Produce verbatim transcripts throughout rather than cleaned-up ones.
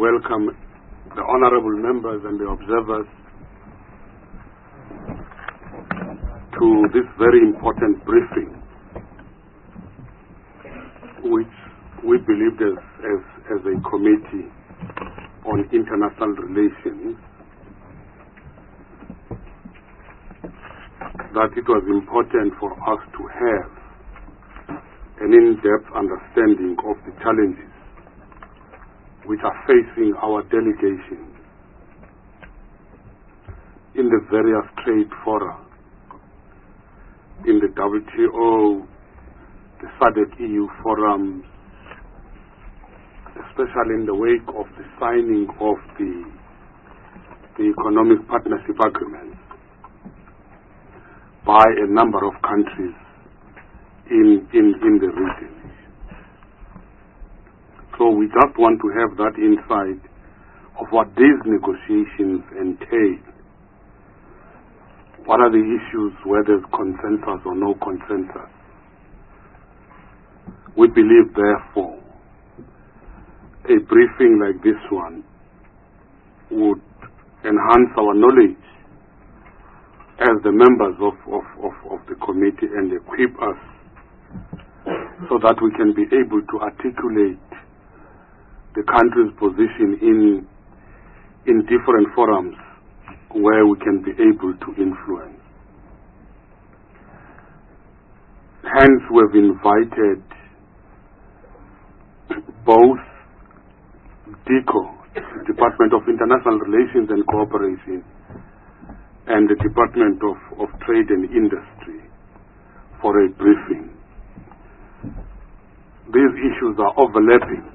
welcome the honorable members and the observers to this very important briefing, which we believed as, as, as a committee on international relations that it was important for us to have an in-depth understanding of the challenges which are facing our delegation in the various trade fora, in the W T O, the S A D C E U forums, especially in the wake of the signing of the, the Economic Partnership Agreement by a number of countries in, in, in the region. So we just want to have that insight of what these negotiations entail. What are the issues, where there's consensus or no consensus? We believe, therefore, a briefing like this one would enhance our knowledge as the members of, of, of, of the committee and equip us so that we can be able to articulate the country's position in, in different forums where we can be able to influence. Hence, we've invited both DICO, Department of International Relations and Cooperation, and the Department of, of Trade and Industry for a briefing. These issues are overlapping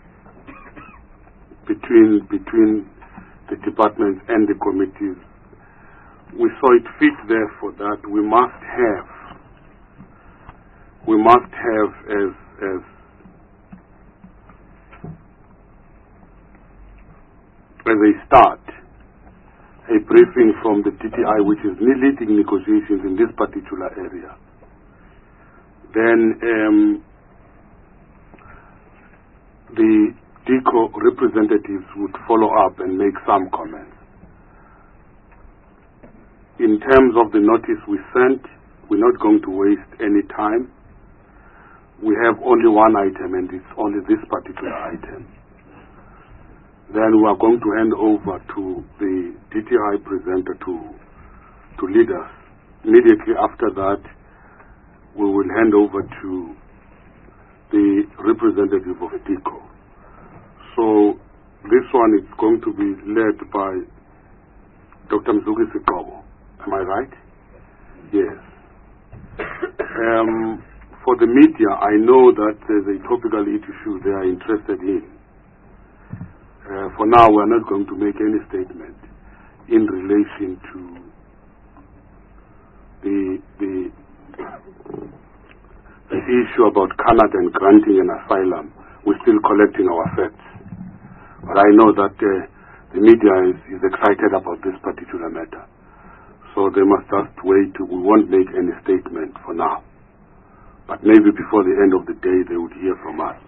between, between the departments and the committees. We saw it fit, therefore, that we must have, we must have as, as as a start, a briefing from the T T I, which is leading negotiations in this particular area. Then um, the DICO representatives would follow up and make some comments. In terms of the notice we sent, we're not going to waste any time. We have only one item, and it's only this particular item. Then we are going to hand over to the T T I presenter to, to lead us. Immediately after that, we will hand over to the representative of DICO. So this one is going to be led by Doctor Mzuki Sikobo. Am I right? Yes. Um, for the media, I know that there's a topical issue they are interested in. Uh, for now, we're not going to make any statement in relation to the, the, the issue about Canada and granting an asylum. We're still collecting our facts. But I know that uh, the media is, is excited about this particular matter. So they must just wait. We won't make any statement for now. But maybe before the end of the day, they would hear from us.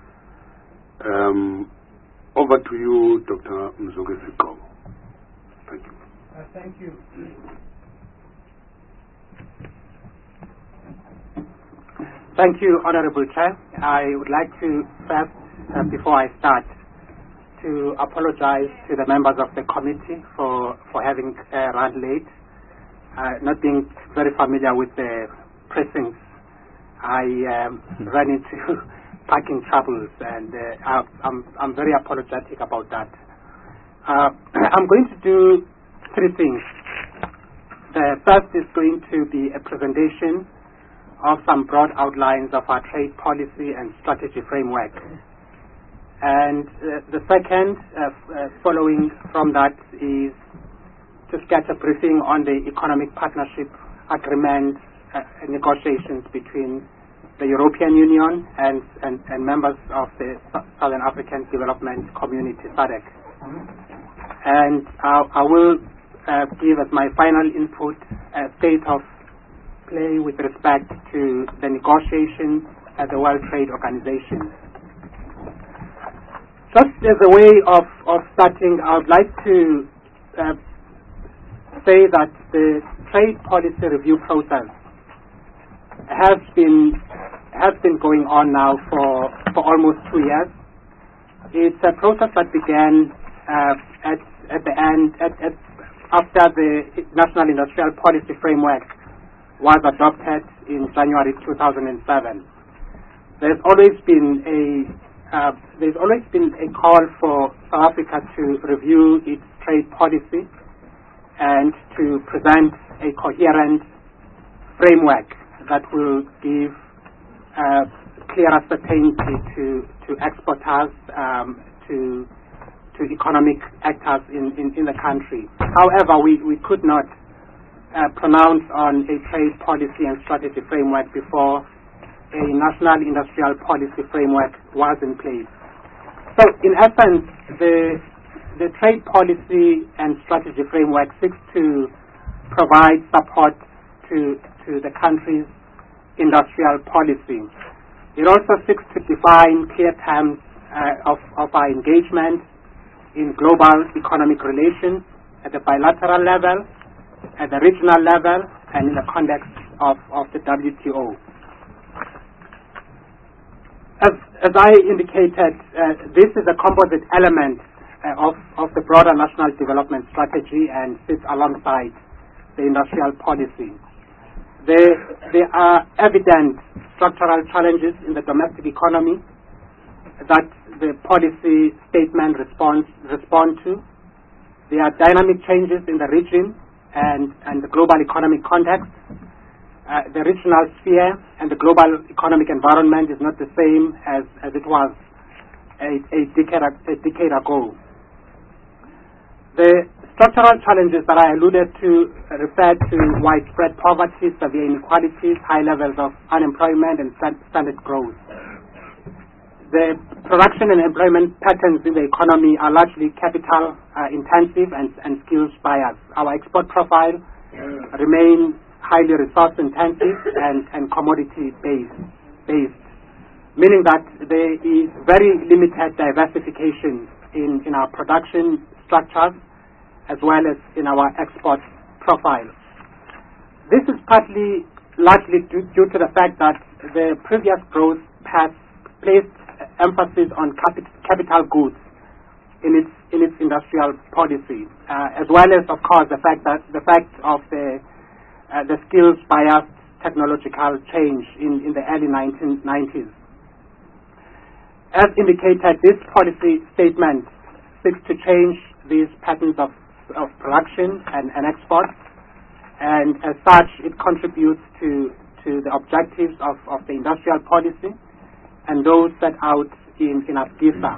Um, over to you, Doctor Mzuki Sikobo. Thank you. Uh, thank you. Thank you, Honorable Chair. I would like to first, uh, before I start, to apologize to the members of the committee for, for having uh, run late. Uh, not being very familiar with the pressings, I um, ran into parking troubles, and uh, I'm, I'm very apologetic about that. Uh, I'm going to do three things. The first is going to be a presentation of some broad outlines of our trade policy and strategy framework. And uh, the second, uh, uh, following from that, is to sketch a briefing on the Economic Partnership Agreement uh, negotiations between the European Union and, and, and members of the Southern African Development Community, S A D C. And uh, I will uh, give as my final input a state of play with respect to the negotiations at the World Trade Organization. just as a way of, of starting, I would like to uh, say that the trade policy review process has been has been going on now for, for almost two years. It's a process that began uh, at at the end at, at after the National Industrial Policy Framework was adopted in January two thousand seven. There's always been a uh, there's always been a call for South Africa to review its trade policy and to present a coherent framework that will give uh, clearer certainty to to exporters, um, to to economic actors in, in, in the country. However, we, we could not uh, pronounce on a trade policy and strategy framework before a national industrial policy framework was in place. So, in essence, the, the trade policy and strategy framework seeks to provide support to, to the country's industrial policy. It also seeks to define clear terms uh, of, of our engagement in global economic relations at the bilateral level, at the regional level, and in the context of, of the W T O. As, as I indicated, uh, this is a composite element uh, of, of the broader national development strategy and sits alongside the industrial policy. There, there are evident structural challenges in the domestic economy that the policy statement responds respond to. There are dynamic changes in the region and, and the global economic context. Uh, the regional sphere and the global economic environment is not the same as, as it was a, a, decade, a decade ago. The structural challenges that I alluded to refer to widespread poverty, severe inequalities, high levels of unemployment, and standard growth. The production and employment patterns in the economy are largely capital uh, intensive and, and skills biased. Our export profile remain highly resource intensive and, and commodity based, based, meaning that there is very limited diversification in, in our production structures as well as in our export profile. This is partly largely due, due to the fact that the previous growth has placed emphasis on capital, capital goods in its in its industrial policy, uh, as well as, of course, the fact that the fact of the uh, the skills biased technological change in, in the early nineteen nineties. As indicated, this policy statement seeks to change these patterns of, of production and, and export, and as such, it contributes to to the objectives of, of the industrial policy and those set out in, in AFGISA.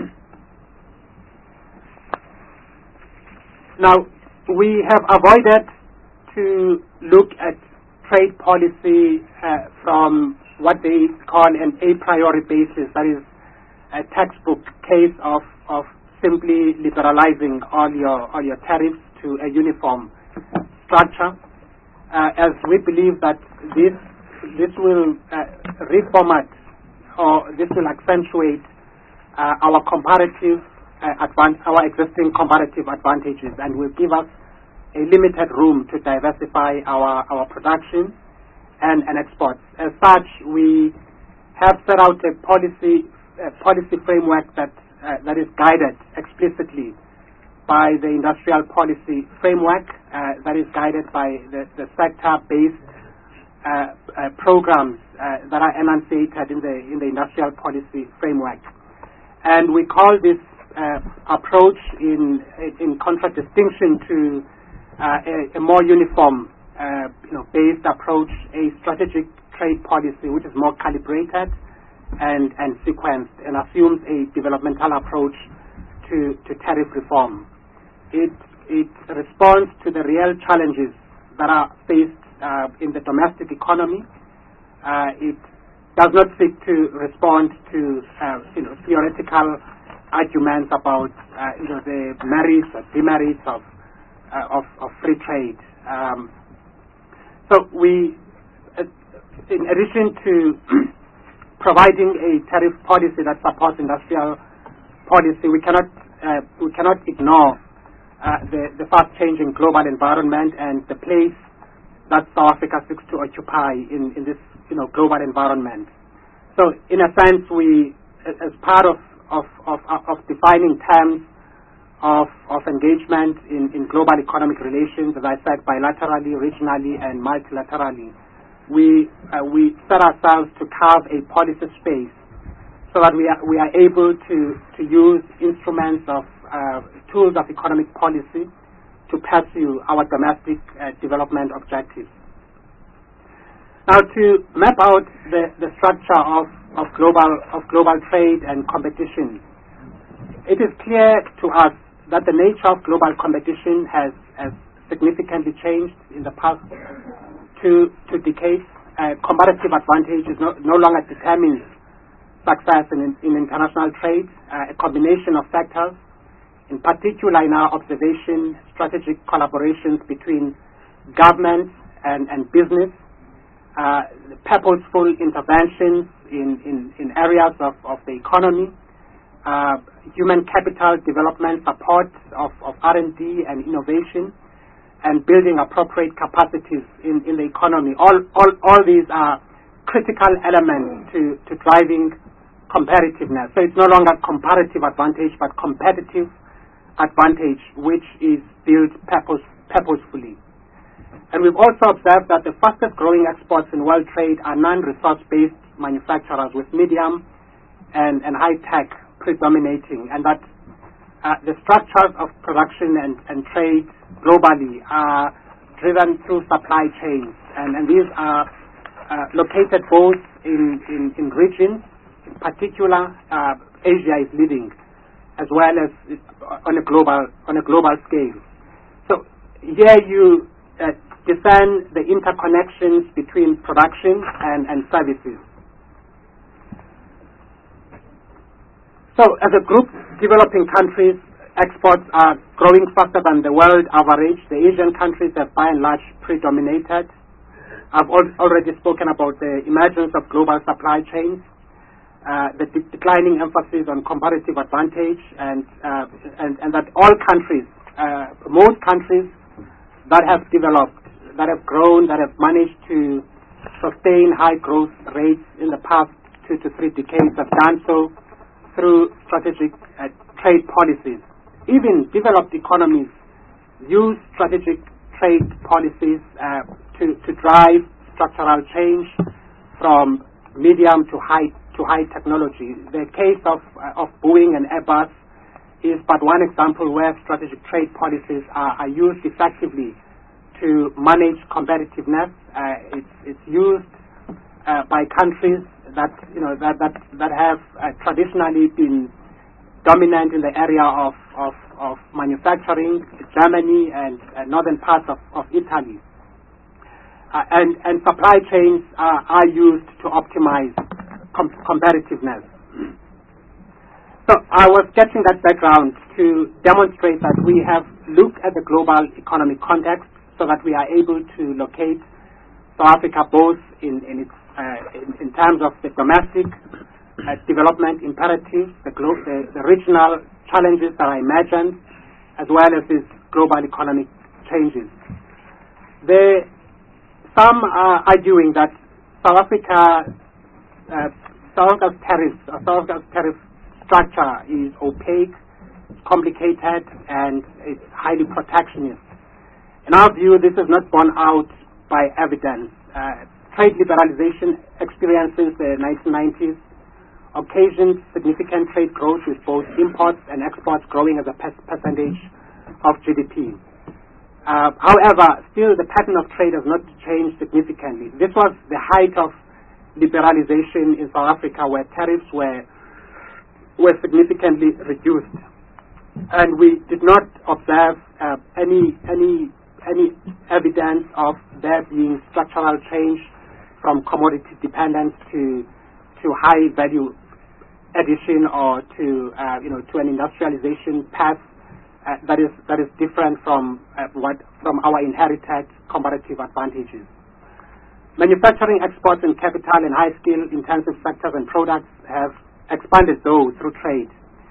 Now, we have avoided to look at trade policy uh, from what they call an a priori basis, that is a textbook case of, of simply liberalizing all your, all your tariffs to a uniform structure, uh, as we believe that this, this will uh, reformat or this will accentuate uh, our comparative uh, advan- our existing comparative advantages and will give us a limited room to diversify our, our production and, and exports. As such, we have set out a policy a policy framework that uh, that is guided explicitly by the industrial policy framework, uh, that is guided by the, the sector-based Uh, uh, programs uh, that are enunciated in the in the industrial policy framework, and we call this uh, approach in in contradistinction to uh, a, a more uniform, uh, you know, based approach, a strategic trade policy which is more calibrated and and sequenced and assumes a developmental approach to to tariff reform. It it responds to the real challenges that are faced Uh, in the domestic economy. Uh, it does not seek to respond to uh, you know, theoretical arguments about uh, you know, the merits or demerits of, uh, of, of free trade. Um, so we, uh, in addition to providing a tariff policy that supports industrial policy, we cannot uh, we cannot ignore uh, the, the fast-changing global environment and the place that South Africa seeks to occupy in, in this you know global environment. So, in a sense, we, as part of of, of, of defining terms of of engagement in, in global economic relations, as I said, bilaterally, regionally, and multilaterally, we uh, we set ourselves to carve a policy space so that we are we are able to to use instruments of uh, tools of economic policy to pursue our domestic uh, development objectives. Now, to map out the, the structure of, of global of global trade and competition, it is clear to us that the nature of global competition has, has significantly changed in the past two, two decades. Uh, comparative advantage is no, no longer determines success in, in international trade. Uh, a combination of factors, in particular in our observation, strategic collaborations between governments and, and business, uh, purposeful interventions in, in, in areas of, of the economy, uh, human capital development support of, of R and D and innovation, and building appropriate capacities in, in the economy. All, all, all these are critical elements to, to driving competitiveness. So it's no longer comparative advantage, but competitive advantage, which is built purpose, purposefully. And we've also observed that the fastest growing exports in world trade are non-resource based manufacturers with medium and, and high tech predominating, and that uh, the structures of production and, and trade globally are driven through supply chains, and, and these are uh, located both in, in, in regions. In particular, uh, Asia is leading, as well as on a global on a global scale. So here you uh, discern the interconnections between production and, and services. So as a group, developing countries' exports are growing faster than the world average. The Asian countries have by and large predominated. I've al already spoken about the emergence of global supply chains, uh, the de declining emphasis on comparative advantage, and, uh, and, and that all countries, uh, most countries that have developed, that have grown, that have managed to sustain high growth rates in the past two to three decades have done so through strategic uh, trade policies. Even developed economies use strategic trade policies uh, to, to drive structural change from medium to high to high technology. The case of, uh, of Boeing and Airbus is but one example where strategic trade policies are, are used effectively to manage competitiveness. Uh, it's, it's used uh, by countries that you know that that, that have uh, traditionally been dominant in the area of, of, of manufacturing, Germany and uh, northern parts of, of Italy. Uh, and, and supply chains are, are used to optimize com competitiveness. So I was sketching that background to demonstrate that we have looked at the global economic context so that we are able to locate South Africa both in, in, its, uh, in, in terms of the domestic Uh, development imperatives, the, the, the regional challenges that I imagined, as well as these global economic changes. There, some are arguing that South Africa, uh, South Africa's tariff, uh, South Africa's tariff structure is opaque, complicated, and it's highly protectionist. In our view, this is not borne out by evidence. Uh, trade liberalization experiences the nineteen nineties occasioned significant trade growth, with both imports and exports growing as a percentage of G D P. Uh, however, still the pattern of trade has not changed significantly. This was the height of liberalization in South Africa, where tariffs were were significantly reduced, and we did not observe uh, any any any evidence of there being structural change from commodity dependence to to high value addition, or to uh, you know to an industrialization path uh, that is that is different from uh, what from our inherited comparative advantages. Manufacturing, exports, and capital in high skill intensive sectors and products have expanded though through trade,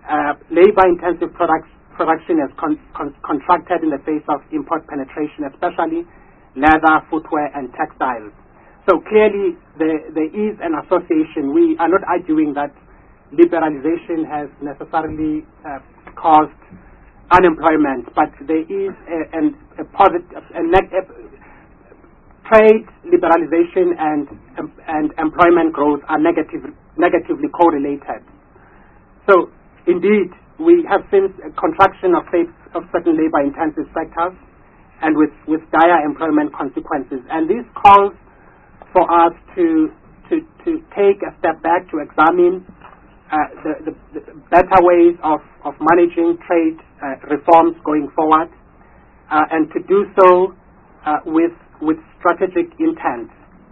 Uh, labor-intensive products, production has con con contracted in the face of import penetration, especially leather, footwear, and textiles. So clearly, there, there is an association. We are not arguing that liberalization has necessarily uh, caused unemployment, but there is a, an, a positive, a net, a, trade liberalization and um, and employment growth are negative, negatively correlated. So, indeed, we have seen a contraction of, of certain labor-intensive sectors, and with, with dire employment consequences. And this calls for us to to to take a step back to examine uh, the, the, the better ways of, of managing trade uh, reforms going forward, uh, and to do so uh, with with strategic intent.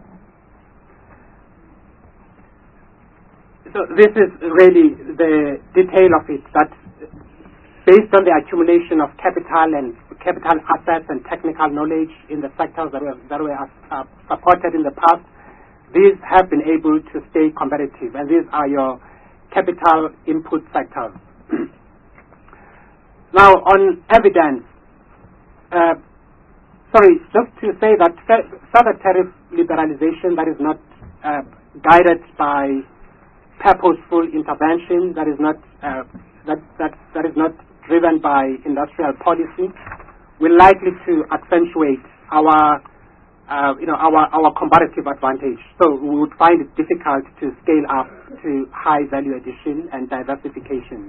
So this is really the detail of it, that based on the accumulation of capital and capital assets and technical knowledge in the sectors that were, that were uh, supported in the past, these have been able to stay competitive, and these are your capital input sectors. Now, on evidence, uh, sorry, just to say that further tariff liberalization that is not uh, guided by purposeful intervention, that is not uh, that, that that is not driven by industrial policy, will likely to accentuate our uh, you know our our comparative advantage. So we would find it difficult to scale up to high value addition and diversification.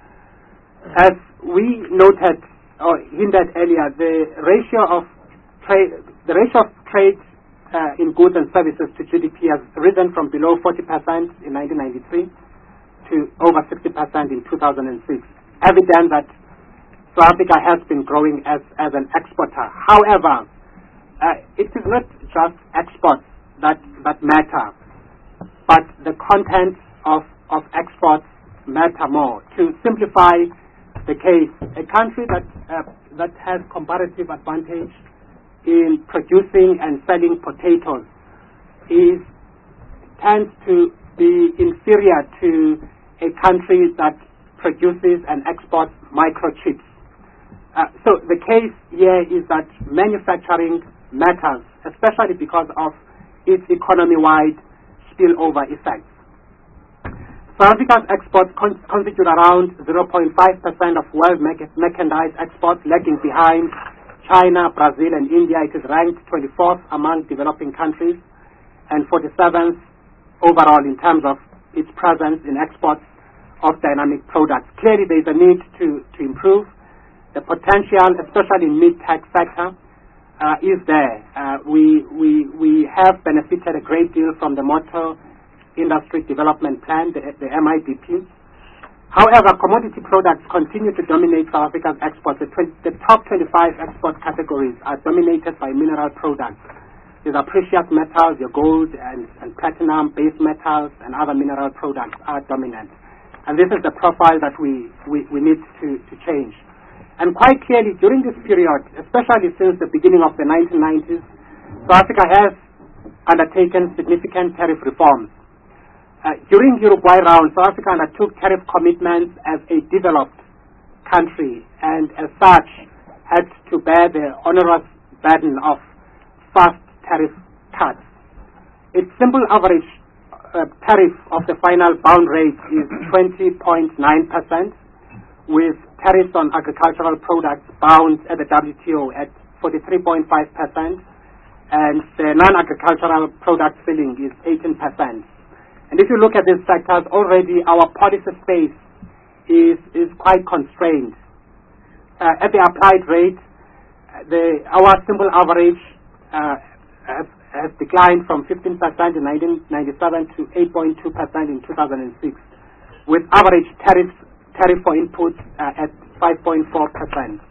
As we noted or hinted earlier, the ratio of trade the ratio of trade Uh, in goods and services to G D P has risen from below forty percent in nineteen ninety-three to over sixty percent in two thousand six, evident that South Africa has been growing as, as an exporter. However, uh, it is not just exports that, that matter, but the content of, of exports matter more. To simplify the case, a country that, uh, that has comparative advantage in producing and selling potatoes is tends to be inferior to a country that produces and exports microchips. Uh, so the case here is that manufacturing matters, especially because of its economy-wide spillover effects. South Africa's exports con constitute around zero point five percent of world mechanized exports, lagging behind China, Brazil, and India. It is ranked twenty-fourth among developing countries and forty-seventh overall in terms of its presence in exports of dynamic products. Clearly, there is a need to, to improve. The potential, especially in mid-tech sector, uh, is there. Uh, we, we, we have benefited a great deal from the Motor Industry Development Plan, the, the M I D P. However, commodity products continue to dominate South Africa's exports. The, the top twenty-five export categories are dominated by mineral products. These are precious metals, your gold and, and platinum, base metals, and other mineral products are dominant. And this is the profile that we, we, we need to, to change. And quite clearly, during this period, especially since the beginning of the nineteen nineties, South Africa has undertaken significant tariff reforms. Uh, during the Uruguay round, South Africa undertook tariff commitments as a developed country, and as such had to bear the onerous burden of fast tariff cuts. Its simple average uh, tariff of the final bound rate is twenty point nine percent, with tariffs on agricultural products bound at the W T O at forty-three point five percent, and the non-agricultural product ceiling is eighteen percent. And if you look at these sectors, already our policy space is, is quite constrained. Uh, at the applied rate, the, our simple average uh, has, has declined from fifteen percent in nineteen ninety-seven to eight point two percent in two thousand six, with average tariff, tariff for inputs uh, at five point four percent.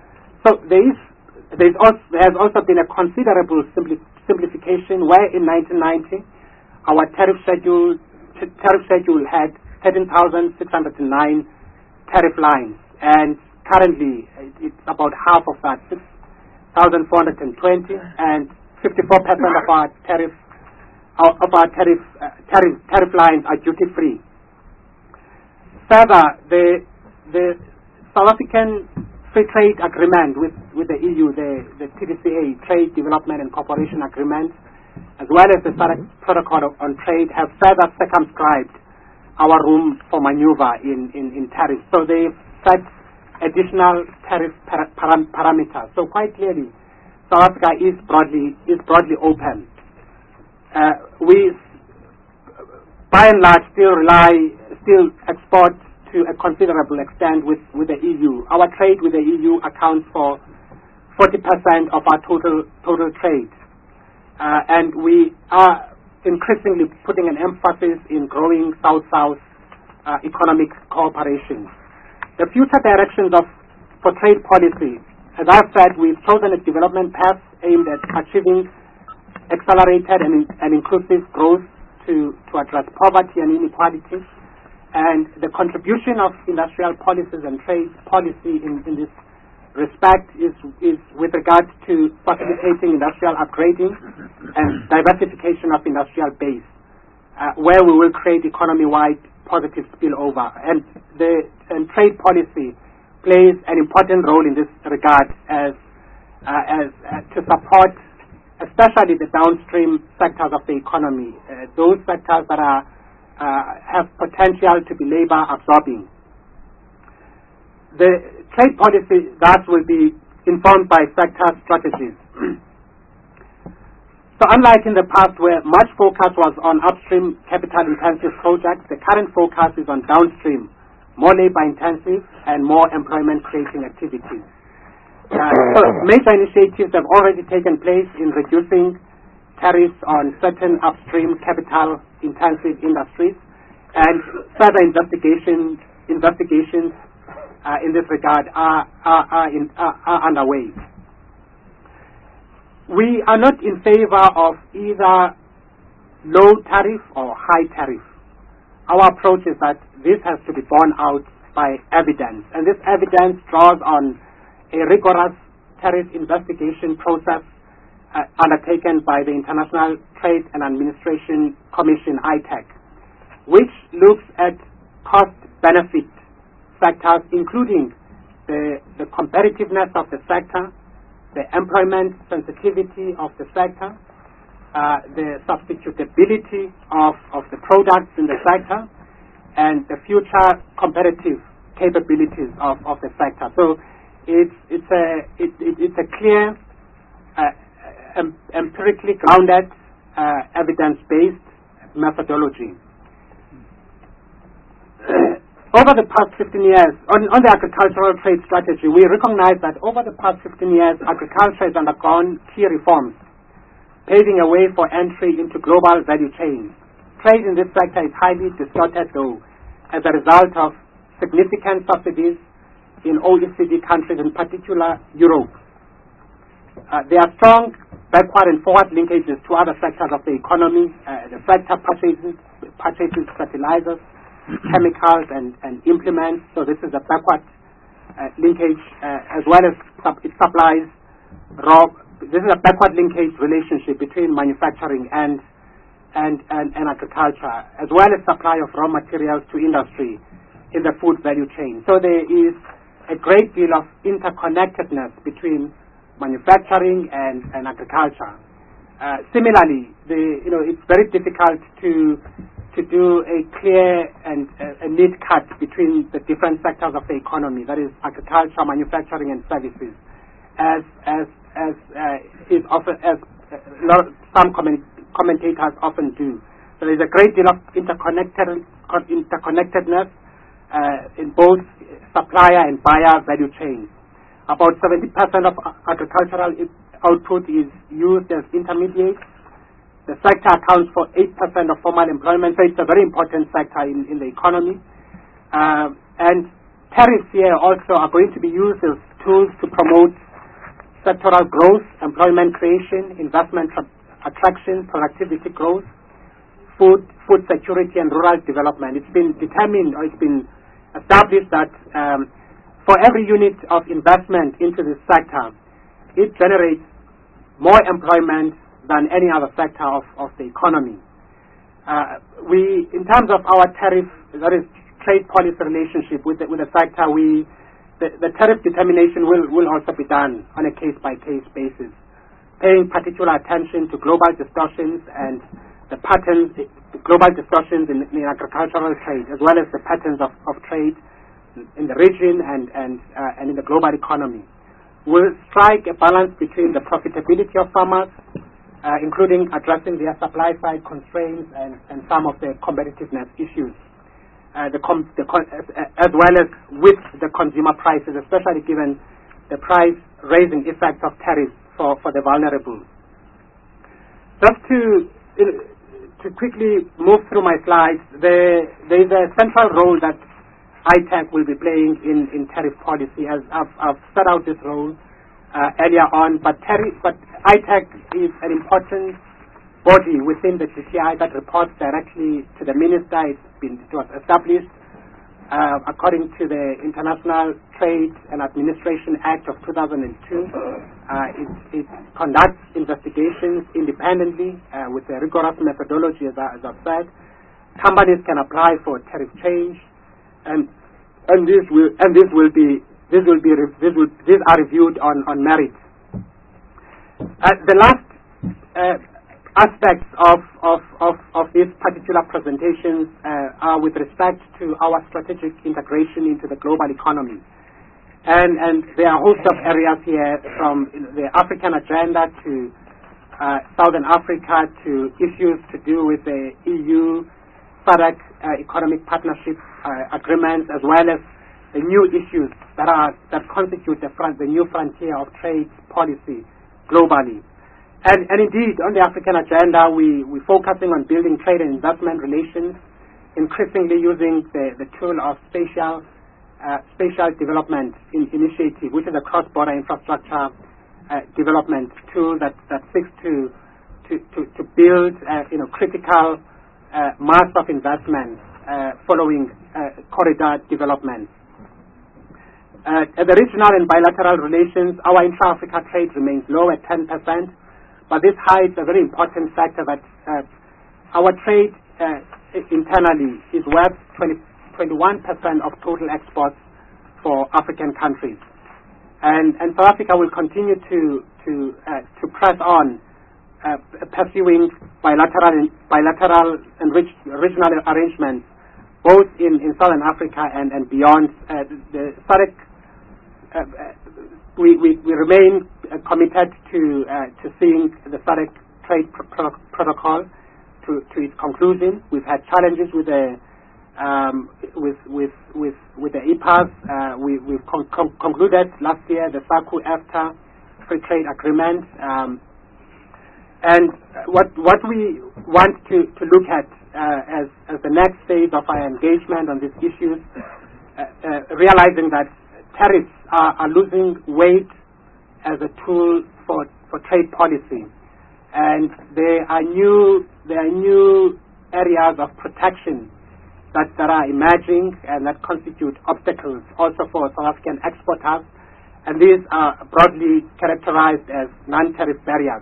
So there, is, there, is also, there has also been a considerable simpli simplification where in nineteen ninety, our tariff schedule, tariff schedule had thirteen thousand six hundred nine tariff lines, and currently it's about half of that, six thousand four hundred twenty, and fifty-four percent of our tariff of our tariff, uh, tariff tariff lines are duty free. further, the, the South African Free Trade Agreement with, with the E U, the, the T D C A, Trade Development and Cooperation Agreement, as well as the mm-hmm. Protocol on Trade, have further circumscribed our room for maneuver in, in, in tariffs. So they've set additional tariff para param parameters. So quite clearly, South Africa is broadly, is broadly open. Uh, we, by and large, still rely, still export to a considerable extent with, with the E U. Our trade with the E U accounts for forty percent of our total, total trade. Uh, and we are increasingly putting an emphasis in growing South-South uh, economic cooperation. The future directions of, for trade policy, as I've said, we've chosen a development path aimed at achieving accelerated and, and inclusive growth to, to address poverty and inequality. And the contribution of industrial policies and trade policy in, in this respect is, is with regard to facilitating industrial upgrading and diversification of industrial base, uh, where we will create economy-wide positive spillover. And the and trade policy plays an important role in this regard as, uh, as uh, to support especially the downstream sectors of the economy, uh, those sectors that are uh, have potential to be labor absorbing. The trade policy thus will be informed by sector strategies. So unlike in the past where much focus was on upstream capital-intensive projects, the current focus is on downstream, more labor-intensive and more employment-creating activities. Uh, so major initiatives have already taken place in reducing tariffs on certain upstream capital-intensive industries, and further investigation, investigations uh, in this regard are, are, are, in, are, are underway. We are not in favor of either low tariff or high tariff. Our approach is that this has to be borne out by evidence, and this evidence draws on a rigorous tariff investigation process uh, undertaken by the International Trade and Administration Commission, I T A C, which looks at cost-benefit factors, including the, the competitiveness of the sector, the employment sensitivity of the sector, uh, the substitutability of, of the products in the sector, and the future competitive capabilities of, of the sector. So it's, it's, a, it, it, it's a clear, uh, em empirically grounded, uh, evidence-based methodology. Over the past fifteen years, on, on the agricultural trade strategy, we recognize that over the past fifteen years, agriculture has undergone key reforms, paving a way for entry into global value chains. Trade in this sector is highly distorted, though, as a result of significant subsidies in O E C D countries, in particular Europe. Uh, there are strong backward and forward linkages to other sectors of the economy. Uh, the sector purchases, purchases fertilizers, chemicals and, and implements, so this is a backward uh, linkage, uh, as well as sub it supplies raw, this is a backward linkage relationship between manufacturing and, and, and, and agriculture, as well as supply of raw materials to industry in the food value chain. So there is a great deal of interconnectedness between manufacturing and, and agriculture. Uh, similarly, the, you know, it's very difficult to to do a clear and uh, a neat cut between the different sectors of the economy, that is agriculture, manufacturing, and services, as as as uh, is often as uh, lot, some comment, commentators often do. So there is a great deal of interconnected interconnectedness uh, in both supplier and buyer value chains. About seventy percent of agricultural output is used as intermediates. The sector accounts for eight percent of formal employment, so it's a very important sector in, in the economy. Uh, and tariffs here also are going to be used as tools to promote sectoral growth, employment creation, investment attraction, productivity growth, food, food security, and rural development. It's been determined, or it's been established that um, for every unit of investment into this sector, it generates more employment than any other sector of, of the economy. Uh, we, in terms of our tariff, that is trade policy relationship with the, with the sector, we, the, the tariff determination will, will also be done on a case-by-case basis, paying particular attention to global distortions and the patterns, the global distortions in, in agricultural trade, as well as the patterns of, of trade in the region and, and, uh, and in the global economy. We'll strike a balance between the profitability of farmers, Uh, including addressing their supply side constraints and, and some of the competitiveness issues, uh, the com the con as, as well as with the consumer prices, especially given the price raising effects of tariffs for, for the vulnerable. Just to, to quickly move through my slides, there, there is a central role that I TAC will be playing in, in tariff policy, as I've, I've set out this role Uh, earlier on, but, but I TAC is an important body within the G T I that reports directly to the minister. It's been, it was established uh, according to the International Trade and Administration Act of two thousand two. Uh, it, it conducts investigations independently uh, with a rigorous methodology, as, I, as I've said. Companies can apply for tariff change, and and this will and this will be This will be this will these are reviewed on on merit. Uh, the last uh, aspects of of of of these particular presentations uh, are with respect to our strategic integration into the global economy, and and there are a host of areas here, from the African agenda to uh, Southern Africa to issues to do with the E U SADC uh, economic partnership uh, agreements, as well as the new issues that are that constitute the front, the new frontier of trade policy globally. And, and indeed, on the African agenda, we, we're focusing on building trade and investment relations, increasingly using the, the tool of spatial, uh, spatial development in, initiative, which is a cross-border infrastructure uh, development tool that, that seeks to, to, to, to build uh, you know, critical uh, mass of investment uh, following uh, corridor development. Uh, at the regional and bilateral relations, our intra-Africa trade remains low at ten percent, but this hides a very important factor that uh, our trade uh, internally is worth twenty-one percent of total exports for African countries. And, and South Africa will continue to, to, uh, to press on uh, pursuing bilateral, bilateral and rich, regional arrangements, both in, in Southern Africa and, and beyond. Uh, the SADC Uh, we, we, we remain uh, committed to uh, to seeing the SADC trade pro pro protocol to, to its conclusion. We've had challenges with the um, with with with with the E P A S. Uh, we we've con con concluded last year the SACU-EFTA free trade agreement, um, and what what we want to to look at uh, as as the next phase of our engagement on these issues, uh, uh, realizing that tariffs are, are losing weight as a tool for, for trade policy, and there are new there are new areas of protection that, that are emerging and that constitute obstacles also for South African exporters, and these are broadly characterized as non-tariff barriers.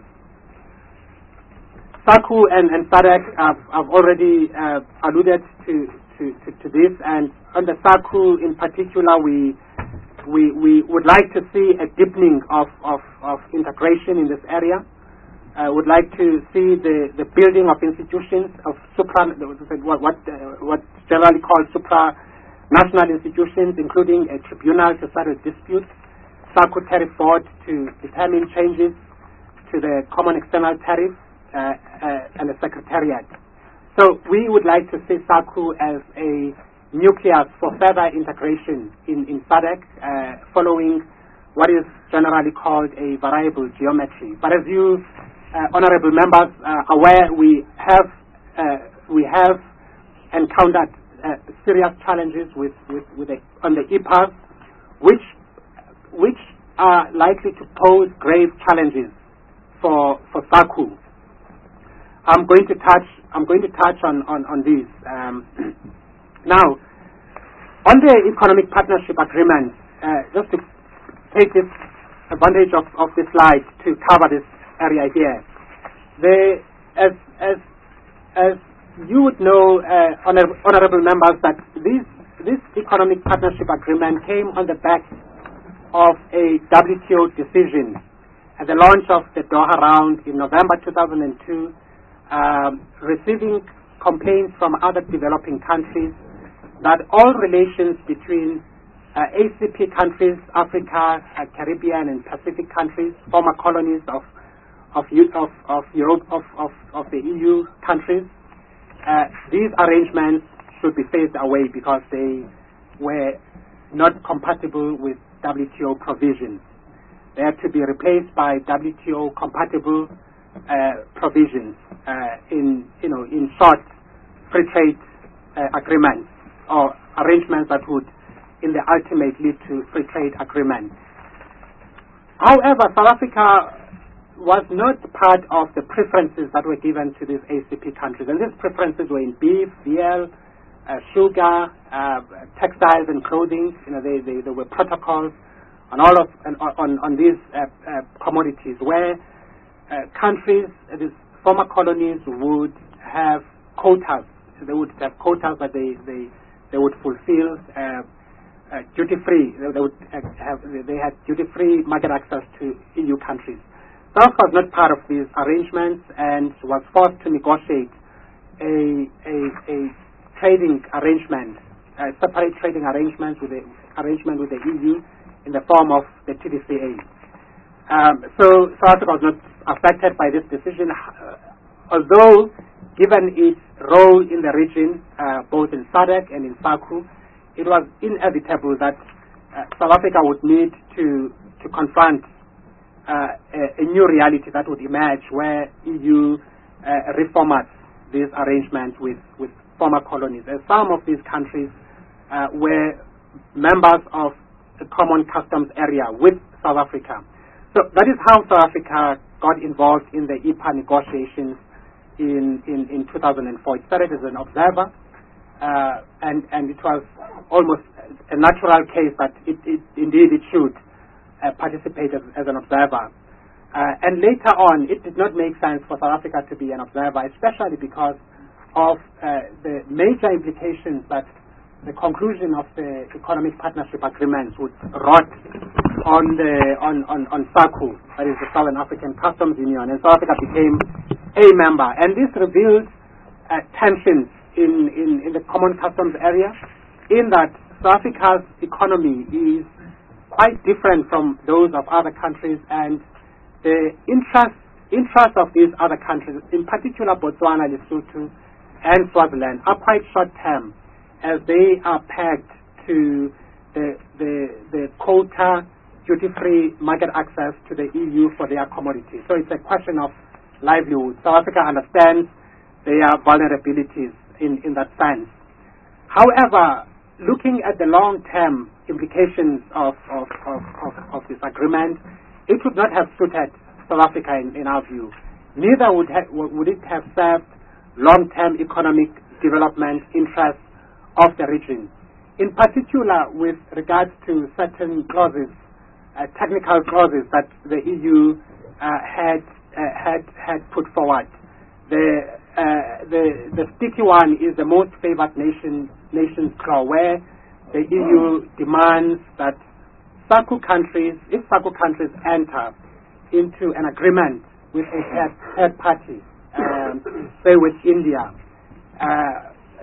SACU and, and SADC have, have already uh, alluded to, to, to, to this, and on the SACU in particular, we We, we would like to see a deepening of, of, of integration in this area. Uh, would like to see the, the building of institutions of supra, what, what, uh, what's generally called supranational institutions, including a tribunal to settle disputes, SACU tariff board to determine changes to the common external tariff, uh, uh, and a secretariat. So we would like to see SACU as a nucleus for further integration in, in SADC, uh, following what is generally called a variable geometry. But as you, uh, honorable members, are aware, we have uh, we have encountered uh, serious challenges with, with, with the, on the E P A S, which which are likely to pose grave challenges for for SACU. I'm going to touch I'm going to touch on on, on these. Um, Now, on the economic partnership agreement, uh, just to take this advantage of, of this slide to cover this area here, the, as, as, as you would know, uh, honor, honorable members, that these, this economic partnership agreement came on the back of a W T O decision at the launch of the Doha round in November two thousand two, um, receiving complaints from other developing countries that all relations between uh, A C P countries, Africa, uh, Caribbean, and Pacific countries, former colonies of of of, of Europe, of, of, of the E U countries, uh, these arrangements should be phased away because they were not compatible with W T O provisions. They had to be replaced by W T O compatible uh, provisions uh, in, you know, in short, free trade uh, agreements or arrangements that would, in the ultimate, lead to free trade agreements. However, South Africa was not part of the preferences that were given to these A C P countries, and these preferences were in beef, V L, uh, sugar, uh, textiles, and clothing. You know, they, they, there were protocols on all of on on, on these uh, uh, commodities where uh, countries, uh, these former colonies, would have quotas. So they would have quotas that they they, they would fulfill. Uh, uh, duty free. They, they would have they had duty free market access to E U countries. South was not part of these arrangements and was forced to negotiate a, a, a trading arrangement, a separate trading arrangement with the arrangement with the E U in the form of the T D C A. Um, so South Africa was not affected by this decision, uh, although given its role in the region, uh, both in SADC and in SACU, it was inevitable that uh, South Africa would need to, to confront Uh, a, a new reality that would emerge where E U uh, reformats these arrangements with, with former colonies. And some of these countries uh, were members of the common customs area with South Africa. So that is how South Africa got involved in the E P A negotiations in, in, in two thousand four. It started as an observer, uh, and, and it was almost a natural case that it, it, indeed it should Uh, participate as, as an observer. Uh, and later on, it did not make sense for South Africa to be an observer, especially because of uh, the major implications that the conclusion of the economic partnership agreements would wrought on the on, on, on SACU, that is the Southern African Customs Union, and South Africa became a member. And this revealed uh, tensions in, in, in the common customs area, in that South Africa's economy is quite different from those of other countries, and the interest interest of these other countries, in particular Botswana, Lesotho, and Swaziland, are quite short term, as they are pegged to the the, the quota duty-free market access to the E U for their commodities. So it's a question of livelihood. South Africa understands their vulnerabilities in, in that sense. However, looking at the long-term implications of, of, of, of, of this agreement, it would not have suited South Africa in, in our view. Neither would, ha would it have served long-term economic development interests of the region. In particular, with regards to certain clauses, uh, technical clauses that the E U uh, had, uh, had, had put forward. The Uh, the, the sticky one is the most favored nation nations clause, where the E U demands that SACU countries, if SACU countries enter into an agreement with a third, third party, um, say with India, uh,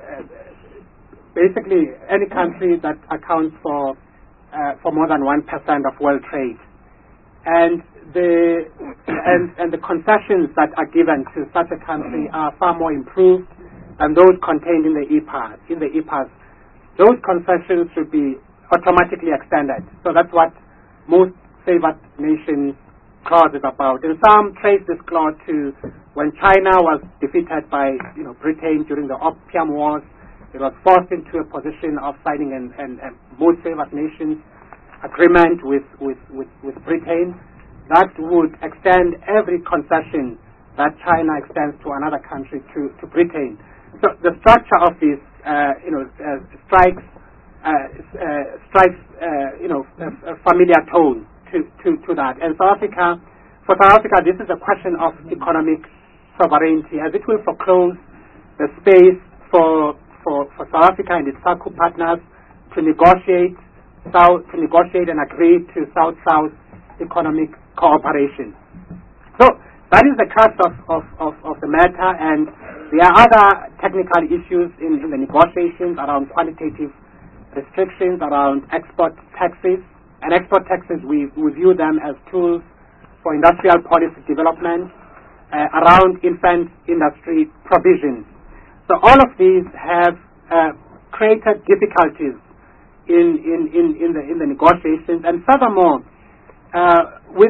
basically any country that accounts for uh, for more than one percent of world trade, and the and, and the concessions that are given to such a country are far more improved than those contained in the E P A. In the E P As, those concessions should be automatically extended. So that's what most favored nations clause is about. And some trace this clause to when China was defeated by you know Britain during the Opium Wars. It was forced into a position of signing an, an, a most favored nations agreement with, with, with, with Britain. That would extend every concession that China extends to another country to, to Britain. So the structure of this, uh, you know, uh, strikes, uh, uh, strikes, uh, you know, a, a familiar tone to, to, to that. And South Africa, for South Africa, this is a question of economic sovereignty, as it will foreclose the space for, for, for South Africa and its SACU partners to negotiate South, to negotiate and agree to South-South economic cooperation. So that is the crux of, of, of, of the matter, and there are other technical issues in, in the negotiations around quantitative restrictions, around export taxes. And export taxes, we, we view them as tools for industrial policy development, uh, around infant industry provisions. So all of these have uh, created difficulties in, in, in, in, the, in the negotiations. And furthermore, uh, with,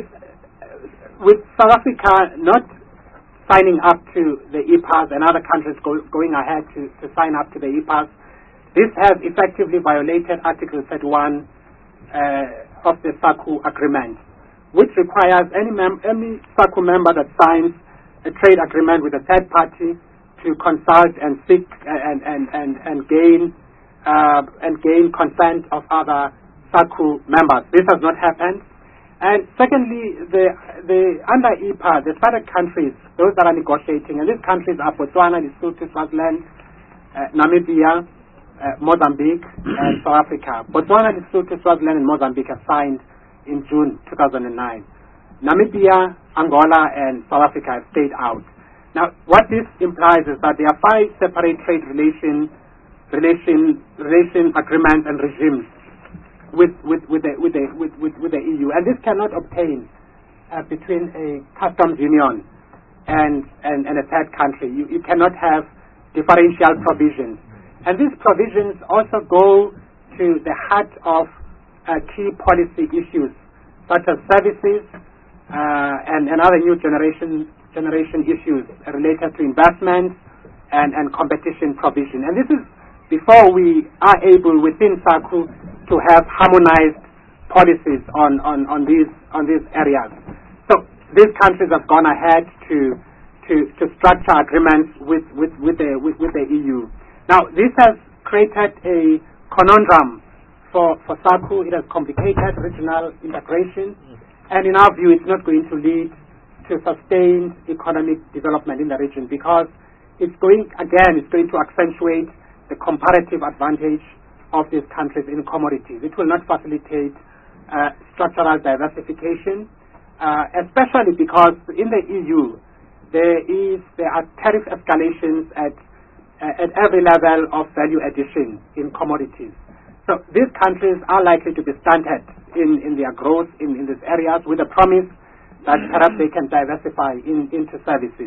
with South Africa not signing up to the E P A S and other countries go, going ahead to, to sign up to the E P A S, this has effectively violated Article thirty-one uh, of the SACU agreement, which requires any, mem any SACU member that signs a trade agreement with a third party to consult and seek and, and, and, and gain uh, and gain consent of other SACU members. This has not happened. And secondly, the, the under E P A, the SADC countries, those that are negotiating, and these countries are Botswana, Lesotho, Swaziland, uh, Namibia, uh, Mozambique, and South Africa. Botswana, Lesotho, Swaziland, and Mozambique have signed in June two thousand nine. Namibia, Angola, and South Africa have stayed out. Now, what this implies is that there are five separate trade relation, relation, relation agreements and regimes with with with the with the with, with, with the E U, and this cannot obtain uh, between a customs union and, and and a third country. You you cannot have differential provisions, and these provisions also go to the heart of uh, key policy issues such as services uh, and and other new generation generation issues related to investment and and competition provision. And this is before we are able within SACU to have harmonized policies on, on, on these on these areas. So these countries have gone ahead to to, to structure agreements with, with, with the with, with the E U. Now this has created a conundrum for, for SACU. It has complicated regional integration, and in our view it's not going to lead to sustained economic development in the region, because it's going again it's going to accentuate the comparative advantage of these countries in commodities. It will not facilitate uh, structural diversification, uh, especially because in the E U there is there are tariff escalations at uh, at every level of value addition in commodities. So these countries are likely to be stunted in, in their growth in, in these areas, with a promise that perhaps they can diversify in, into services.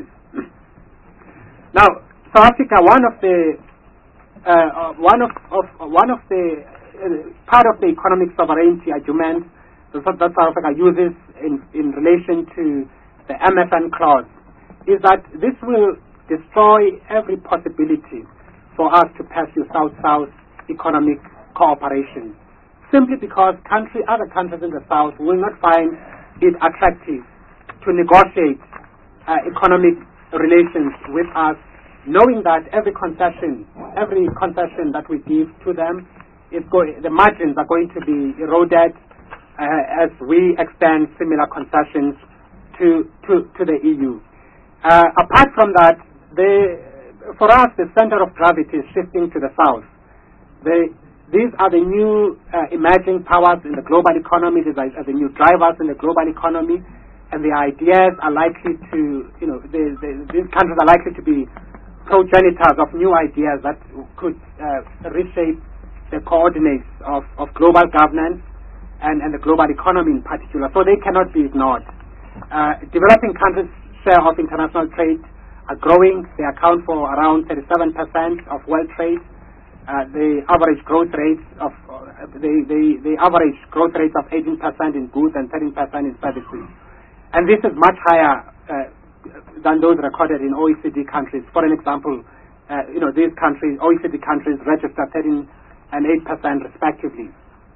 Now, South Africa, one of the Uh, uh, one of, of uh, one of the uh, part of the economic sovereignty argument that South Africa uses in, in relation to the M F N clause is that this will destroy every possibility for us to pursue South-South economic cooperation, simply because country, other countries in the South will not find it attractive to negotiate uh, economic relations with us, knowing that every concession, every concession that we give to them, is going, the margins are going to be eroded uh, as we extend similar concessions to to, to the E U. Uh, apart from that, the, for us, the center of gravity is shifting to the south. The, these are the new uh, emerging powers in the global economy. These are, are the new drivers in the global economy, and the ideas are likely to, you know, the, the, these countries are likely to be progenitors of new ideas that could uh, reshape the coordinates of, of global governance and, and the global economy in particular. So they cannot be ignored. Uh, developing countries' share of international trade are growing. They account for around thirty-seven percent of world trade. Uh, the average growth rates of uh, the, the, the average growth rates of eighteen percent in goods and thirteen percent in services. And this is much higher uh, than those recorded in O E C D countries. For an example, uh, you know, these countries, O E C D countries, register thirteen and eight percent respectively.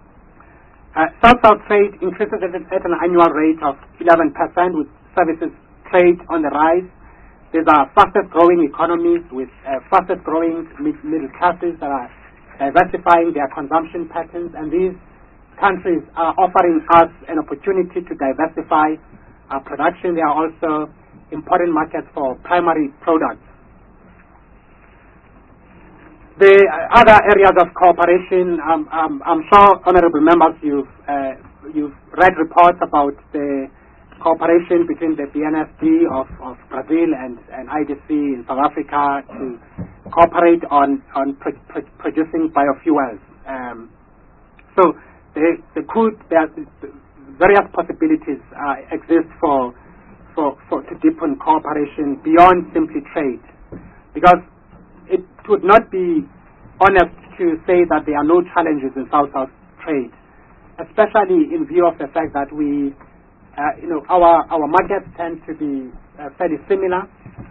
Uh, South-South trade increases at an annual rate of eleven percent, with services trade on the rise. These are fastest-growing economies with uh, fastest-growing mid- middle classes that are diversifying their consumption patterns, and these countries are offering us an opportunity to diversify our production. They are also important markets for primary products. the other areas of cooperation, um, um, I'm sure, honourable members, you've, uh, you've read reports about the cooperation between the B N S D of, of Brazil and, and I D C in South Africa to cooperate on, on pro pro producing biofuels. Um, so the, the could, there various possibilities uh, exist for, for, for to deepen cooperation beyond simply trade, because it would not be honest to say that there are no challenges in South-South trade, especially in view of the fact that we, uh, you know, our our markets tend to be uh, fairly similar.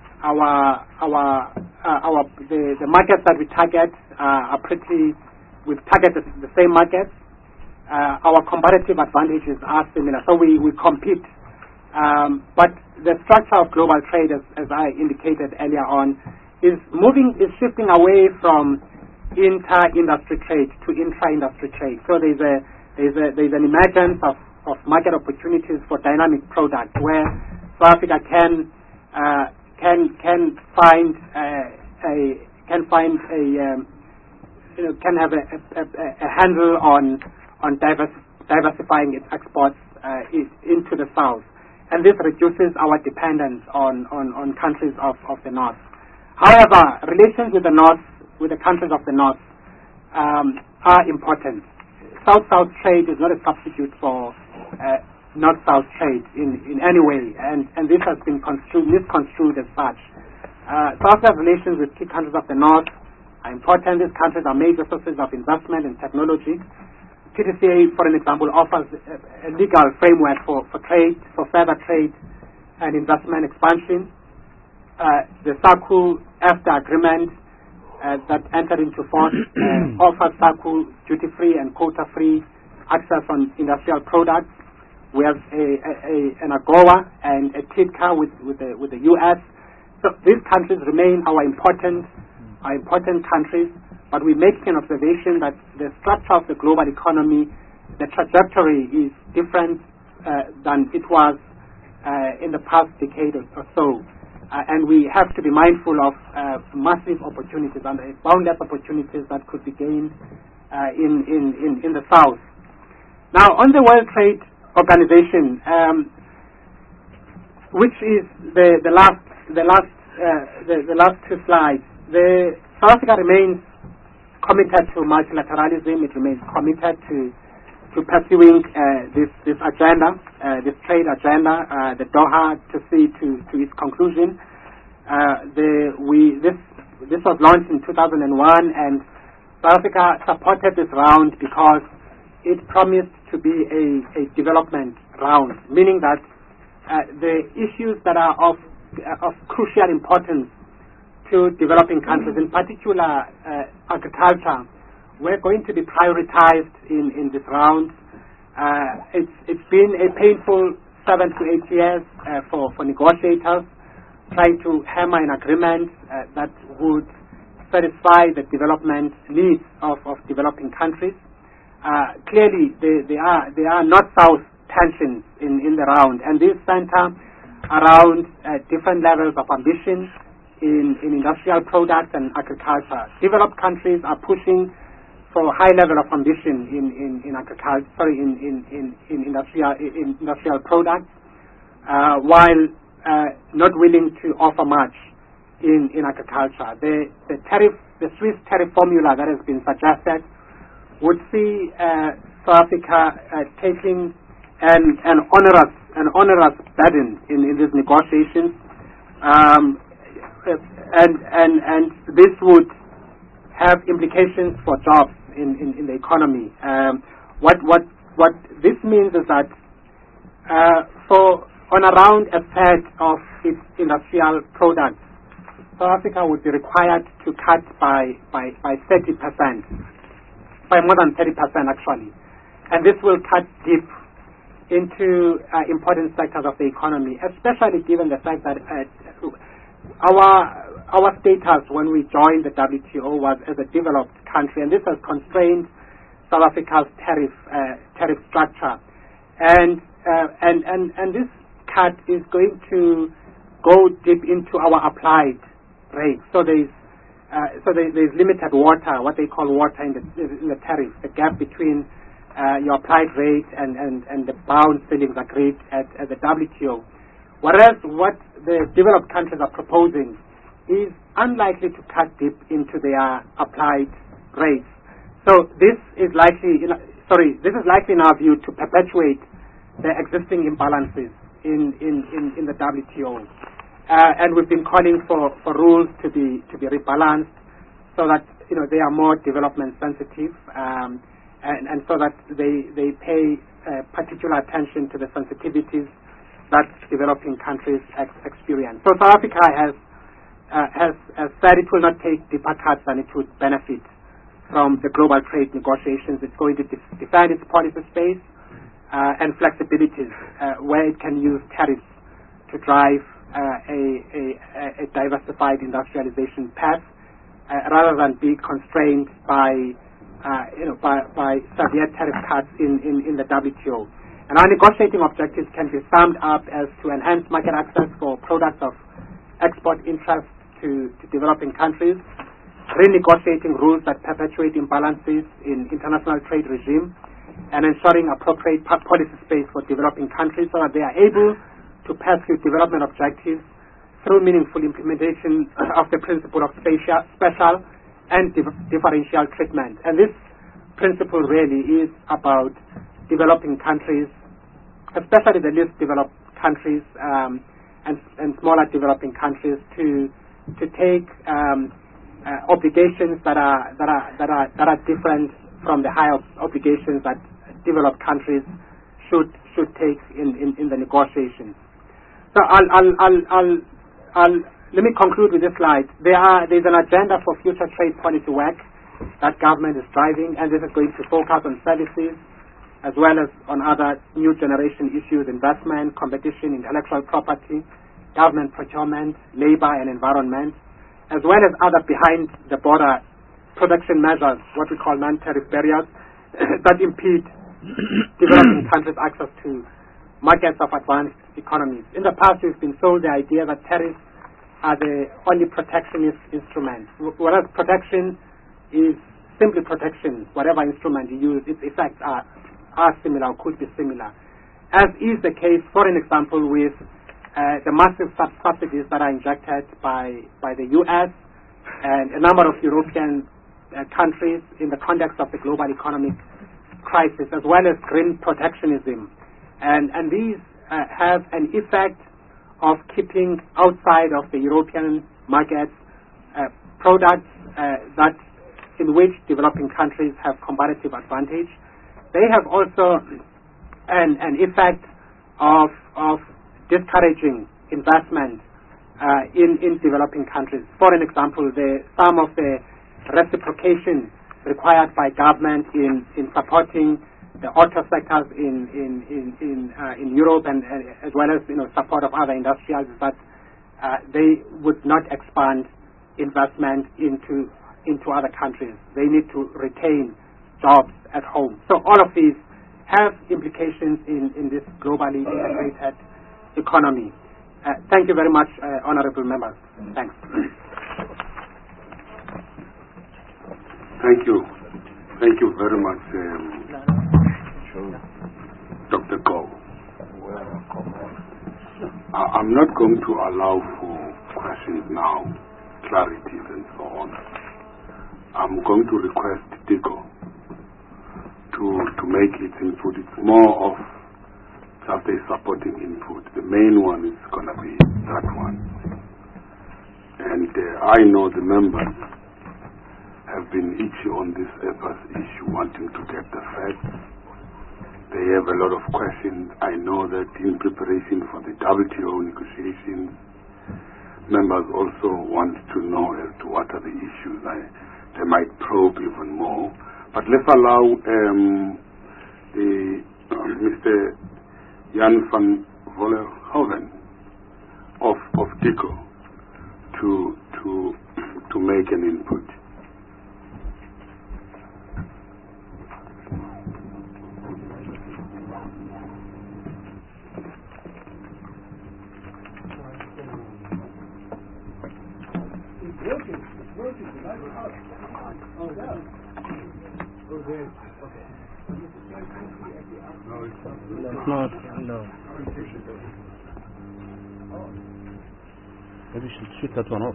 Our our uh, our the, the markets that we target uh, are pretty. We've targeted the same markets. Uh, our comparative advantages are similar, so we we compete. Um, but the structure of global trade, as, as I indicated earlier on, is moving, is shifting away from inter-industry trade to intra-industry trade. So there's a there's a there's an emergence of, of market opportunities for dynamic products where South Africa can uh, can can find uh, a can find a um, you know can have a, a, a handle on on divers, diversifying its exports uh, into the south, and this reduces our dependence on on, on countries of, of the north. However, relations with the north, with the countries of the north, um, are important. South-South trade is not a substitute for uh, North-South trade in, in any way, and, and this has been construed, misconstrued as such. Uh, South-South relations with key countries of the north are important. These countries are major sources of investment and technology. P D C A, for an example, offers a, a legal framework for, for trade, for further trade and investment expansion. Uh, the SACU-EFTA agreement uh, that entered into force uh, offers SACU duty-free and quota-free access on industrial products. We have a, a, a, an AGOA and a TIDCA with, with, the, with the U S. So these countries remain our important, our important countries, but we make an observation that the structure of the global economy, the trajectory is different uh, than it was uh, in the past decade or so. Uh, and we have to be mindful of uh, massive opportunities and boundless opportunities that could be gained uh, in, in, in, in the South. Now, on the World Trade Organization, um, which is the, the last, the, last, uh, the, the last two slides, the South Africa remains committed to multilateralism. It remains committed to to pursuing uh, this this agenda, uh, this trade agenda, uh, the Doha to see to, to its conclusion. Uh, the we this this was launched in two thousand one, and South Africa supported this round because it promised to be a, a development round, meaning that uh, the issues that are of uh, of crucial importance to developing countries, in particular uh, agriculture, we're going to be prioritized in, in this round. Uh, it's, it's been a painful seven to eight years uh, for, for negotiators trying to hammer an agreement uh, that would satisfy the development needs of, of developing countries. Uh, clearly, there, there are, there are north-south tensions in, in the round, and these center around uh, different levels of ambition in, in industrial products and agriculture. Developed countries are pushing for a high level of ambition in, in, in agriculture, sorry, in, in, in, in industrial in industrial products, uh, while uh, not willing to offer much in, in agriculture. The, the tariff, the Swiss tariff formula that has been suggested would see uh, South Africa uh, taking an, an onerous an onerous burden in, in these negotiations, um, and and and this would have implications for jobs in, in, in the economy. Um, what what what this means is that uh, for on around a third of its industrial products, South Africa would be required to cut by by by thirty percent, by more than thirty percent actually, and this will cut deep into uh, important sectors of the economy, especially given the fact that uh, our Our status when we joined the W T O was as a developed country, and this has constrained South Africa's tariff uh, tariff structure, and uh, and and and this cut is going to go deep into our applied rates. So there is uh, so there, there's limited water, what they call water in the, in the tariff, the gap between uh, your applied rate and, and, and the bound ceilings agreed at, at the W T O. Whereas what the developed countries are proposing is unlikely to cut deep into their applied rates. So this is likely, you know, sorry, this is likely in our view to perpetuate the existing imbalances in, in, in, in the W T O. Uh, and we've been calling for, for rules to be to be rebalanced so that you know they are more development sensitive um, and, and so that they they pay uh, particular attention to the sensitivities that developing countries ex experience. So South Africa has, uh, has has said it will not take deeper cuts than it would benefit from the global trade negotiations. It's going to def define its policy space uh, and flexibilities uh, where it can use tariffs to drive Uh, a, a, a diversified industrialization path uh, rather than be constrained by, uh, you know, by, by severe tariff cuts in, in, in the W T O. And our negotiating objectives can be summed up as to enhance market access for products of export interest to, to developing countries, renegotiating rules that perpetuate imbalances in international trade regime, and ensuring appropriate policy space for developing countries so that they are able to pursue development objectives through meaningful implementation of the principle of spatial, special and dif differential treatment. And this principle really is about developing countries, especially the least developed countries um, and, and smaller developing countries, to to take um, uh, obligations that are that are that are that are different from the higher obligations that developed countries should should take in, in, in the negotiations. So I'll, I'll, I'll, I'll, I'll, let me conclude with this slide. There are, there's an agenda for future trade policy work that government is driving, and this is going to focus on services as well as on other new generation issues, investment, competition, intellectual property, government procurement, labor and environment, as well as other behind-the-border production measures, what we call non-tariff barriers, that impede developing countries' access to markets of advanced economies. In the past, we've been sold the idea that tariffs are the only protectionist instrument, whereas protection is simply protection. Whatever instrument you use, its effects are, are similar or could be similar. As is the case, for an example, with uh, the massive sub subsidies that are injected by, by the U S and a number of European uh, countries in the context of the global economic crisis, as well as green protectionism. And, and these uh, have an effect of keeping outside of the European markets uh, products uh, that in which developing countries have comparative advantage. They have also an, an effect of, of discouraging investment uh, in, in developing countries. For an example, the, some of the reciprocation required by government in, in supporting the auto sectors in in in in, uh, in Europe and uh, as well as you know support of other industrials, but uh, they would not expand investment into into other countries. They need to retain jobs at home. So all of these have implications in in this globally integrated economy. Uh, thank you very much, uh, honourable members. Thanks. Thank you. Thank you very much. Um, Doctor Go. I'm not going to allow for questions now, clarities and so on. I'm going to request Dico to to make its input. It's more of just a supporting input. The main one is going to be that one. And uh, I know the members have been itchy on this E P A S issue, wanting to get the facts. They have a lot of questions. I know that in preparation for the W T O negotiations, members also want to know as to what are the issues. I, they might probe even more. But let's allow um, the uh, Mister Jan van Vollenhoven of of DICO to to to make an input. It's not. No. Maybe you should switch that one off.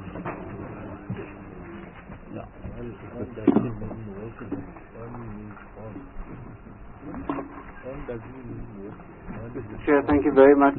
Yeah. Mister Chair, thank you very much.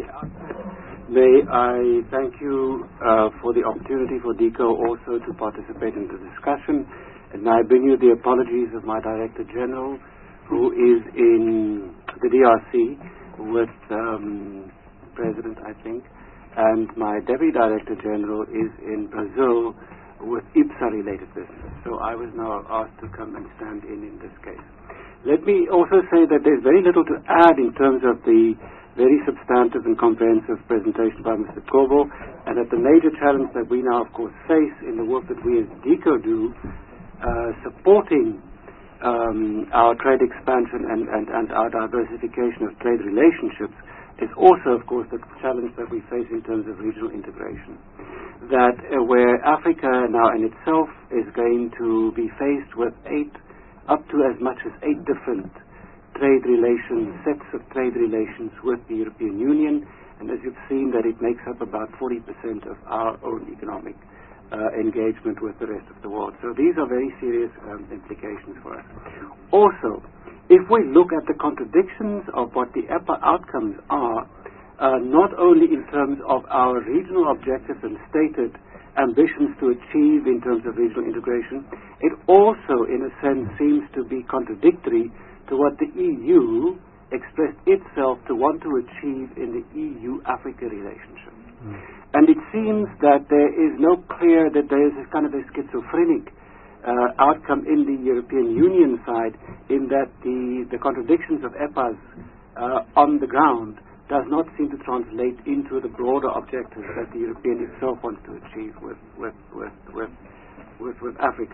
May I thank you uh, for the opportunity for DECO also to participate in the discussion. And I bring you the apologies of my Director General, who is in the D R C with um, the President, I think, and my Deputy Director General is in Brazil with I P S A-related business. So I was now asked to come and stand in in this case. Let me also say that there's very little to add in terms of the very substantive and comprehensive presentation by Mister Kobo, and that the major challenge that we now, of course, face in the work that we as DECO do, uh, supporting um, our trade expansion and, and, and our diversification of trade relationships, is also, of course, the challenge that we face in terms of regional integration. That uh, where Africa now in itself is going to be faced with eight, up to as much as eight different trade relations, sets of trade relations with the European Union, and as you've seen that it makes up about forty percent of our own economic uh, engagement with the rest of the world. So these are very serious um, implications for us. Also, if we look at the contradictions of what the E P A outcomes are, uh, not only in terms of our regional objectives and stated ambitions to achieve in terms of regional integration, it also, in a sense, seems to be contradictory to what the E U expressed itself to want to achieve in the E U-Africa relationship. Mm. And it seems that there is no clear, that there is a kind of a schizophrenic uh, outcome in the European Union side, in that the, the contradictions of E P As uh, on the ground does not seem to translate into the broader objectives that the European itself wants to achieve with, with, with, with, with, with Africa.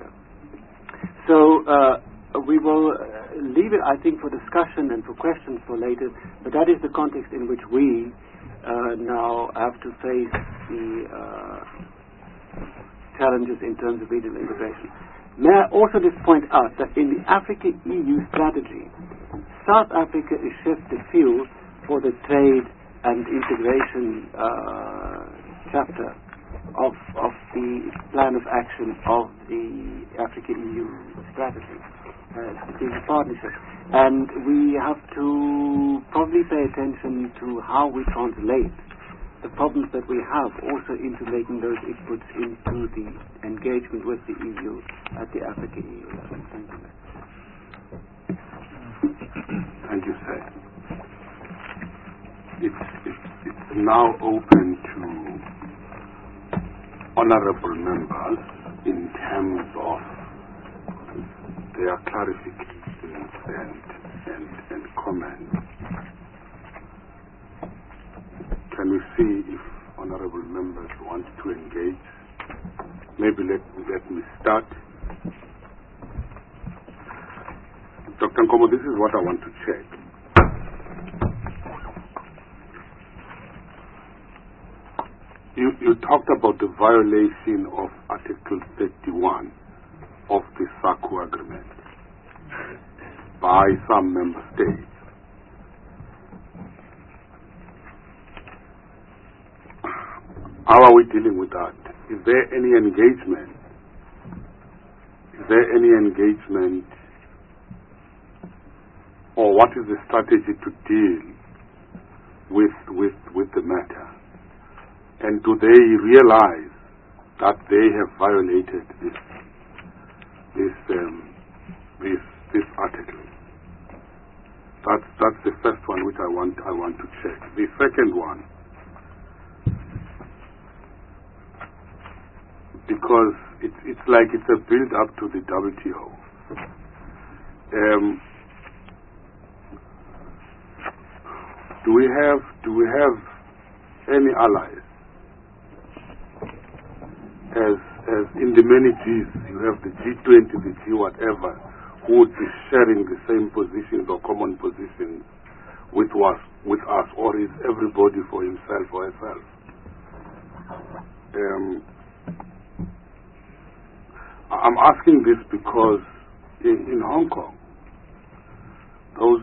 So, uh, we will uh, leave it, I think, for discussion and for questions for later, but that is the context in which we uh, now have to face the uh, challenges in terms of regional integration. May I also just point out that in the Africa-E U strategy, South Africa is shifted field for the trade and integration uh, chapter of, of the plan of action of the Africa-E U strategy. Uh, strategic partnership, and we have to probably pay attention to how we translate the problems that we have also into making those inputs into the engagement with the E U at the Africa-E U level. Thank you. Thank you, sir. It's, it's, it's now open to honorable members in terms of their clarifications and, and, and comments. Can we see if honorable members want to engage? Maybe let, let me start. Doctor Nkomo, this is what I want to check. You, you talked about the violation of Article thirty-one of the SACU agreement by some member states. How are we dealing with that? Is there any engagement? Is there any engagement, or what is the strategy to deal with with with the matter? And do they realize that they have violated this this um, this this article? That's that's the first one which I want I want to check. The second one, because it's it's like it's a build up to the W T O. Um, do we have do we have any allies? As as in the many Gs, you have the G twenty, the G whatever, who would be sharing the same positions or common positions with us, with us, or is everybody for himself or herself? Um, I'm asking this because in, in Hong Kong,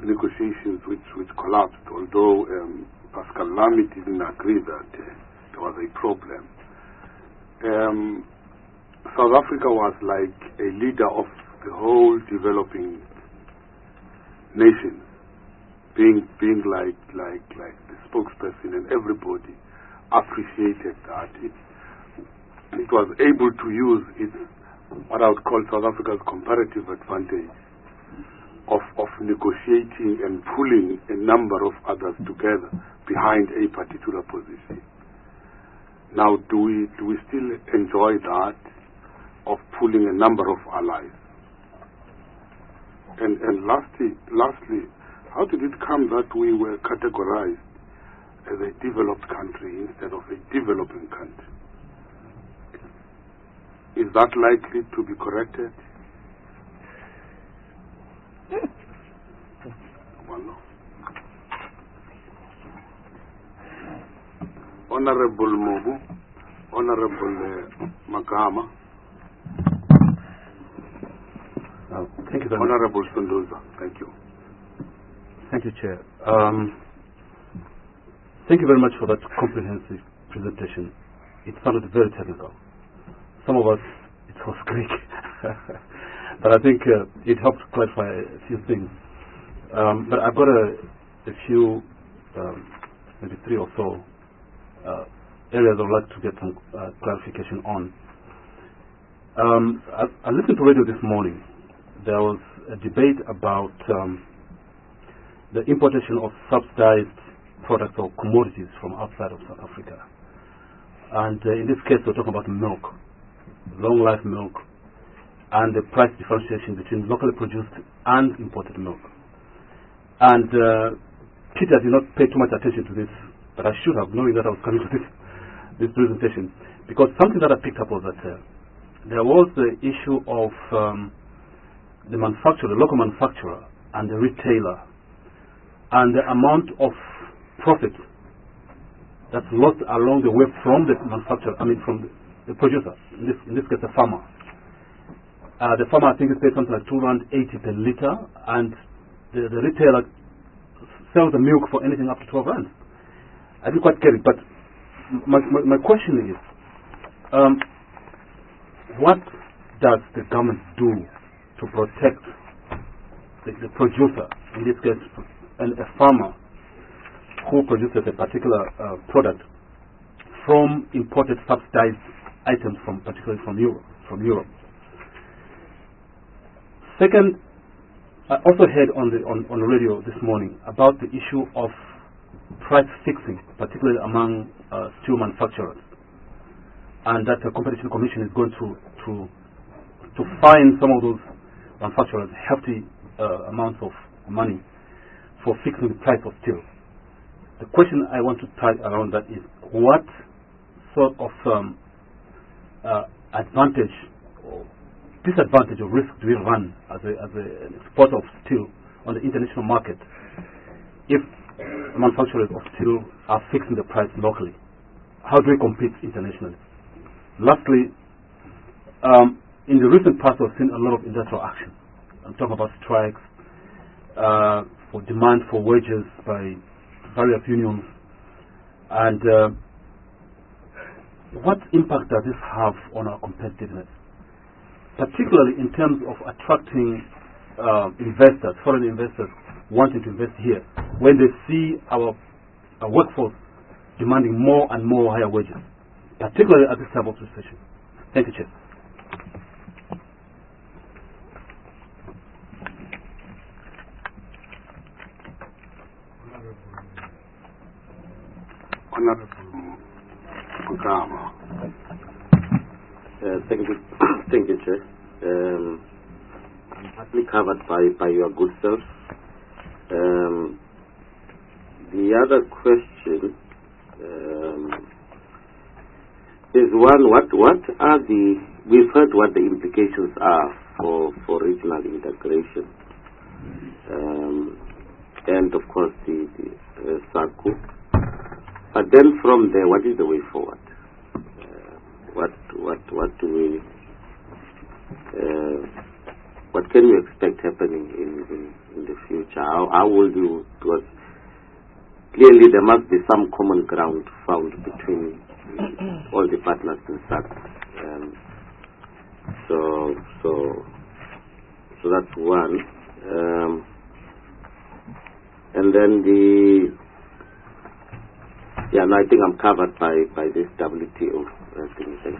negotiations which, which collapsed, although um, Pascal Lamy didn't agree that uh, there was a problem. Um, South Africa was like a leader of the whole developing nation, being being like like like the spokesperson, and everybody appreciated that. It, it was able to use its, what I would call South Africa's comparative advantage of, of negotiating and pulling a number of others together behind a particular position. Now, do we, do we still enjoy that of pulling a number of allies? And, and lastly, lastly, how did it come that we were categorized as a developed country instead of a developing country? Is that likely to be corrected? Well, no. Honorable Mobu, Honorable uh, Magama, Uh, thank you very Honorable much. Sunduza, thank you. Thank you, Chair. Um, thank you very much for that comprehensive presentation. It sounded very technical. Some of us, it was Greek. But I think uh, it helped clarify a few things. Um, but I've got a, a few, um, maybe three or so uh, areas I'd like to get some uh, clarification on. Um, I, I listened to radio this morning. There was a debate about um, the importation of subsidized products or commodities from outside of South Africa. And uh, in this case, we're talking about milk, long life milk, and the price differentiation between locally produced and imported milk. And uh, Peter did not pay too much attention to this, but I should have, knowing that I was coming to this, this presentation, because something that I picked up was that uh, there was the issue of um, the manufacturer, the local manufacturer, and the retailer, and the amount of profit that's lost along the way from the manufacturer, I mean from the, the producer, in this, in this case the farmer. Uh, the farmer, I think, is paid something like two rand eighty per liter, and the, the retailer sells the milk for anything up to twelve rand. I didn't quite get it, but my, my, my question is, um, what does the government do to protect the, the producer, in this case, and a farmer who produces a particular uh, product from imported subsidized items, from particularly from Europe, from Europe? Second, I also heard on the on, on the radio this morning about the issue of price fixing, particularly among uh, steel manufacturers, and that the Competition Commission is going to to to fine some of those manufacturers hefty uh, amounts of money for fixing the price of steel. The question I want to tie around that is, what sort of um, uh, advantage or disadvantage or risk do we run as a as a, an exporter of steel on the international market if manufacturers of steel are fixing the price locally? How do we compete internationally? Lastly, um, in the recent past, we've seen a lot of industrial action. I'm talking about strikes, uh, for demand for wages by various unions. And uh, what impact does this have on our competitiveness, particularly in terms of attracting uh, investors, foreign investors wanting to invest here, when they see our, our workforce demanding more and more higher wages, particularly at this time of recession? Thank you, Chair. Honorable Magama. Uh, thank you, thank you, Chair. Um, partly covered by, by your good self. Um, the other question um, is one: what what are the? We've heard what the implications are for for regional integration, um, and of course the, the uh, SACU. But then from there, what is the way forward? Uh, what what what do we? Uh, what can we expect happening in, in, in the future? How, how will you, because clearly there must be some common ground found between all the partners in SADC. Um, so, so, so that's one. Um, and then the, yeah, no, I think I'm covered by, by this W T O uh, thing. Thanks.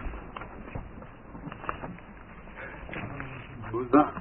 Who's that?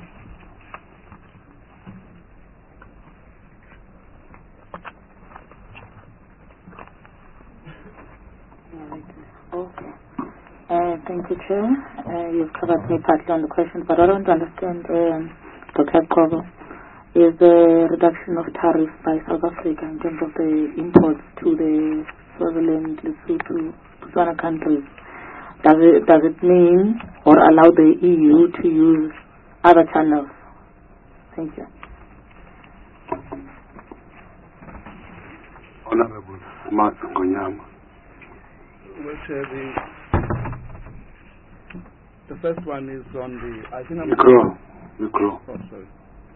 Okay. Uh, thank you, Chair. Uh, you've covered me partly on the question, but I don't understand, um, Doctor Kobo, is the reduction of tariffs by South Africa in terms of the imports to the Swaziland, Lesotho, Botswana countries. Does it, does it mean or allow the E U to use other channels? Thank you. Honorable Mark Gonyama. Well, Chair, the, the first one is on the, I think I'm... Micro. Micro. Oh, sorry.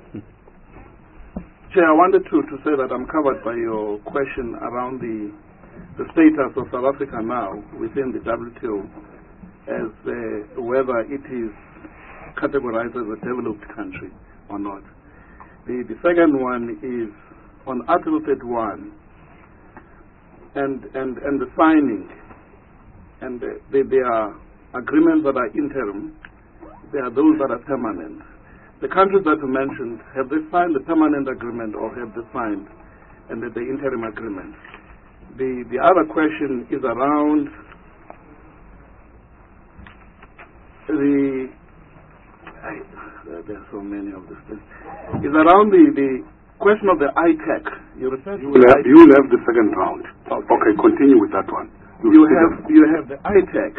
Chair, I wanted to, to say that I'm covered by your question around the, the status of South Africa now within the W T O as uh, whether it is categorized as a developed country or not. The, the second one is on Article thirty-one and, and, and the signing. And uh, they, there are agreements that are interim. There are those that are permanent. The countries that you mentioned, have they signed the permanent agreement or have they signed and the, the interim agreement? The, the other question is around the, I, there are so many of these things, is around the, the question of the I TEC. You, you, will have, you will have the second round. Okay, okay, continue with that one. You, you have you have the I TEC.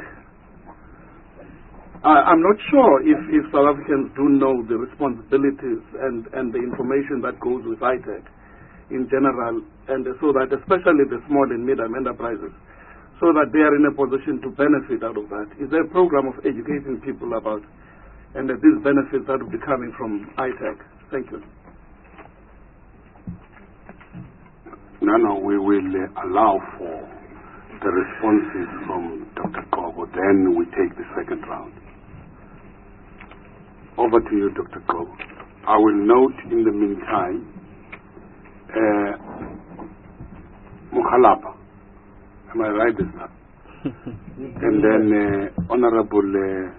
Uh, I'm not sure if, if South Africans do know the responsibilities and, and the information that goes with I TEC in general, and so that especially the small and medium enterprises, so that they are in a position to benefit out of that. Is there a program of educating people about and uh, these benefits that will be coming from I TEC? Thank you. No, no, we will uh, allow for the responses from Doctor Kobo, then we take the second round. Over to you, Doctor Kobo. I will note in the meantime, uh, Mukhalapa, am I right this time? And then uh, Honorable uh,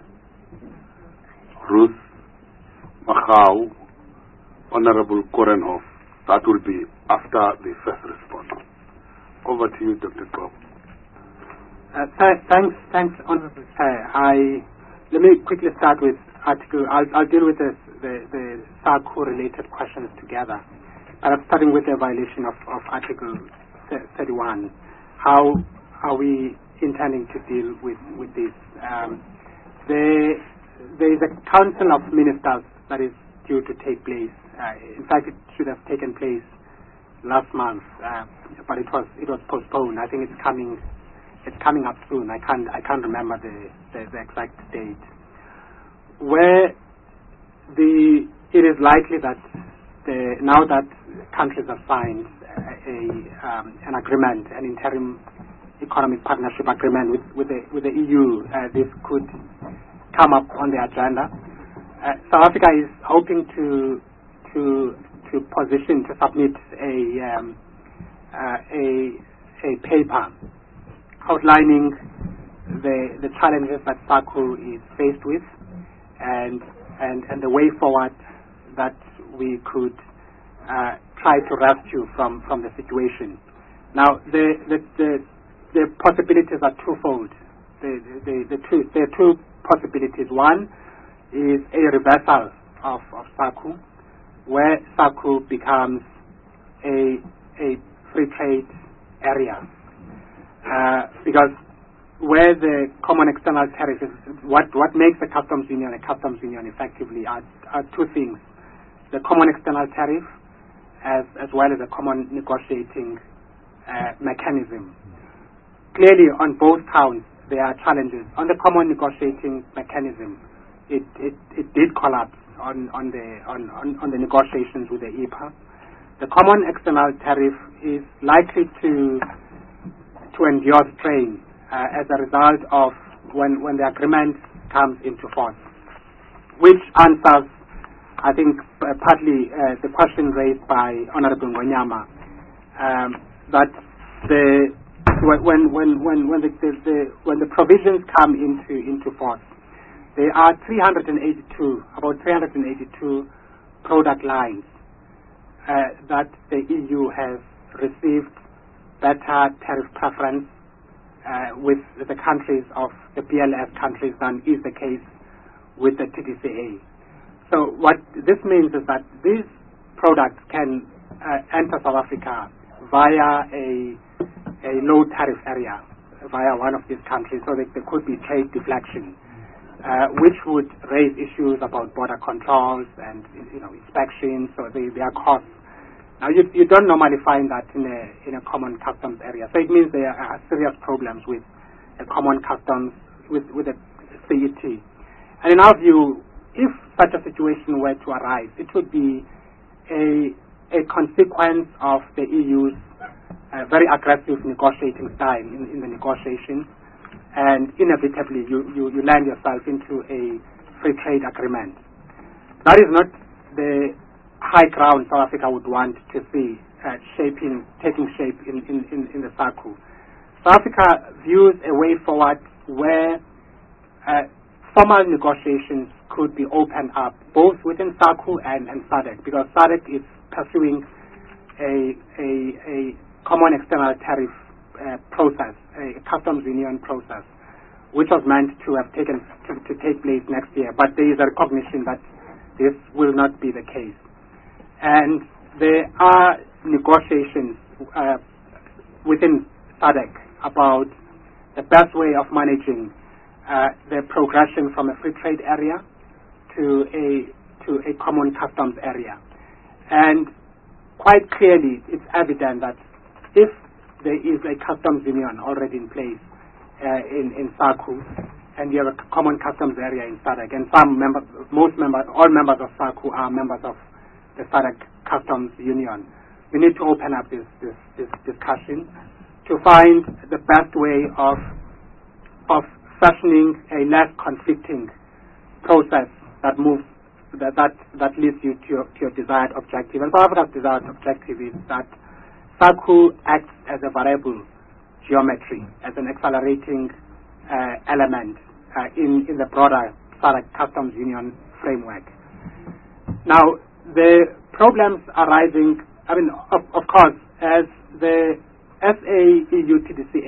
Ruth Machau, Honorable Korenhoff, that will be after the first response. Over to you, Doctor Kobo. Uh, th thanks, thanks, Honorable Chair. I let me quickly start with article. I'll, I'll deal with this, the the SACU-related questions together. But I'm starting with the violation of, of Article thirty-one. How are we intending to deal with with this? Um, there, there is a Council of Ministers that is due to take place. Uh, in fact, it should have taken place last month, uh, but it was it was postponed. I think it's coming. It's coming up soon. I can't I can't remember the, the, the exact date. Where the it is likely that the, now that countries have signed a, um, an agreement, an interim economic partnership agreement with with the with the E U, uh, this could come up on the agenda. Uh, South Africa is hoping to to to position to submit a um, uh, a a paper outlining the the challenges that SACU is faced with, and and and the way forward that we could uh, try to rescue from from the situation. Now, the the the, the possibilities are twofold. The the the two there are two possibilities. One is a reversal of of SACU, where SACU becomes a a free trade area. Uh, because where the common external tariff is, what, what makes the customs union a customs union effectively are, are two things. The common external tariff as, as well as a common negotiating uh, mechanism. Clearly, on both counts, there are challenges. On the common negotiating mechanism, it, it, it did collapse on, on, the, on, on, on the negotiations with the E P A. The common external tariff is likely to, to endure strain uh, as a result of when, when the agreement comes into force, which answers, I think, uh, partly uh, the question raised by Honorable Ngonyama, um, that the when when when when the, the, the when the provisions come into into force, there are three hundred eighty-two about three hundred eighty-two product lines uh, that the E U has received better tariff preference uh, with the countries of the B L S countries than is the case with the T D C A. So what this means is that these products can uh, enter South Africa via a a low tariff area, via one of these countries, so that there could be trade deflection, uh, which would raise issues about border controls and, you know, inspections, so they, they are costs. Now, you, you don't normally find that in a, in a common customs area, so it means there are serious problems with a common customs, with, with a C E T. And in our view, if such a situation were to arise, it would be a, a consequence of the E U's uh, very aggressive negotiating style in, in the negotiations, and inevitably you, you, you land yourself into a free trade agreement. That is not the high ground South Africa would want to see uh, shaping, taking shape in, in, in, in the SACU. South Africa views a way forward where uh, formal negotiations could be opened up both within SACU and, and SADC, because SADC is pursuing a, a, a common external tariff uh, process, a customs union process, which was meant to have taken to, to take place next year. But there is a recognition that this will not be the case, and there are negotiations uh, within SADC about the best way of managing uh, the progression from a free trade area to a to a common customs area. And quite clearly, it's evident that if there is a customs union already in place uh, in, in SACU, and you have a common customs area in SADC, and some members, most members, all members of SACU are members of the SADC customs union, we need to open up this, this, this discussion to find the best way of, of fashioning a less conflicting process that moves, that, that, that leads you to your, to your desired objective. And South Africa's desired objective is that SACU acts as a variable geometry, as an accelerating uh, element uh, in, in the broader SADC customs union framework. Now, the problems arising, I mean, of, of course, as the S A E U T D C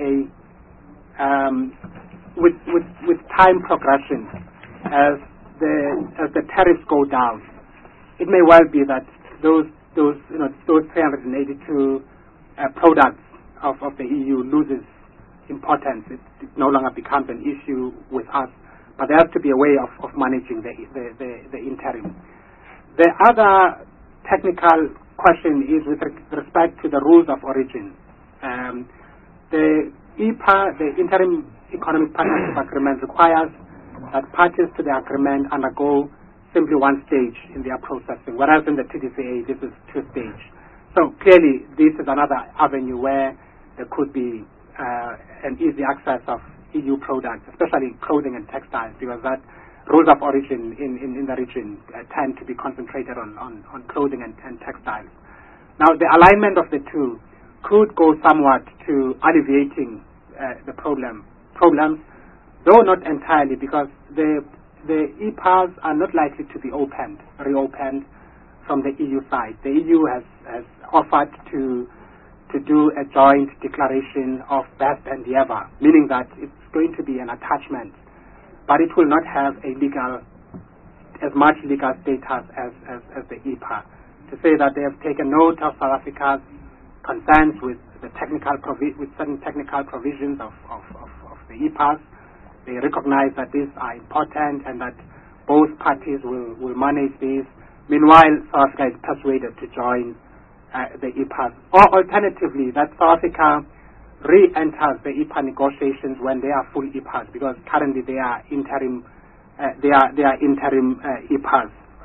A, um, with, with, with time progression, as the, as the tariffs go down, it may well be that those, those, you know, those three hundred eighty-two Uh, products of, of the E U loses importance. It, it no longer becomes an issue with us, but there has to be a way of, of managing the, the, the, the interim. The other technical question is with respect to the rules of origin. Um, the E P A, the Interim Economic Partnership Agreement, requires that parties to the agreement undergo simply one stage in their processing, whereas in the T D C A this is two stage. So clearly, this is another avenue where there could be uh, an easy access of E U products, especially clothing and textiles, because that rules of origin in, in, in the region uh, tend to be concentrated on, on, on clothing and, and textiles. Now, the alignment of the two could go somewhat to alleviating uh, the problem problems, though not entirely, because the, the E P As are not likely to be opened, reopened, from the E U side. The E U has, has offered to to do a joint declaration of best endeavor, meaning that it's going to be an attachment, but it will not have a legal, as much legal status as, as, as the E P A. To say that they have taken note of South Africa's concerns with the technical provi- with certain technical provisions of, of, of, of the E P As, they recognize that these are important and that both parties will, will manage these. Meanwhile, South Africa is persuaded to join uh, the E P A. Or alternatively, that South Africa re-enters the E P A negotiations when they are full E P As, because currently they are interim, uh, they are they are interim uh, E P As.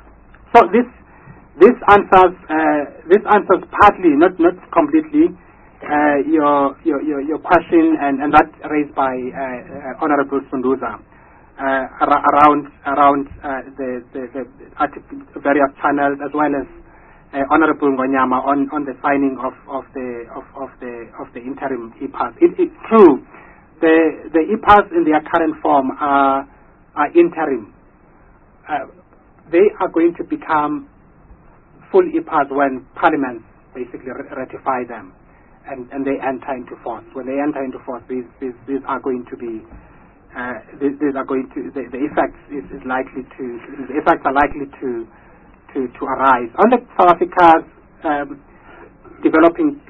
So this this answers uh, this answers partly, not not completely, uh, your, your your your question and, and that raised by uh, uh, Honorable Sunduza uh, ar around around uh, the the, the various channels, as well as uh, Honorable Ngonyama on, on the signing of, of the of, of the of the interim E P A S. It, it's true, the the E P A S in their current form are are interim. Uh, they are going to become full E P A S when Parliament basically ratify them, and, and they enter into force. When they enter into force, these these, these are going to be uh, these, these are going to the, the effects is, is likely to the effects are likely to to to arise on the South Africa's um, developing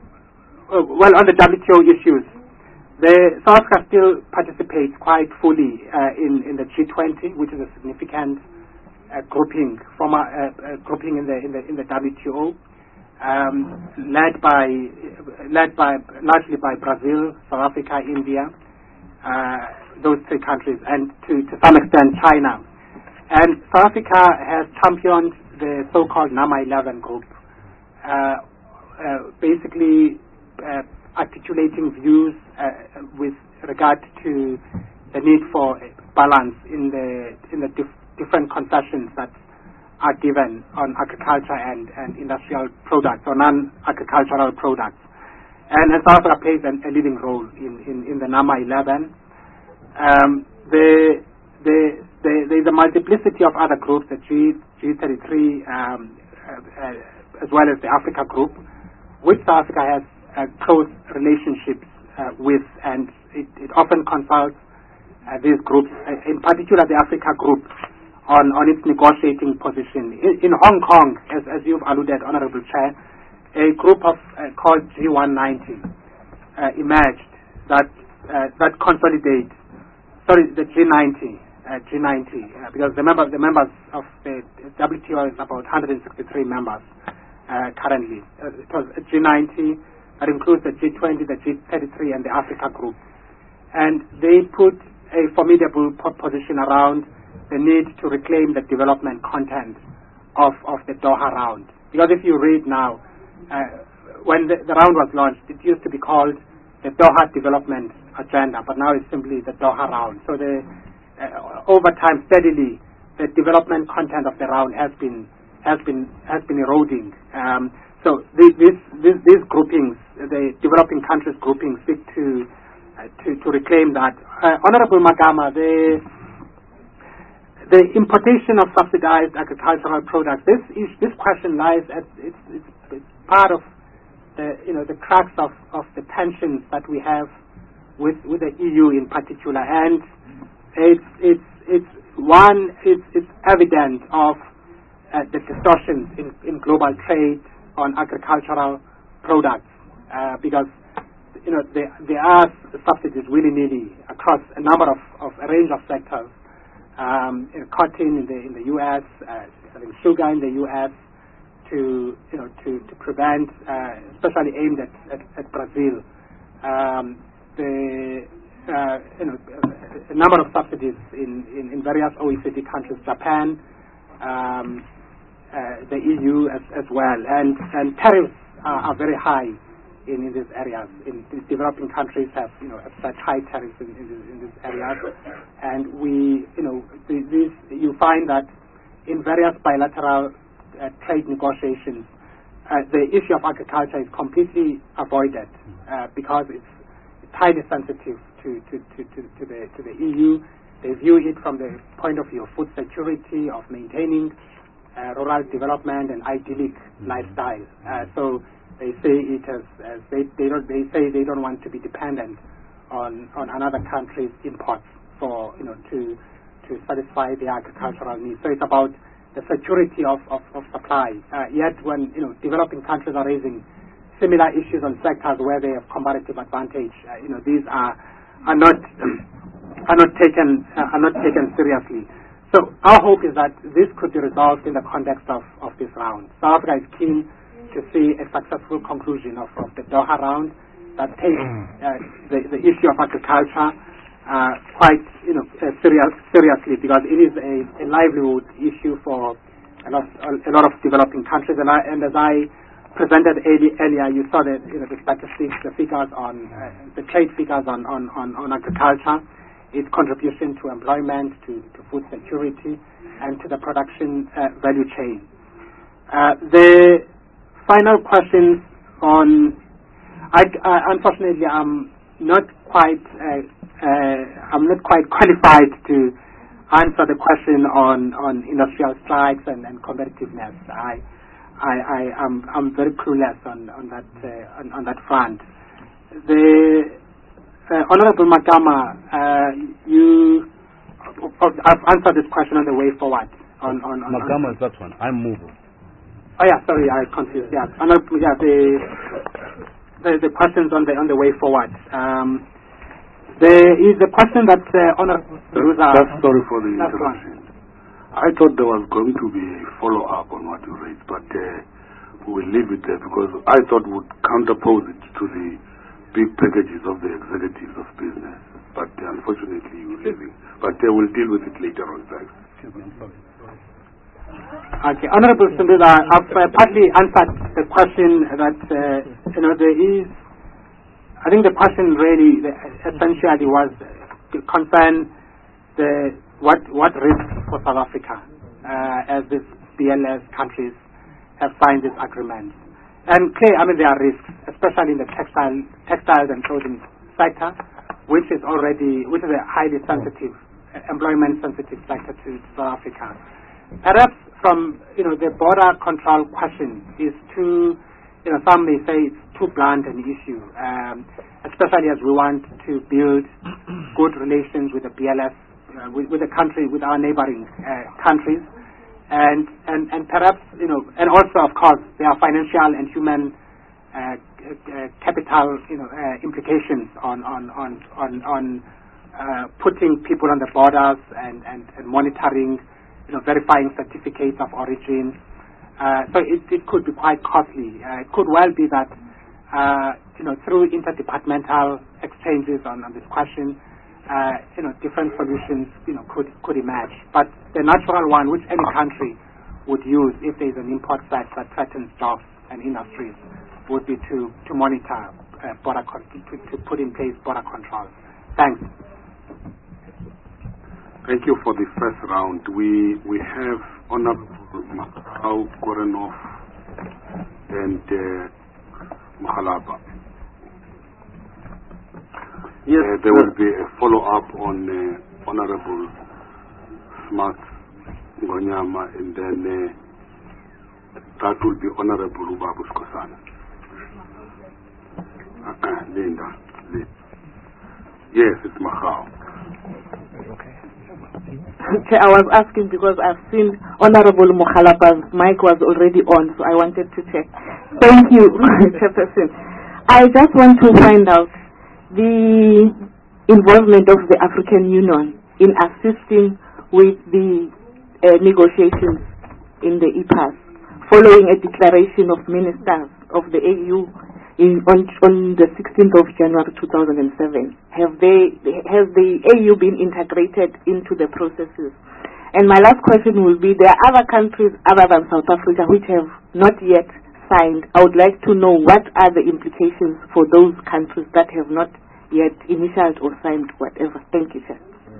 uh, well on the W T O issues. The South Africa still participates quite fully uh, in in the G twenty, which is a significant uh, grouping, former uh, uh, grouping in the in the in the W T O, um, led by led by largely by Brazil, South Africa, India, uh, those three countries, and to to some extent China. And South Africa has championed the so-called NAMA eleven group, uh, uh, basically. Uh, articulating views uh, with regard to the need for balance in the in the dif different concessions that are given on agriculture and, and industrial products or non-agricultural products. And, and South Africa plays an, a leading role in, in, in the NAMA eleven. Um, the, the, the, there's a multiplicity of other groups, the G, G thirty-three, um, uh, uh, as well as the Africa group, which South Africa has Uh, close relationships uh, with, and it, it often consults uh, these groups, uh, in particular the Africa group, on, on its negotiating position. In, in Hong Kong, as, as you've alluded, Honorable Chair, a group of uh, called G one ninety uh, emerged that uh, that consolidates. Sorry, the G ninety, uh, G ninety, uh, because the member the members of the W T O is about one hundred sixty-three members uh, currently. Uh, it was a G ninety. That includes the G twenty, the G thirty-three, and the Africa group. And they put a formidable position around the need to reclaim the development content of, of the Doha round. Because if you read now, uh, when the, the round was launched, it used to be called the Doha Development Agenda, but now it's simply the Doha round. So the, uh, over time, steadily, the development content of the round has been has been has been eroding. Um, So these, these, these, these groupings, the developing countries groupings, seek to uh, to, to reclaim that. Uh, Honorable Magama, the the importation of subsidized agricultural products. This is, this question lies at it's, it's, it's part of the you know the crux of, of the tensions that we have with with the E U in particular, and it's it's it's one it's it's evident of uh, the distortions in, in global trade on agricultural products, uh, because you know there, there are subsidies willy-nilly across a number of, of a range of sectors. Um, in cotton in the in the U S, uh, sugar in the U S, to you know to to prevent, uh, especially aimed at at, at Brazil, um, the uh, you know a number of subsidies in, in, in various O E C D countries, Japan. Um, Uh, the E U as, as well, and and tariffs are, are very high in, in these areas. In, in developing countries have you know have such high tariffs in, in, in these areas, and we you know these you find that in various bilateral uh, trade negotiations, uh, the issue of agriculture is completely avoided uh, because it's, it's highly sensitive to to, to, to to the to the E U. They view it from the point of view of food security, of maintaining Uh, rural development and idyllic mm-hmm. lifestyle. Uh, so they say it as, as they they don't they say they don't want to be dependent on on another country's imports for you know to to satisfy their agricultural needs. So it's about the security of of, of supply. Uh, yet when you know developing countries are raising similar issues on sectors where they have comparative advantage, uh, you know these are are not are not taken uh, are not taken seriously. So our hope is that this could be resolved in the context of, of this round. South Africa is keen to see a successful conclusion of, of the Doha round that takes uh, the, the issue of agriculture uh, quite you know uh, serious, seriously, because it is a, a livelihood issue for a lot, a lot of developing countries. And, I, and as I presented earlier, you saw that, you know, the statistics, the figures on, uh, the trade figures on, on, on, on agriculture, its contribution to employment, to, to food security, and to the production uh, value chain. Uh, the final questions on, I, uh, unfortunately, I'm not quite, uh, uh, I'm not quite qualified to answer the question on, on industrial strikes and, and competitiveness. I, I, I, I'm, I'm very clueless on, on that, uh, on, on that front. The uh, Honorable Magama, uh, you, uh, I've answered this question on the way forward. On, on, on Magama is that one. I'm Mubu. Oh yeah, sorry, I confused. Yeah, Honorable, yeah, the, the the questions on the on the way forward. Um, there is a question that uh, Honorable Ruza. That's sorry for the interruption. I thought there was going to be a follow-up on what you raised, but uh, we will leave it there because I thought we would counterpose it to the big packages of the executives of business. But uh, unfortunately, you're leaving. But uh, we'll deal with it later on, thanks. Okay, Honorable Sundula, I've uh, partly answered the question that, uh, you know, there is, I think the question really the, essentially was to concern the What what risks for South Africa uh, as these B L S countries have signed this agreement? And clearly, I mean, there are risks, especially in the textile textiles and clothing sector, which is already which is a highly sensitive, uh, employment sensitive sector to, to South Africa. Perhaps from you know the border control question is too, you know, some may say it's too blunt an issue, um, especially as we want to build good relations with the B L S. Uh, with, with the country, with our neighboring uh, countries, and, and and perhaps you know, and also of course there are financial and human uh, uh, capital you know uh, implications on on on on, on uh, putting people on the borders and, and, and monitoring, you know, verifying certificates of origin. Uh, so it, it could be quite costly. Uh, it could well be that uh, you know through interdepartmental exchanges on, on this question. Uh, you know, different solutions, you know, could could emerge. But the natural one, which any country would use if there is an import threat that threatens jobs and industries, would be to to monitor uh, border con to, to put in place border controls. Thanks. Thank you for the first round. We we have Honorable Makau Korenov and uh, Mahalapa. Yes, uh, there will be a follow-up on uh, Honorable Smart Ngonyama, and then uh, that will be Honorable Ubabu Skosana. Uh, Linda. Linda. Yes, it's Makau. Okay. Okay, I was asking because I've seen Honorable Mohalapa's mic was already on, so I wanted to check. Thank you, Chairperson. I just want to find out the involvement of the African Union in assisting with the uh, negotiations in the E P A S, following a declaration of ministers of the A U in, on, on the sixteenth of January two thousand seven. Have they, has the A U been integrated into the processes? And my last question will be, there are other countries other than South Africa which have not yet signed. I would like to know what are the implications for those countries that have not yet initialed or signed whatever. Thank you, sir.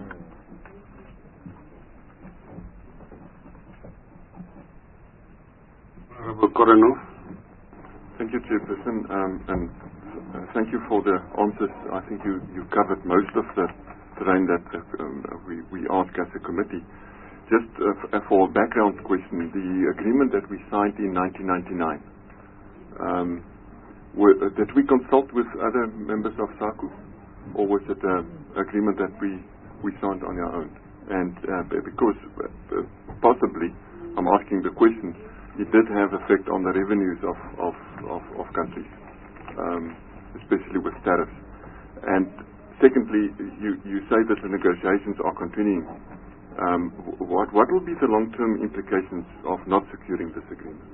Honorable Korenov. Thank you, Chairperson, um, and uh, thank you for the answers. I think you, you covered most of the terrain that uh, um, we, we ask as a committee. Just uh, for a background question, the agreement that we signed in nineteen ninety-nine, um, were, uh, did we consult with other members of SACU, or was it an agreement that we, we signed on our own? And uh, because uh, possibly, I'm asking the question, it did have effect on the revenues of, of, of, of countries, um, especially with tariffs. And secondly, you, you say that the negotiations are continuing. Um, what, what will be the long-term implications of not securing this agreement?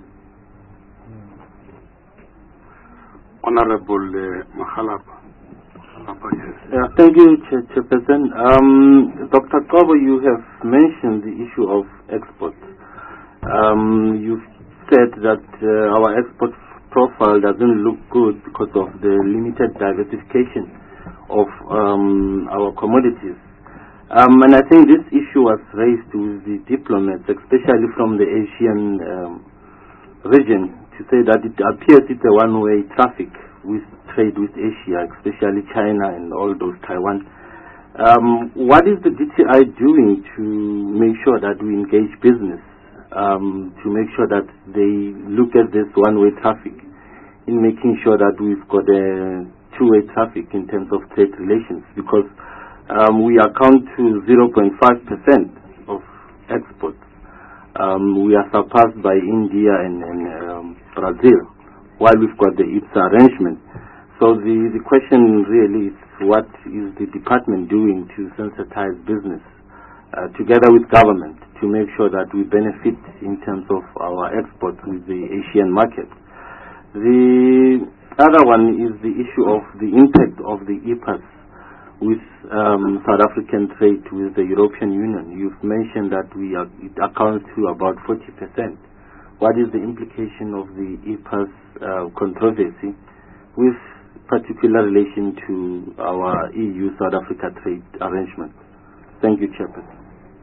Honorable uh, Mahalapa. Mahalapa, yes. Yeah, thank you, Chair Chairperson. Um, Doctor Kobo, you have mentioned the issue of exports. um, you've said that uh, our export profile doesn't look good because of the limited diversification of um, our commodities. Um, and I think this issue was raised with the diplomats, especially from the Asian um, region, to say that it appears it's a one-way traffic with trade with Asia, especially China and all those Taiwan. Um, what is the D T I doing to make sure that we engage business, um, to make sure that they look at this one-way traffic in making sure that we've got a two-way traffic in terms of trade relations? Because um, we account to zero point five percent of exports. Um, we are surpassed by India and, and um, Brazil, while we've got the I P S A arrangement. So the, the question really is, what is the department doing to sensitize business uh, together with government to make sure that we benefit in terms of our exports with the Asian market? The other one is the issue of the impact of the I P A S with um, South African trade with the European Union. You've mentioned that we are, it accounts to about forty percent. What is the implication of the I P A S uh, controversy with particular relation to our E U-South Africa trade arrangement? Thank you, Chairperson.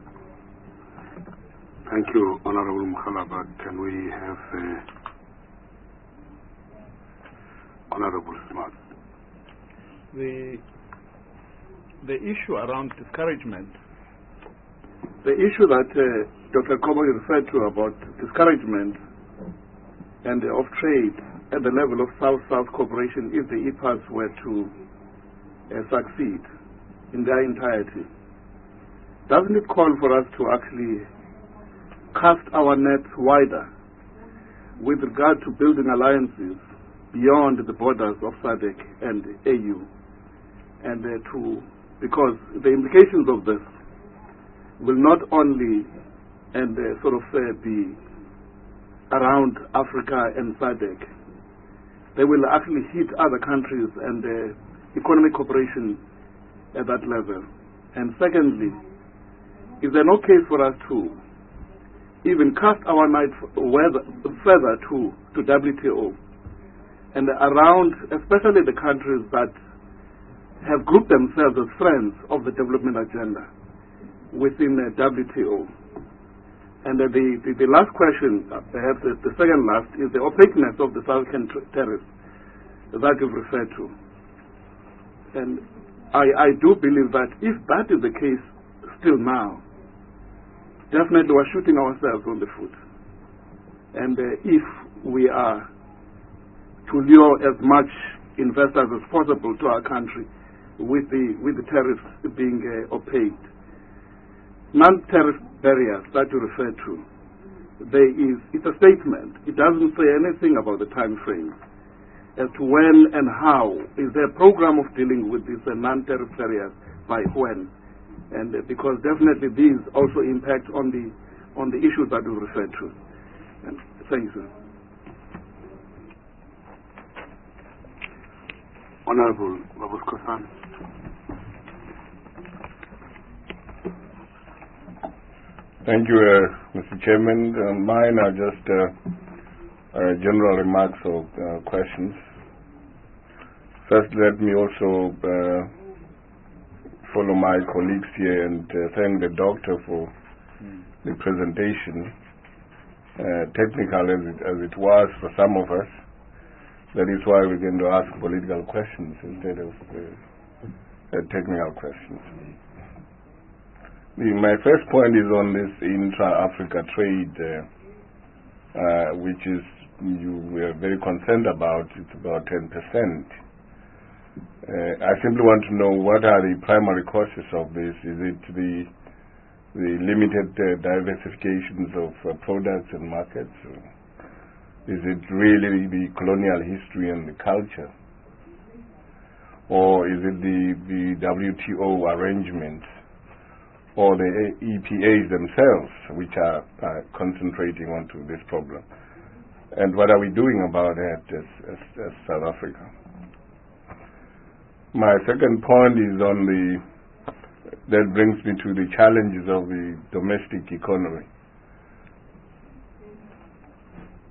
Thank you, Honorable Mukhalaba. Can we have uh, Honorable Smart? The, the issue around discouragement, the issue that uh, Doctor Kobo referred to about discouragement and uh, of trade at the level of South-South cooperation, if the I P A S were to uh, succeed in their entirety, doesn't it call for us to actually cast our nets wider with regard to building alliances beyond the borders of SADC and A U, and uh, to because the implications of this will not only and uh, sort of uh, be around Africa and SADC, they will actually hit other countries and uh, economic cooperation at that level. And secondly, is there no case for us to even cast our net further to, to W T O and around, especially the countries that have grouped themselves as friends of the development agenda within the W T O? And uh, the, the, the last question, uh, perhaps the, the second last, is the opaqueness of the South African tariffs that you've referred to. And I, I do believe that if that is the case still now, definitely we're shooting ourselves on the foot. And uh, if we are to lure as much investors as possible to our country with the, with the tariffs being uh, opaque, non-tariff barriers that you refer to, there is, it's a statement. It doesn't say anything about the time frame as to when and how. Is there a program of dealing with these uh, non-tariff barriers by when? And uh, because definitely these also impact on the on the issues that you referred to. And thank you, sir. Honorable Babus Kosan. Thank you, uh, Mister Chairman. Uh, mine are just uh, uh, general remarks or uh, questions. First, let me also uh, follow my colleagues here and uh, thank the doctor for mm. the presentation. Uh, technical as it, as it was for some of us, that is why we're going to ask political questions instead of uh, uh, technical questions. The, my first point is on this intra-Africa trade, uh, uh, which is you we are very concerned about. It's about ten percent. Uh, I simply want to know what are the primary causes of this. Is it the the limited uh, diversifications of uh, products and markets? Is it really the colonial history and the culture? Or is it the, the W T O arrangements? Or the E P As themselves, which are uh, concentrating onto this problem? And what are we doing about that as, as, as South Africa? My second point is on the, that brings me to the challenges of the domestic economy.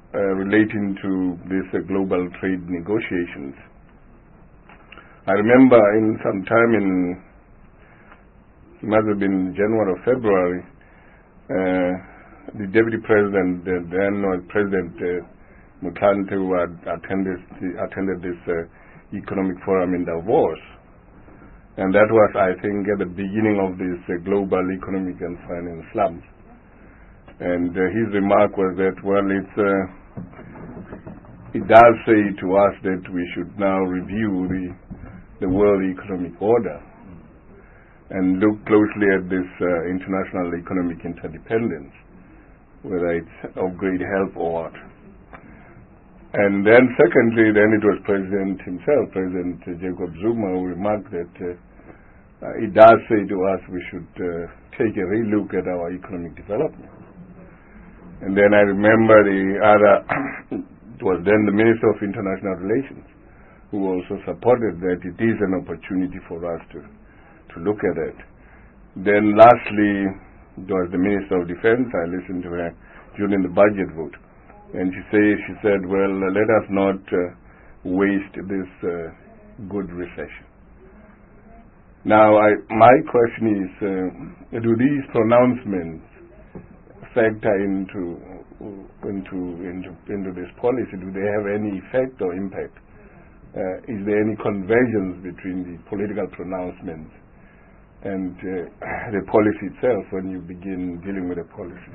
uh, relating to these uh, global trade negotiations. I remember in some time in, it must have been January or February, uh, the Deputy President, uh, then was President uh, Motlanthe, who had attended, attended this uh, economic forum in Davos. And that was, I think, at the beginning of this uh, global economic and finance slump. And uh, his remark was that, well, it's, uh, it does say to us that we should now review the, the world economic order and look closely at this uh, international economic interdependence, whether it's of great help or what. And then secondly, then it was President himself, President uh, Jacob Zuma, who remarked that uh, uh, it does say to us we should uh, take a relook at our economic development. And then I remember the other, it was then the Minister of International Relations, who also supported that it is an opportunity for us to, to look at it. Then lastly, it was the Minister of Defense. I listened to her during the budget vote. And she, say, she said, well, uh, let us not uh, waste this uh, good recession. Now, I, my question is, uh, do these pronouncements factor into, into, into, into this policy? Do they have any effect or impact? Uh, is there any convergence between the political pronouncements and uh, the policy itself when you begin dealing with a policy?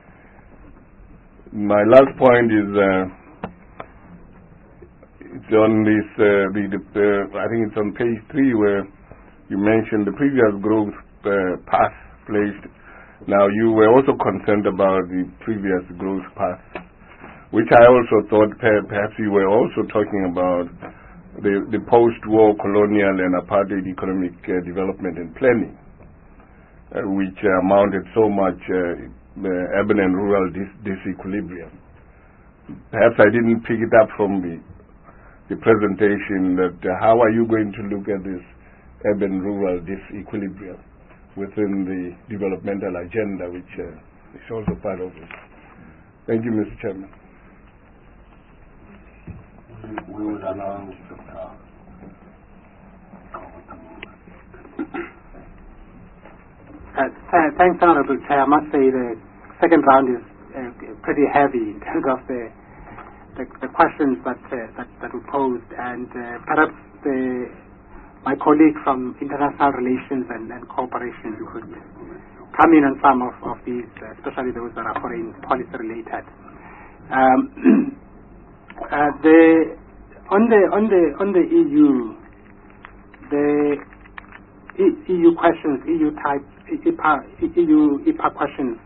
My last point is uh, it's on this. Uh, the, the, uh, I think it's on page three where you mentioned the previous growth uh, path placed. Now you were also concerned about the previous growth path, which I also thought per perhaps you were also talking about the, the post-war colonial and apartheid economic uh, development and planning, uh, which uh, amounted so much. Uh, the urban and rural dis disequilibrium. Perhaps I didn't pick it up from the, the presentation that uh, how are you going to look at this urban-rural disequilibrium within the developmental agenda, which uh, is also part of it. Thank you, Mister Chairman. We will allow Doctor Uh, th thanks, Honorable Chair. I must say the second round is uh, pretty heavy in terms of the the, the questions that, uh, that that were posed, and uh, perhaps the, my colleague from International Relations and, and Cooperation could come in on some of, of these, uh, especially those that are foreign policy related. Um, uh, the on the on the on the E U, the E U questions, E U type. E U I P A questions.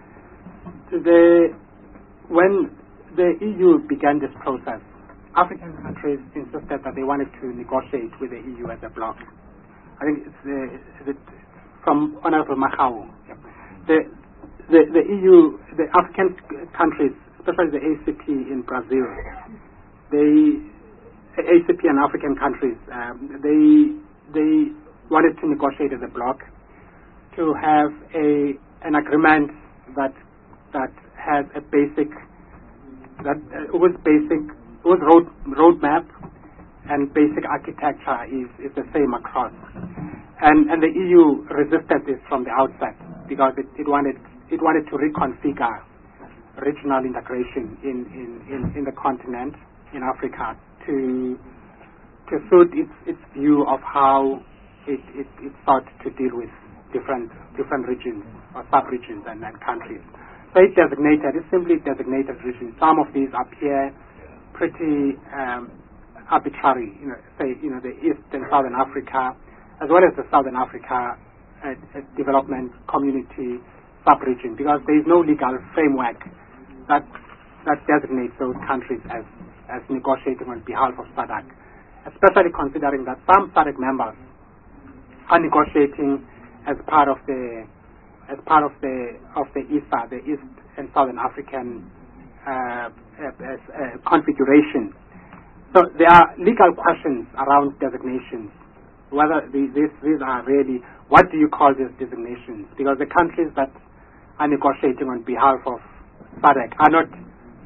The, when the E U began this process, African countries insisted that they wanted to negotiate with the E U as a bloc. I think it's, uh, it's from Honorable Mahau. The, the, the E U, the African countries, especially the A C P in Brazil, they, A C P and African countries, um, they, they wanted to negotiate as a bloc, to have a an agreement that that has a basic that uh, was basic was road roadmap and basic architecture is, is the same across, and and the E U resisted this from the outset because it, it wanted it wanted to reconfigure regional integration in, in, in, in the continent in Africa to to suit its its view of how it it, it sought to deal with different different regions or sub-regions and, and countries. So it's designated, it's simply designated regions. Some of these appear pretty um, arbitrary, you know, say, you know, the East and Southern Africa, as well as the Southern Africa uh, uh, Development Community sub-region, because there is no legal framework that that designates those countries as, as negotiating on behalf of SADC, especially considering that some SADC members are negotiating as part of the as part of the of the E S A, the East and Southern African uh, uh, uh, configuration. So there are legal questions around designations, whether these these are really, what do you call these designations? Because the countries that are negotiating on behalf of SADC are not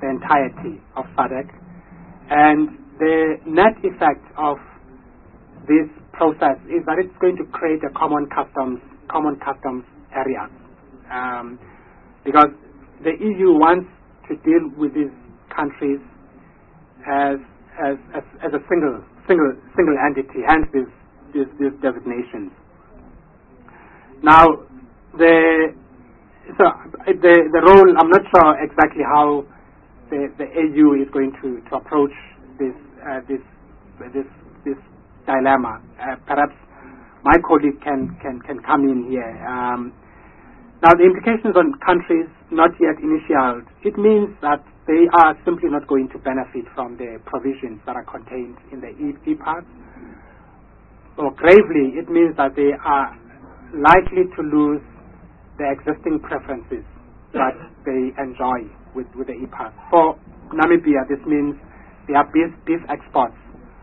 the entirety of SADC. And the net effect of this process is that it's going to create a common customs, common customs area. Um, because the E U wants to deal with these countries as as as, as a single single single entity, hence these these, these designations. Now, the so the the role, I'm not sure exactly how the the A U is going to, to approach this uh, this this this dilemma. Uh, perhaps my colleague can can can come in here. Um, now, the implications on countries not yet initialed, it means that they are simply not going to benefit from the provisions that are contained in the E P A S. Or gravely, it means that they are likely to lose the existing preferences that they enjoy with, with the E P A S. For Namibia, this means their beef, beef exports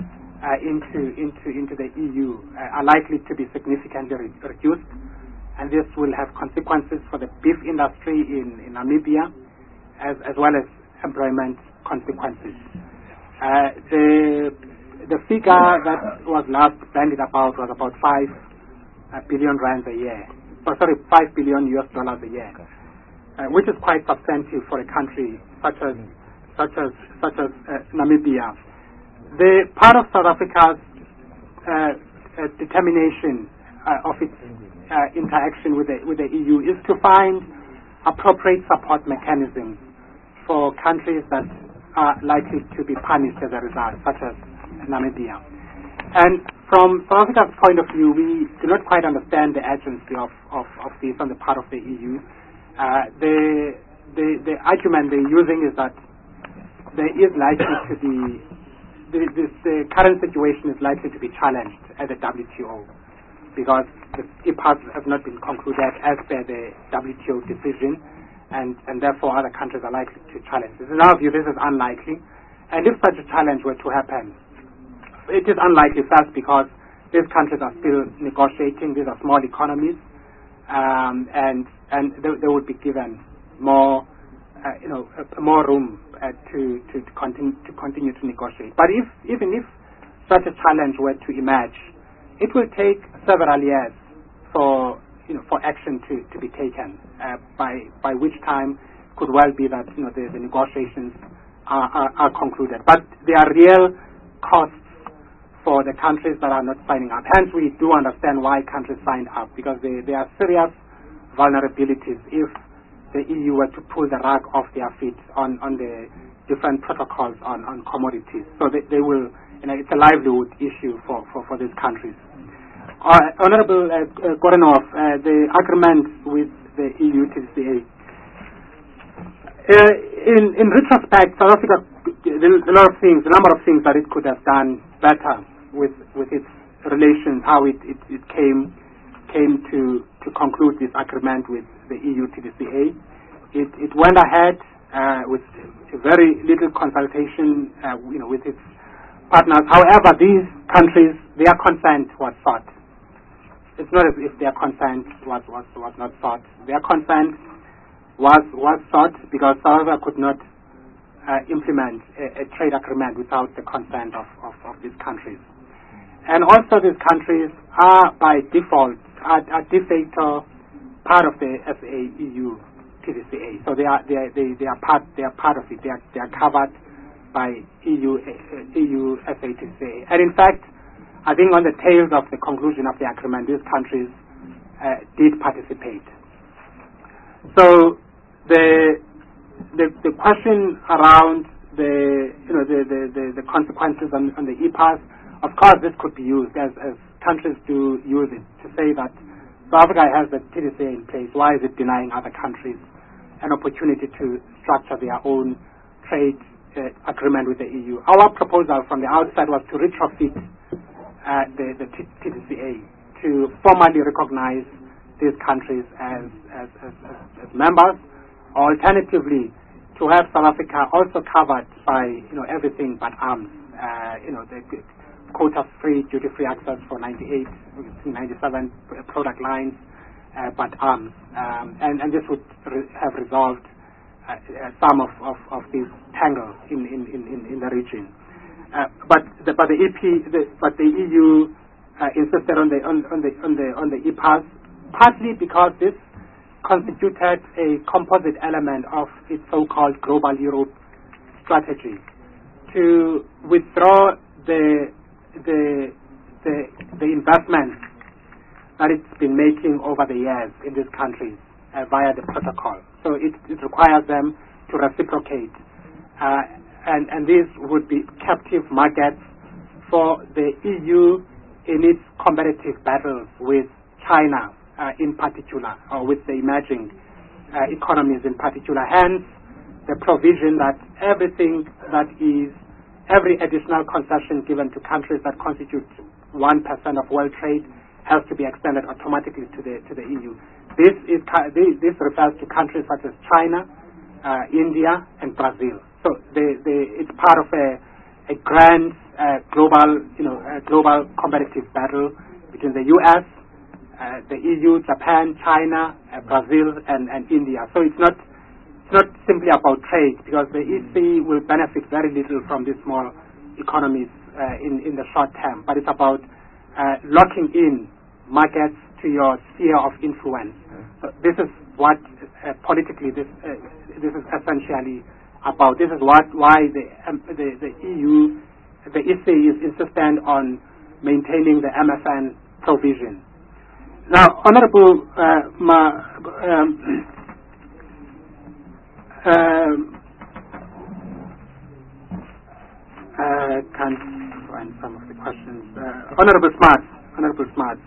uh, into, into, into the E U uh, are likely to be significantly re reduced, and this will have consequences for the beef industry in, in Namibia, as, as well as employment consequences. Uh, the, the figure that was last bandied about was about five uh, billion rands a year. So, sorry, five billion U S dollars a year, uh, which is quite substantive for a country such as such as such as uh, Namibia. The part of South Africa's uh, uh, determination uh, of its uh, interaction with the with the E U is to find appropriate support mechanisms for countries that are likely to be punished as a result, such as Namibia. And from South Africa's point of view, we do not quite understand the urgency of, of, of this on the part of the E U. Uh, the, the, the argument they're using is that there is likely to be, the, this, the current situation is likely to be challenged at the W T O because the E P A S have not been concluded as per the W T O decision, and, and therefore other countries are likely to challenge this. In our view, this is unlikely. And if such a challenge were to happen, it is unlikely first because these countries are still negotiating. These are small economies, um, and and they, they would be given more, uh, you know, uh, more room uh, to to to continue to continue to negotiate. But if even if such a challenge were to emerge, it will take several years for you know for action to to be taken. Uh, by by which time it could well be that you know the, the negotiations are, are are concluded. But there are real costs for the countries that are not signing up. Hence, we do understand why countries signed up, because they, there are serious vulnerabilities if the E U were to pull the rug off their feet on, on the different protocols on, on commodities. So they, they will, you know, it's a livelihood issue for, for, for these countries. Uh, Honorable uh, uh, Korenhoff, uh, the agreement with the E U T D C A. Uh, in, in retrospect, South Africa, a lot of things, a number of things that it could have done better with with its relations, how it, it, it came came to, to conclude this agreement with the E U T D C A. It, it went ahead uh, with very little consultation, uh, you know, with its partners. However, these countries, their consent was sought. It's not as if their consent was was, was not sought. Their consent was was sought because South Africa could not Uh, implement a, a trade agreement without the consent of, of, of these countries. And also these countries are by default, are, are de facto part of the S A E U T D C A. So they are, they are, they, they are, part, they are part of it. They are, they are covered by E U, uh, E U S A T D C A. And in fact, I think on the tails of the conclusion of the agreement, these countries uh, did participate. So the The, the question around the you know the, the, the, the consequences on, on the E P A S, of course this could be used as, as countries do use it to say that South Africa has the T D C A in place. Why is it denying other countries an opportunity to structure their own trade uh, agreement with the E U? Our proposal from the outset was to retrofit uh, the, the T D C A to formally recognize these countries as, as, as, as, as members. Alternatively, to have South Africa also covered by you know everything but arms, uh, you know the quota-free, duty-free access for ninety-eight, ninety-seven product lines, uh, but arms, um, and and this would re have resolved uh, some of, of, of these tangles in, in, in, in the region. Uh, but the but the E P the, but the E U uh, insisted on the on, on the on the on the E P A S, partly because this constituted a composite element of its so-called Global Europe strategy to withdraw the the the, the investments that it's been making over the years in these countries uh, via the protocol. So it, it requires them to reciprocate. Uh, And, and these would be captive markets for the E U in its competitive battles with China uh, in particular, or with the emerging uh, economies in particular. Hence, the provision that everything that is, every additional concession given to countries that constitute one percent of world trade has to be extended automatically to the, to the E U. This, is, this refers to countries such as China, uh, India, and Brazil. So they, they, it's part of a, a grand uh, global, you know, uh, global competitive battle between the U S, uh, the E U, Japan, China, uh, Brazil, and, and India. So it's not, it's not simply about trade, because the E C will benefit very little from these small economies uh, in, in the short term. But it's about uh, locking in markets to your sphere of influence. So this is what uh, politically this uh, this is essentially about. This is what why the, um, the the E U, the E C is insistent on maintaining the M F N provision. Now, Honourable uh, Ma, um, um, uh, can't find some of the questions. Uh, Honourable Smart, Honourable Smart.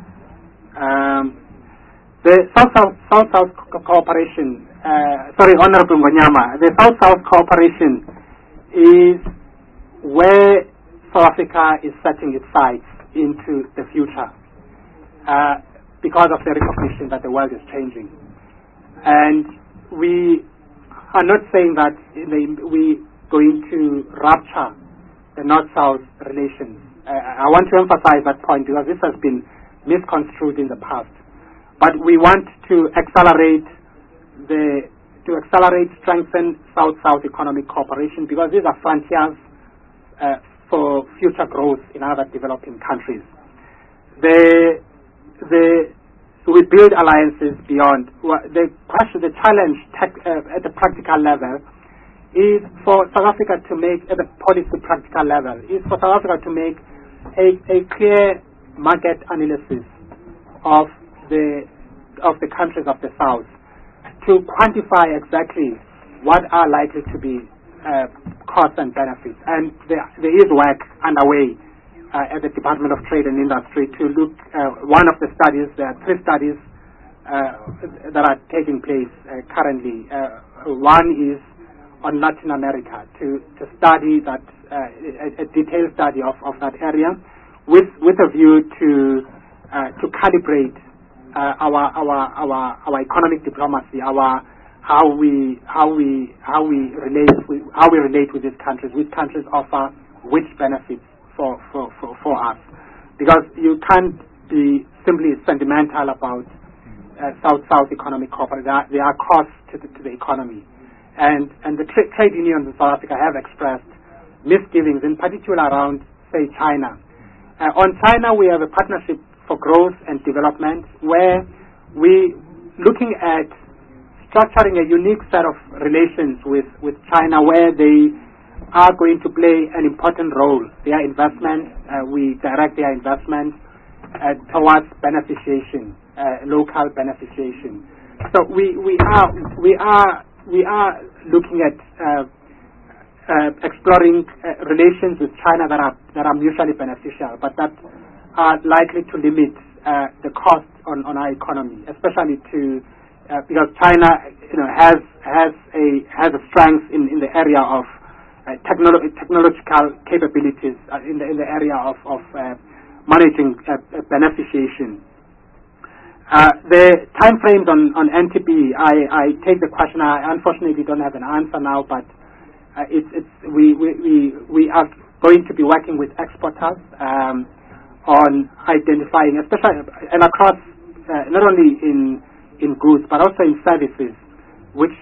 Um, the South-South South-South cooperation. Uh, sorry, Honourable Ngonyama, the South-South cooperation is where South Africa is setting its sights into the future uh, because of the recognition that the world is changing. And we are not saying that we're going to rupture the North-South relations. Uh, I want to emphasize that point because this has been misconstrued in the past. But we want to accelerate The, to accelerate, strengthen South-South economic cooperation, because these are frontiers uh, for future growth in other developing countries. The, the, we build alliances beyond. The question, the challenge tech, uh, at the practical level is for South Africa to make, at the policy practical level, is for South Africa to make a, a clear market analysis of the, of the countries of the South, to quantify exactly what are likely to be uh, costs and benefits. And there, there is work underway uh, at the Department of Trade and Industry to look, uh, one of the studies, there are three studies uh, that are taking place uh, currently. Uh, one is on Latin America, to, to study that, uh, a, a detailed study of, of that area with, with a view to, uh, to calibrate Uh, our our our our economic diplomacy, our how we how we how we relate with, how we relate with these countries, which countries offer which benefits for for, for, for us, because you can't be simply sentimental about uh, South-South economic cooperation. There are, there are costs to the, to the economy, and and the tra trade unions in South Africa have expressed misgivings, in particular around, say, China. Uh, on China, we have a partnership for growth and development, where we looking at structuring a unique set of relations with, with China, where they are going to play an important role. Their investment, uh, we direct their investment uh, towards beneficiation, uh, local beneficiation. So we, we are we are we are looking at uh, uh, exploring uh, relations with China that are that are mutually beneficial, but that are likely to limit uh, the cost on, on our economy, especially to uh, because China, you know, has has a has a strength in, in the area of uh, technolo technological capabilities uh, in the in the area of of uh, managing uh, beneficiation. Uh, the time frames on on N T B, I, I take the question. I unfortunately don't have an answer now, but uh, it's it's we, we we we are going to be working with exporters Um, on identifying, especially and across, uh, not only in in goods but also in services, which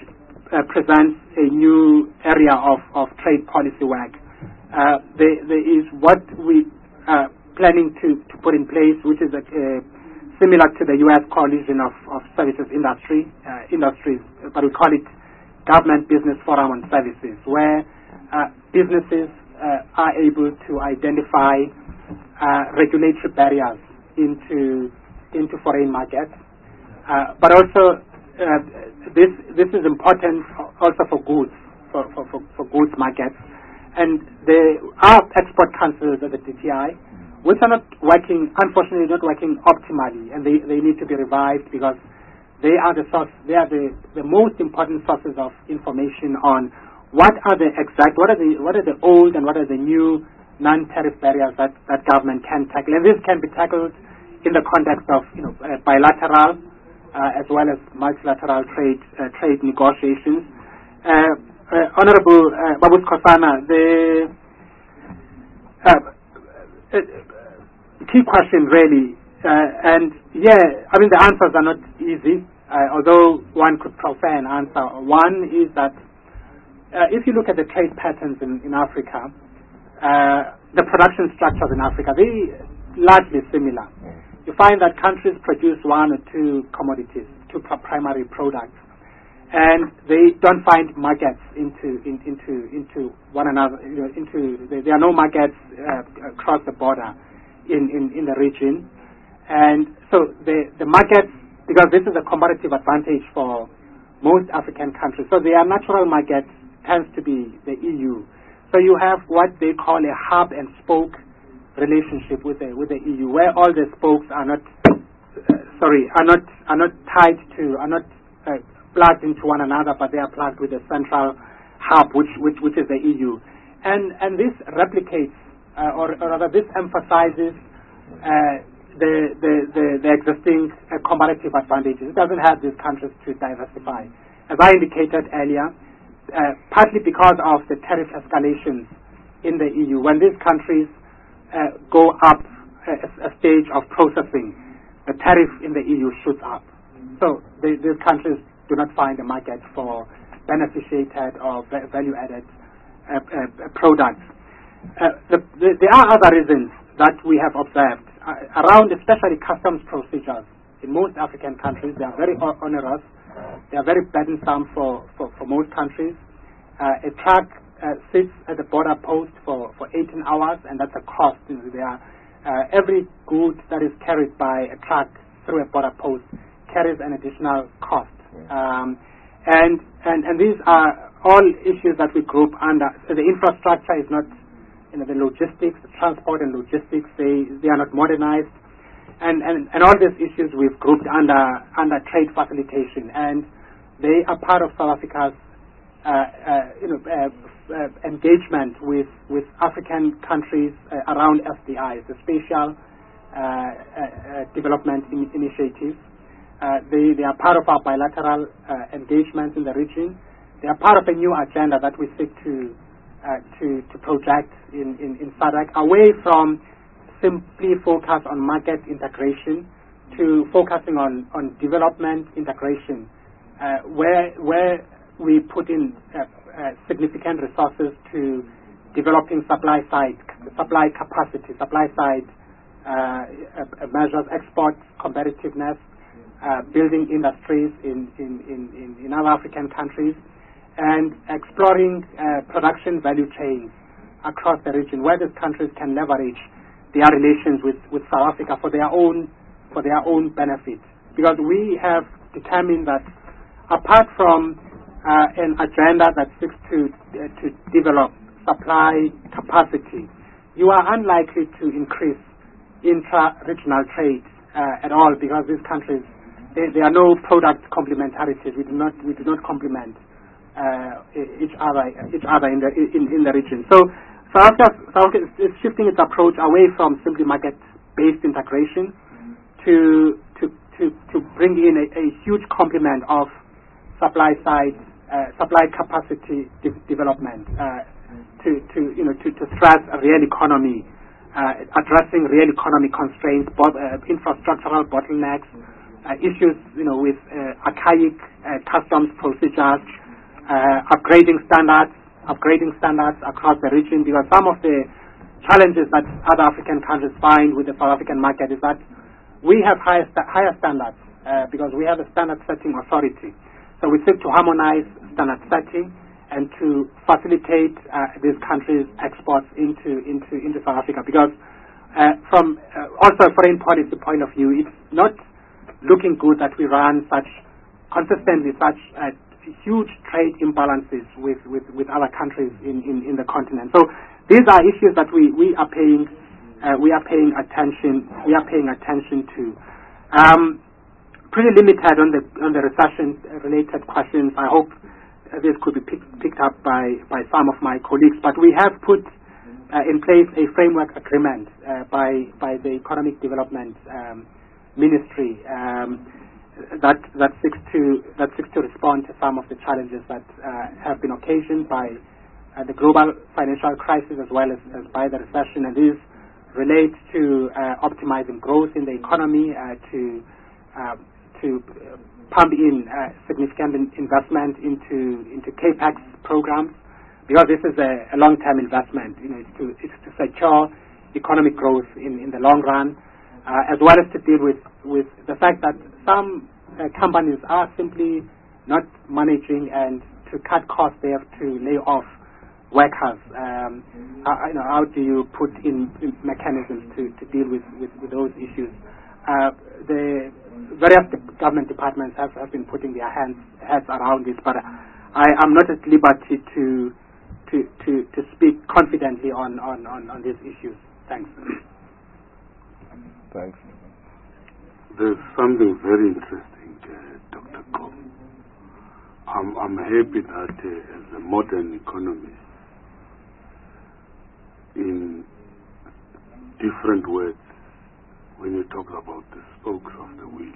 uh, presents a new area of, of trade policy work. Uh, there, there is what we are planning to, to put in place, which is a, uh, similar to the U S Coalition of, of Services Industry, uh, Industries, but we call it Government Business Forum on Services, where uh, businesses uh, are able to identify uh, regulatory barriers into, into foreign markets. Uh, but also, uh, this this is important also for goods, for, for, for, for goods markets. And there are export councils at the D T I, which are not working, unfortunately not working optimally, and they, they need to be revived because they are the source, they are the, the most important sources of information on what are the exact, what are the what are the old and what are the new non-tariff barriers that, that government can tackle. And this can be tackled in the context of you know uh, bilateral Uh, as well as multilateral trade uh, trade negotiations. Uh, uh, Honorable uh, Babu Skosana, the uh, uh, key question really, uh, and yeah, I mean the answers are not easy, uh, although one could prefer an answer. One is that uh, if you look at the trade patterns in, in Africa, uh, the production structures in Africa, they largely similar. You find that countries produce one or two commodities, two primary products, and they don't find markets into in, into into one another. You know, into there are no markets uh, across the border in, in, in the region, and so the the markets, because this is a comparative advantage for most African countries. So their natural market tends to be the E U. So you have what they call a hub and spoke relationship with the with the E U, where all the spokes are not uh, sorry are not are not tied to are not uh, plugged into one another, but they are plugged with a central hub, which which which is the E U, and and this replicates uh, or, or rather this emphasizes uh, the, the the the existing uh, comparative advantages. It doesn't have these countries to diversify, as I indicated earlier, uh, partly because of the tariff escalations in the E U. When these countries Uh, go up a, a stage of processing, the tariff in the E U shoots up. So the, these countries do not find a market for beneficiated or value-added uh, uh, products. Uh, the, the, there are other reasons that we have observed uh, around, especially customs procedures. In most African countries, they are very onerous. They are very burdensome for, for, for most countries. Uh, a truck Uh, sits at the border post for, for eighteen hours, and that's a cost. You know, there, uh, every good that is carried by a truck through a border post carries an additional cost. Um, and, and, and these are all issues that we group under. So the infrastructure is not, you know, the logistics, the transport and logistics, they, they are not modernized. And, and, and all these issues we've grouped under, under trade facilitation, and they are part of South Africa's Uh, uh, you know, uh, uh, engagement with, with African countries uh, around S D Is, the Spatial uh, uh, Development in Initiative. Uh, they, they are part of our bilateral uh, engagements in the region. They are part of a new agenda that we seek to uh, to, to project in, in, in SADC, away from simply focus on market integration to focusing on, on development integration, uh, where where we put in uh, uh, significant resources to developing supply side, supply capacity, supply side uh, uh, measures, export competitiveness, uh, building industries in, in, in, in other African countries, and exploring uh, production value chains across the region, where these countries can leverage their relations with, with South Africa for their own for their own benefit. Because we have determined that apart from Uh, an agenda that seeks to uh, to develop supply capacity, you are unlikely to increase intra-regional trade uh, at all, because these countries, they, there are no product complementarities. We do not we do not complement uh, each other each other in the in, in the region. So South Africa, South Africa is shifting its approach away from simply market-based integration to to to to bring in a, a huge complement of supply side. Uh, supply capacity de development uh, to, to, you know, to, to stress a real economy, uh, addressing real economy constraints, bo uh, infrastructural bottlenecks, uh, issues, you know, with uh, archaic uh, customs procedures, uh, upgrading standards, upgrading standards across the region, because some of the challenges that other African countries find with the South African market is that we have higher, sta higher standards uh, because we have a standard setting authority. So we seek to harmonize standard setting and to facilitate uh, these countries' exports into, into, into South Africa, because uh, from uh, also a foreign policy point of view, it's not looking good that we run such consistently such uh, huge trade imbalances with, with, with other countries in, in, in the continent. So these are issues that we, we are paying uh, we are paying attention we are paying attention to. Um, pretty limited on the on the recession related questions. I hope uh, this could be pick, picked up by, by some of my colleagues. But we have put uh, in place a framework agreement uh, by by the Economic Development um, Ministry um, that that seeks to that seeks to respond to some of the challenges that uh, have been occasioned by uh, the global financial crisis as well as, as by the recession, and these relate to uh, optimizing growth in the economy, uh, to uh, to pump in uh, significant in investment into into capex programs, because this is a, a long-term investment. You know, it's to it's to secure economic growth in, in the long run, uh, as well as to deal with with the fact that some uh, companies are simply not managing, and to cut costs they have to lay off workers. Um, how, you know, how do you put in, in mechanisms to, to deal with, with, with those issues? Uh, the various de government departments have, have been putting their hands heads around this, but I am not at liberty to to, to, to speak confidently on, on, on, on these issues. Thanks. Thanks. There's something very interesting, uh, Doctor Kobe. I'm, I'm happy that uh, as a modern economist, in different words, when you talk about the spokes of the wheel,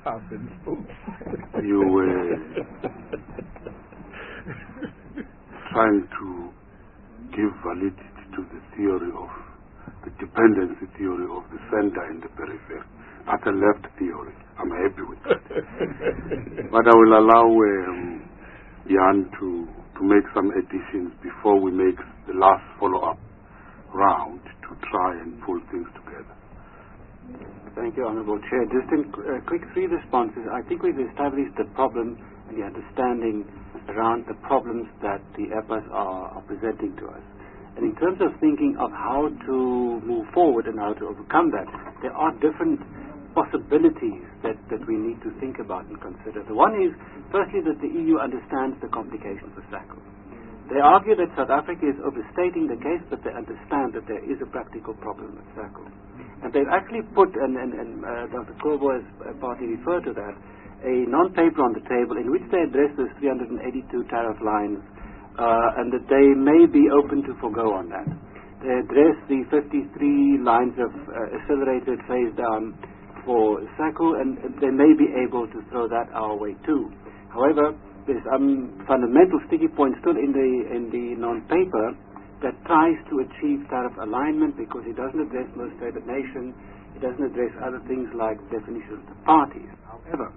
you were trying to give validity to the theory of the dependency theory of the center and the periphery. That's a left theory. I'm happy with that. But I will allow um, Jan to, to make some additions before we make the last follow-up round to try and pull things together. Thank you, Honourable Chair. Just in uh, quick three responses. I think we've established the problem and the understanding around the problems that the E P As are, are presenting to us. And in terms of thinking of how to move forward and how to overcome that, there are different possibilities that, that we need to think about and consider. The one is, firstly, that the E U understands the complications of SACCO. They argue that South Africa is overstating the case, but they understand that there is a practical problem with SACCO. And they've actually put, and, and, and uh, Doctor Kobo has uh, partly referred to that, a non-paper on the table in which they address those three hundred eighty-two tariff lines, uh, and that they may be open to forgo on that. They address the fifty-three lines of uh, accelerated phase down for SACCO, and they may be able to throw that our way too. However, there's some fundamental sticky point still in the in the non-paper that tries to achieve tariff alignment, because it doesn't address most favored nation, it doesn't address other things like definitions of parties. However,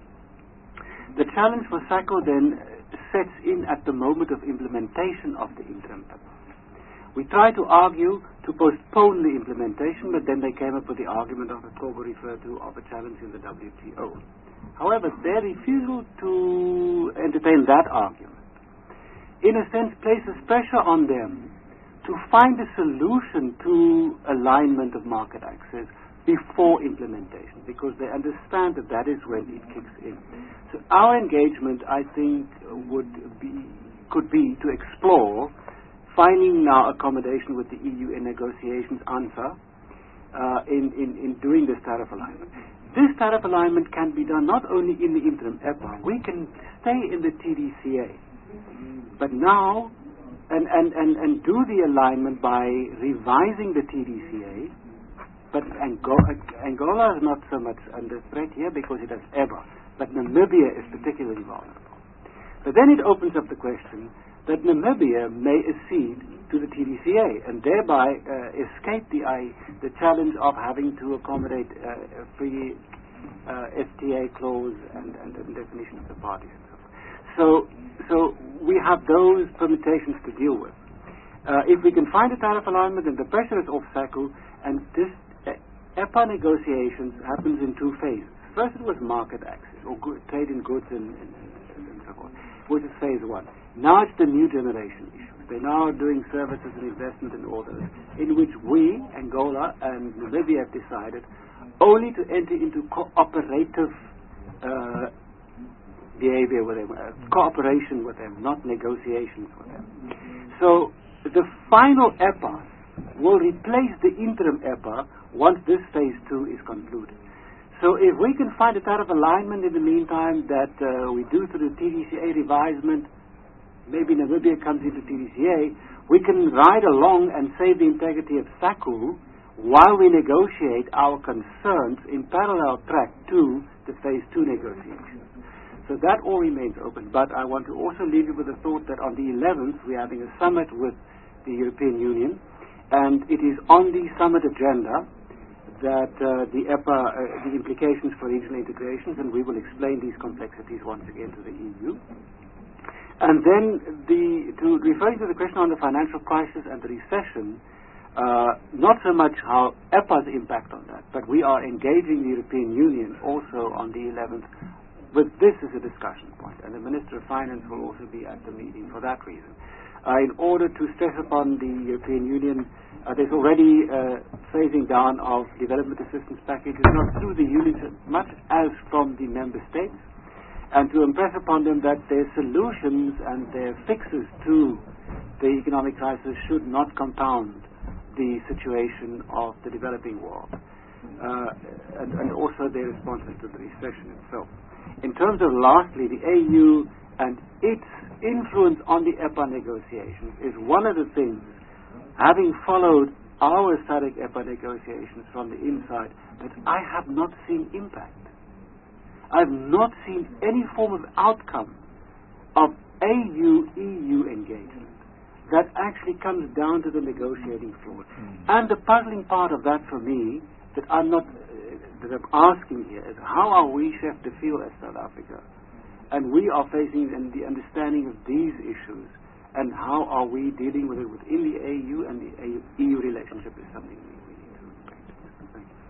the challenge for SACCO then sets in at the moment of implementation of the interim paper. We tried to argue to postpone the implementation, but then they came up with the argument of the Kobo referred to of a challenge in the W T O. However, their refusal to entertain that argument, in a sense, places pressure on them to find a solution to alignment of market access before implementation, because they understand that that is when it kicks in. So our engagement, I think, would be, could be to explore finding now accommodation with the E U in negotiations answer uh, in, in, in doing this tariff alignment. This tariff alignment can be done not only in the interim E P A, we can stay in the T D C A, but now, and, and, and, and do the alignment by revising the T D C A, but Angola, Angola is not so much under threat here because it has E B A, but Namibia is particularly vulnerable. But then it opens up the question that Namibia may accede to the T D C A and thereby uh, escape the, uh, the challenge of having to accommodate uh, a free uh, F T A clause and, and, and definition of the parties. so, so we have those permutations to deal with. Uh, if we can find a tariff alignment, then the pressure is off SACU, and this uh, E P A negotiations happens in two phases. First, it was market access, or good, trade in goods and, and, and so on, which is phase one. Now it's the new generation issues. They're now doing services and investment and all those, in which we, Angola and Namibia, have decided only to enter into cooperative uh, behavior with them, uh, cooperation with them, not negotiations with them. So the final E P A will replace the interim E P A once this phase two is concluded. So if we can find a tariff alignment in the meantime that uh, we do through the T D C A revisement, maybe Namibia comes into T D C A, we can ride along and save the integrity of SACU while we negotiate our concerns in parallel track to the phase two negotiations. So that all remains open. But I want to also leave you with the thought that on the eleventh we're having a summit with the European Union, and it is on the summit agenda that uh, the E P A, uh, the implications for regional integrations, and we will explain these complexities once again to the E U. And then, the, to referring to the question on the financial crisis and the recession, uh, not so much how E P A's impact on that, but we are engaging the European Union also on the eleventh with this as a discussion point, and the Minister of Finance will also be at the meeting for that reason. Uh, in order to stress upon the European Union, uh, there's already uh, phasing down of development assistance packages, not through the Union as much as from the Member States, and to impress upon them that their solutions and their fixes to the economic crisis should not compound the situation of the developing world, uh, and, and also their responses to the recession itself. In terms of, lastly, the A U and its influence on the E P A negotiations is one of the things, having followed our SADC E P A negotiations from the inside, that I have not seen impact. I've not seen any form of outcome of A U E U engagement that actually comes down to the negotiating floor. Mm. And the puzzling part of that for me, that I'm not, uh, that I'm asking here, is how are we chef de file as South Africa? And we are facing and the understanding of these issues, and how are we dealing with it within the A U, and the E U relationship is something we, we need to practice. Thank you.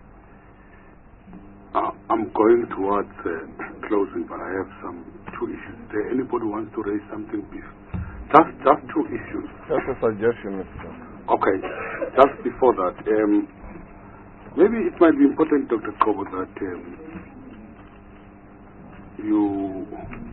Uh, I'm going towards uh, closing, but I have some two issues. There anybody wants to raise something? Just, just two issues. Just a suggestion, Mister Okay. Just before that, um, maybe it might be important, Doctor Kobo, that um, you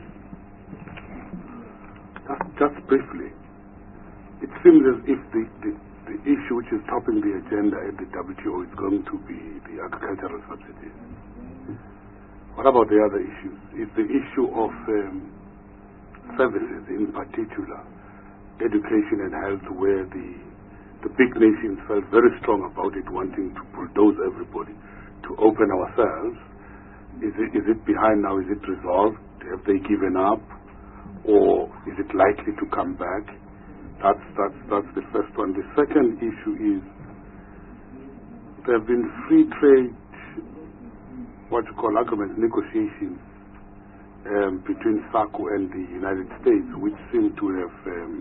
just, just briefly. It seems as if the, the the issue which is topping the agenda at the W T O is going to be the agricultural subsidies. What about the other issues? Is the issue of um, services, in particular, education and health, where the the big nations felt very strong about it, wanting to bulldoze everybody to open ourselves? Is it, is it behind now? Is it resolved? Have they given up? Or is it likely to come back? That's, that's, that's the first one. The second issue is there have been free trade, what you call arguments, negotiations um, between SACU and the United States, which seem to have um,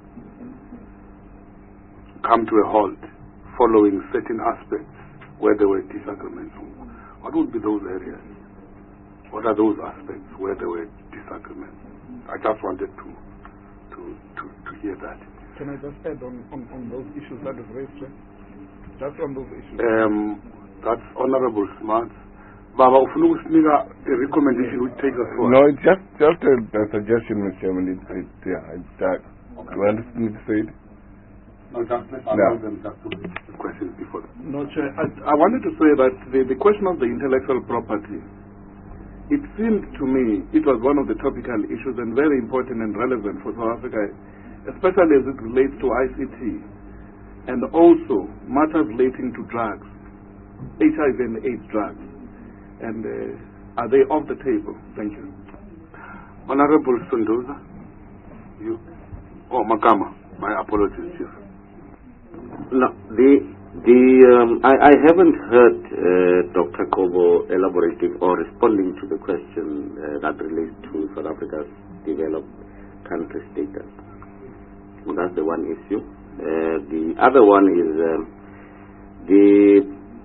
come to a halt following certain aspects where there were disagreements. What would be those areas? What are those aspects where there were disagreements? I just wanted to to, to, to hear that. Can I just add on, on, on those issues that was raised, sir? Just on those issues. Um, that's Honorable Smart. Baba, ufuna ukusinika a recommendation which takes us forward. No, it's just just a, a suggestion, Mister Chairman. It, it, yeah, it's that. Okay. Do you want me to say it? No, just let's allow them just to the questions before that. No, Chair. I, I wanted to say that the, the question of the intellectual property, it seemed to me it was one of the topical issues and very important and relevant for South Africa, especially as it relates to I C T and also matters relating to drugs, H I V and AIDS drugs. And uh, are they off the table? Thank you. Honorable Sunduza, you, oh, Makama, my apologies, Chief. No, the the um, I, I haven't heard uh, Doctor Kobo elaborating or responding to the question uh, that relates to South Africa's developed country status. So that's the one issue. Uh, the other one is um, the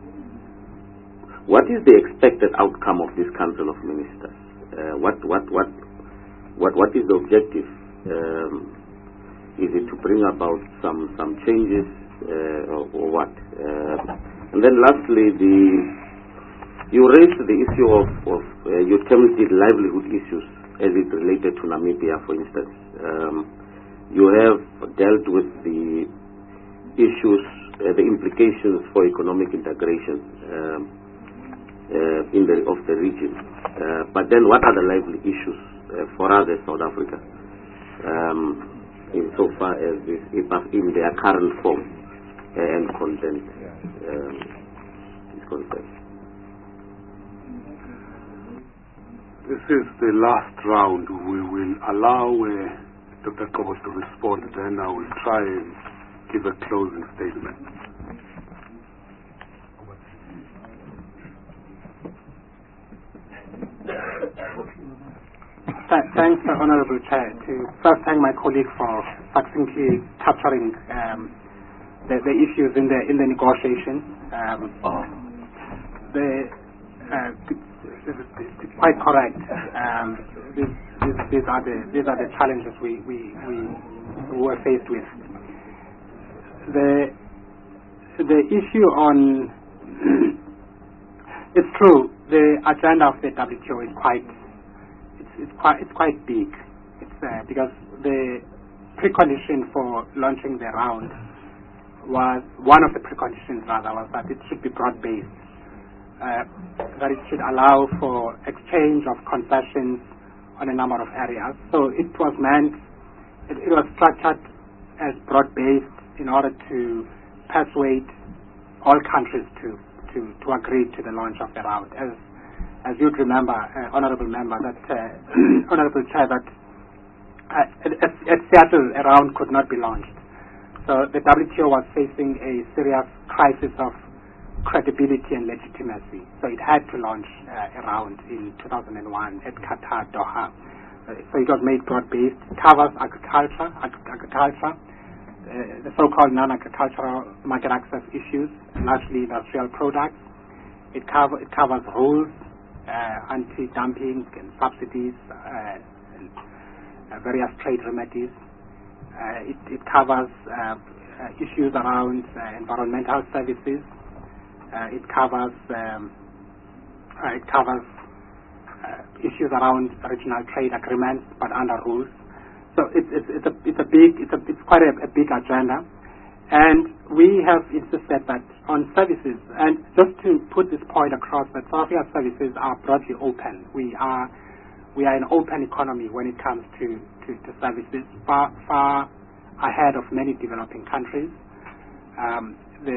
what is the expected outcome of this Council of Ministers? Uh, what what what what what is the objective? Um, is it to bring about some some changes uh, or, or what? Uh, and then lastly, the you raised the issue of, of uh, you termed it livelihood issues as it related to Namibia, for instance. Um, you have dealt with the issues, uh, the implications for economic integration. Um, Uh, in the of the region, uh, but then what are the lively issues uh, for us as South Africa, um, insofar as this, if in their current form uh, and content um, is concerned? This is the last round. We will allow uh, Doctor Kobos to respond, then I will try and give a closing statement. Thanks, uh, Honourable Chair. To first thank my colleague for succinctly capturing um, the, the issues in the in the negotiation. Um, oh. The uh, it's quite correct. Um, these, these, these are the these are the challenges we we, we were faced with. The the issue on it's true. The agenda of the W T O is quite. It's quite, it's quite big. It's uh, because the precondition for launching the round was, one of the preconditions rather, was that it should be broad-based, uh, that it should allow for exchange of concessions on a number of areas. So it was meant, it, it was structured as broad-based in order to persuade all countries to, to, to agree to the launch of the round. As As you'd remember, uh, Honourable Member, that uh, Honourable Chair, that uh, at, at Seattle a round could not be launched. So the W T O was facing a serious crisis of credibility and legitimacy. So it had to launch uh, a round in two thousand one at Qatar, Doha. Uh, so it was made broad-based. It covers agriculture, ag- agriculture, uh, the so-called non-agricultural market access issues, largely industrial products. It, cover, it covers rules. Uh, anti-dumping and subsidies, uh, and uh, various trade remedies. Uh, it, it covers uh, uh, issues around uh, environmental services. Uh, it covers um, uh, it covers uh, issues around regional trade agreements, but under rules. So it's it's, it's a it's a big it's a it's quite a, a big agenda. And we have insisted that on services, and just to put this point across, that South Africa services are broadly open. We are we are an open economy when it comes to, to, to services, far far ahead of many developing countries. Um, the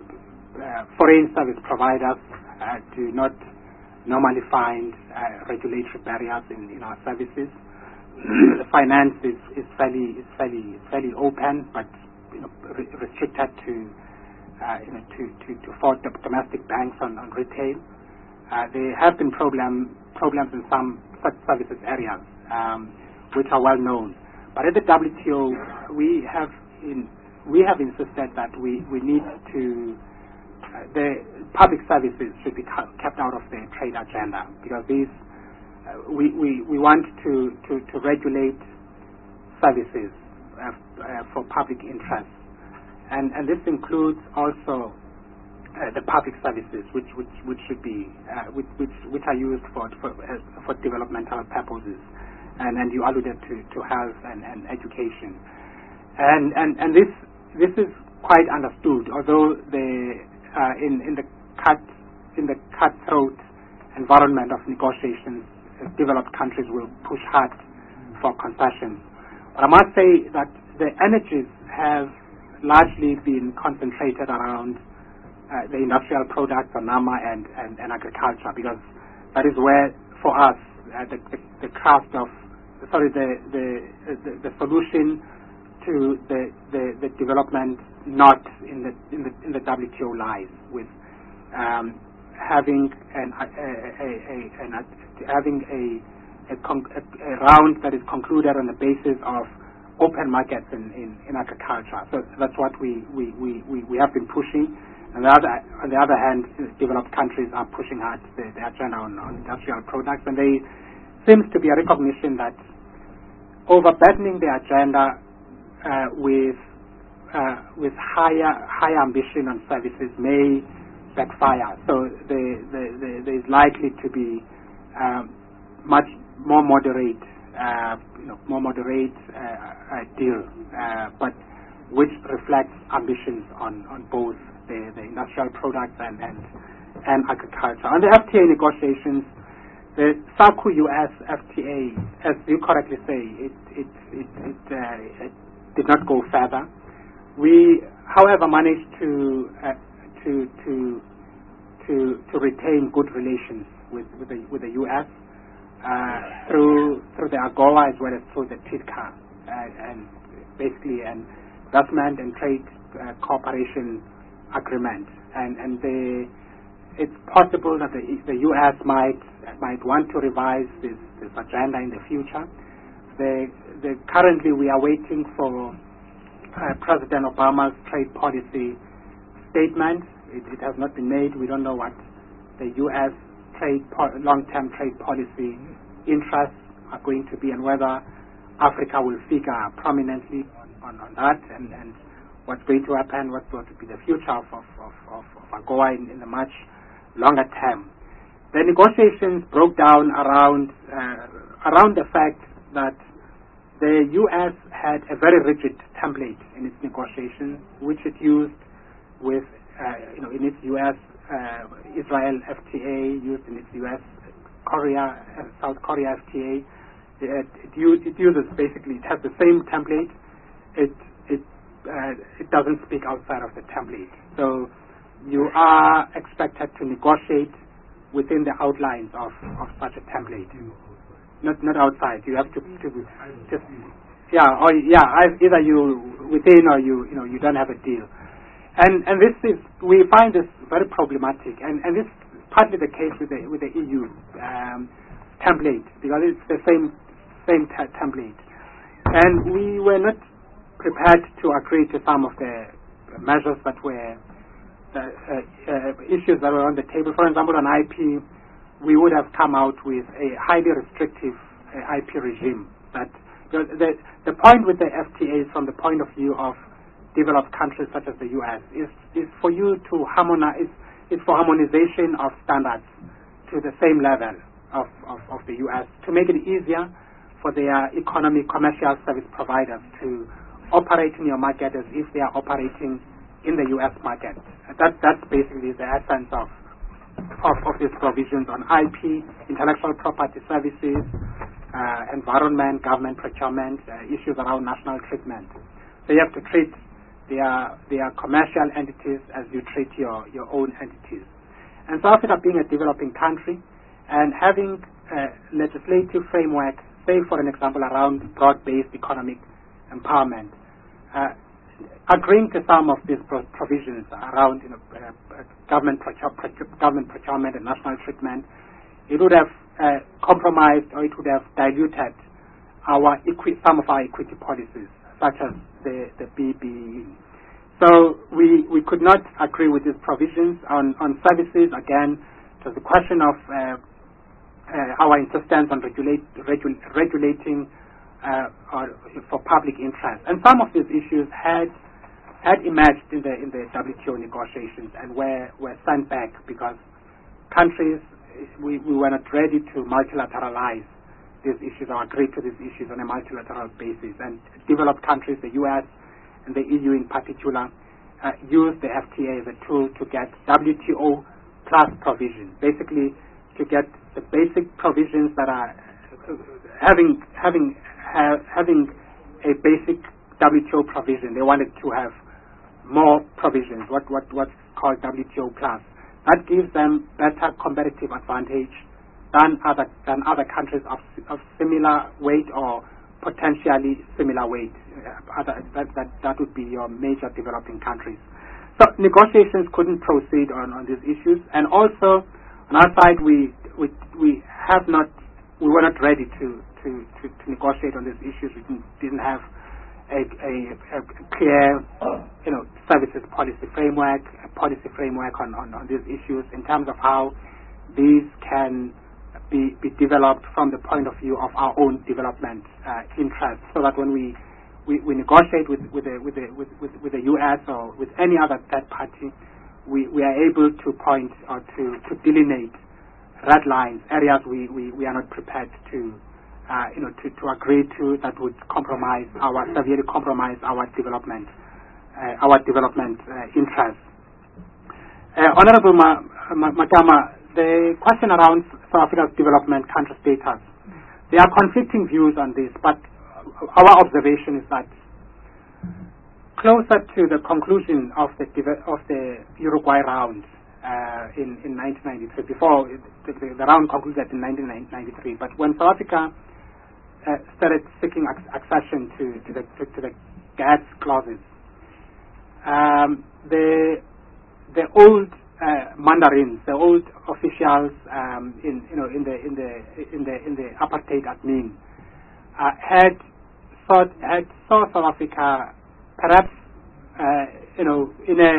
uh, foreign service providers uh, do not normally find uh, regulatory barriers in, in our services. The finance is, is fairly is fairly fairly open, but You know, re- restricted to, uh, you know, to, to, to for domestic banks on, on retail. Uh, there have been problem, problems in some such services areas, um, which are well known. But at the W T O, we have in, we have insisted that we, we need to, uh, the public services should be ca- kept out of the trade agenda, because these, uh, we, we, we want to, to, to regulate services Uh, uh, for public interest, and and this includes also uh, the public services, which which which should be uh, which which which are used for for, uh, for developmental purposes, and and you alluded to, to health and, and education, and and and this this is quite understood. Although the uh, in in the cut in the cutthroat environment of negotiations, uh, developed countries will push hard for concessions. But I must say that the energies have largely been concentrated around uh, the industrial products, NAMA, and, and, and agriculture, because that is where, for us, uh, the, the, the craft of, sorry, the, the, the, the solution to the, the, the development not in the, in the, in the W T O lies, with um, having an, a, a, a, an, a, having a, a, con a, a round that is concluded on the basis of open markets in, in, in agriculture. So that's what we, we, we, we, we have been pushing. And the other, on the other hand, developed countries are pushing hard the, the agenda on, on industrial products, and there seems to be a recognition that overburdening the agenda uh, with uh, with higher higher ambition on services may backfire. So the, the, the, there is likely to be um, much more moderate, uh, you know, more moderate uh, uh, deal, uh, but which reflects ambitions on, on both the, the industrial products and, and and agriculture. On the F T A negotiations, the SACU U S F T A, as you correctly say, it it it, it, uh, it did not go further. We, however, managed to uh, to to to to retain good relations with with the with the U S uh, through through the AGOA as well as through the TIDCA, uh, and basically an investment and trade uh, cooperation agreement. And and the it's possible that the the U S might might want to revise this this agenda in the future. The the currently we are waiting for Uh, President Obama's trade policy statement. It, it has not been made. We don't know what the U S trade long-term trade policy interests are going to be, and whether Africa will figure prominently on, on, on that, and, and what's going to happen, what's going to be the future of, of, of, of, of AGOA in, in the much longer term. The negotiations broke down around uh, around the fact that the U S had a very rigid template in its negotiations, which it used with, uh, you know, in its U S uh, Israel F T A, used in its U S Korea, uh, South Korea F T A. It, it, use, it uses basically, it has the same template. It it uh, it doesn't speak outside of the template. So you are expected to negotiate within the outlines of, of such a template. Not not outside. You have to, to just yeah or yeah either you within or you you know you don't have a deal, and and this is we find this very problematic, and and this is partly the case with the with the E U um, template, because it's the same same t template, and we were not prepared to agree to some of the measures that were uh, uh, issues that were on the table. For example, on I P. We would have come out with a highly restrictive uh, I P regime. That the, the the point with the F T A, from the point of view of developed countries such as the U S, is is for you to harmonize, is for harmonization of standards to the same level of, of, of the U S, to make it easier for their economic commercial service providers to operate in your market as if they are operating in the U S market. That that's basically the essence of. Of, of these provisions on I P, intellectual property services, uh, environment, government procurement, uh, issues around national treatment. So you have to treat their their commercial entities as you treat your, your own entities. And South Africa, being a developing country and having a legislative framework, say for an example around broad-based economic empowerment, uh, agreeing to some of these pro provisions around you know, uh, government, procure government procurement and national treatment, it would have uh, compromised, or it would have diluted our equi some of our equity policies, such as the, the B B E. So we, we could not agree with these provisions. On, on services, again, it was the question of uh, uh, our insistence on regulate, regu regulating uh, or for public interest. And some of these issues had had emerged in the in the W T O negotiations and were were sent back because countries we, we were not ready to multilateralize these issues or agree to these issues on a multilateral basis. And developed countries, the U S and the E U in particular, uh, use the F T A as a tool to get W T O plus provisions, basically to get the basic provisions that are uh, having having ha having a basic W T O provision. They wanted to have more provisions, what what what's called W T O plus. That gives them better competitive advantage than other than other countries of of similar weight or potentially similar weight. Uh, other, that that that would be your major developing countries. So negotiations couldn't proceed on on these issues, and also on our side we we we have not we were not ready to, to, to, to negotiate on these issues. We didn't, didn't have a, a, a clear, you know, services policy framework, a policy framework on, on, on these issues in terms of how these can be, be developed from the point of view of our own development uh, interests, so that when we, we, we negotiate with, with, the, with, the, with, with, with the U S or with any other third party, we, we are able to point or to, to delineate red lines, areas we, we, we are not prepared to, uh, you know, to, to agree to that would compromise our, severely compromise our development, uh, our development uh, interests. Uh, Honorable Ma, Ma, Magama, the question around South Africa's development country status, there are conflicting views on this, but our observation is that closer to the conclusion of the of the Uruguay round uh, in in nineteen ninety-three, before it, the, the round concluded in nineteen ninety-three, but when South Africa uh, started seeking accession to to the to, to the GATS clauses, um, the the old uh, mandarins, the old officials um, in you know in the in the in the in the apartheid admin uh, had thought had saw South Africa perhaps uh, you know in a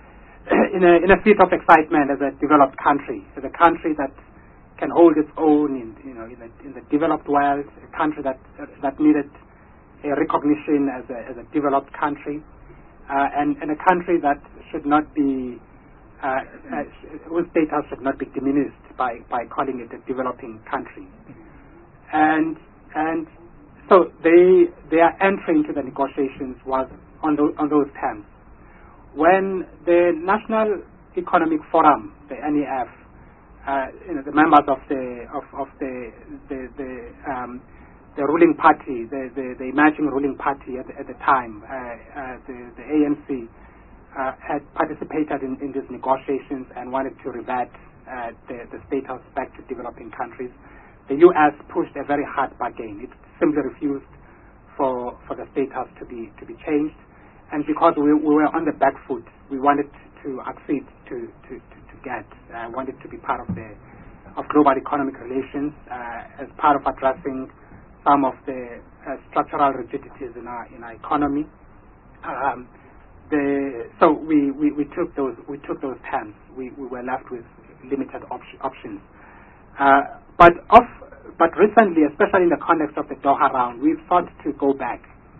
in a in a fit of excitement as a developed country, as a country that can hold its own in you know in the in the developed world, a country that uh, that needed a recognition as a as a developed country, uh, and and a country that should not be uh, uh, whose status should not be diminished by by calling it a developing country, and and so they their entry into the negotiations was on those on those terms. When the National Economic Forum, the N E F, uh, you know, the members of the of, of the the the, um, the ruling party, the, the, the emerging ruling party at the, at the time, uh, uh, the, the A N C, uh, had participated in, in these negotiations and wanted to revert uh, the, the status back to developing countries. The U S pushed a very hard bargain. It simply refused for for the status to be to be changed. And because we, we were on the back foot, we wanted to accede to to, to, to GATT, uh, wanted to be part of the of global economic relations uh, as part of addressing some of the uh, structural rigidities in our in our economy. Um, the, so we, we, we took those we took those terms. We, we were left with limited op options. Uh, but of but recently, especially in the context of the Doha round, we've sought to go back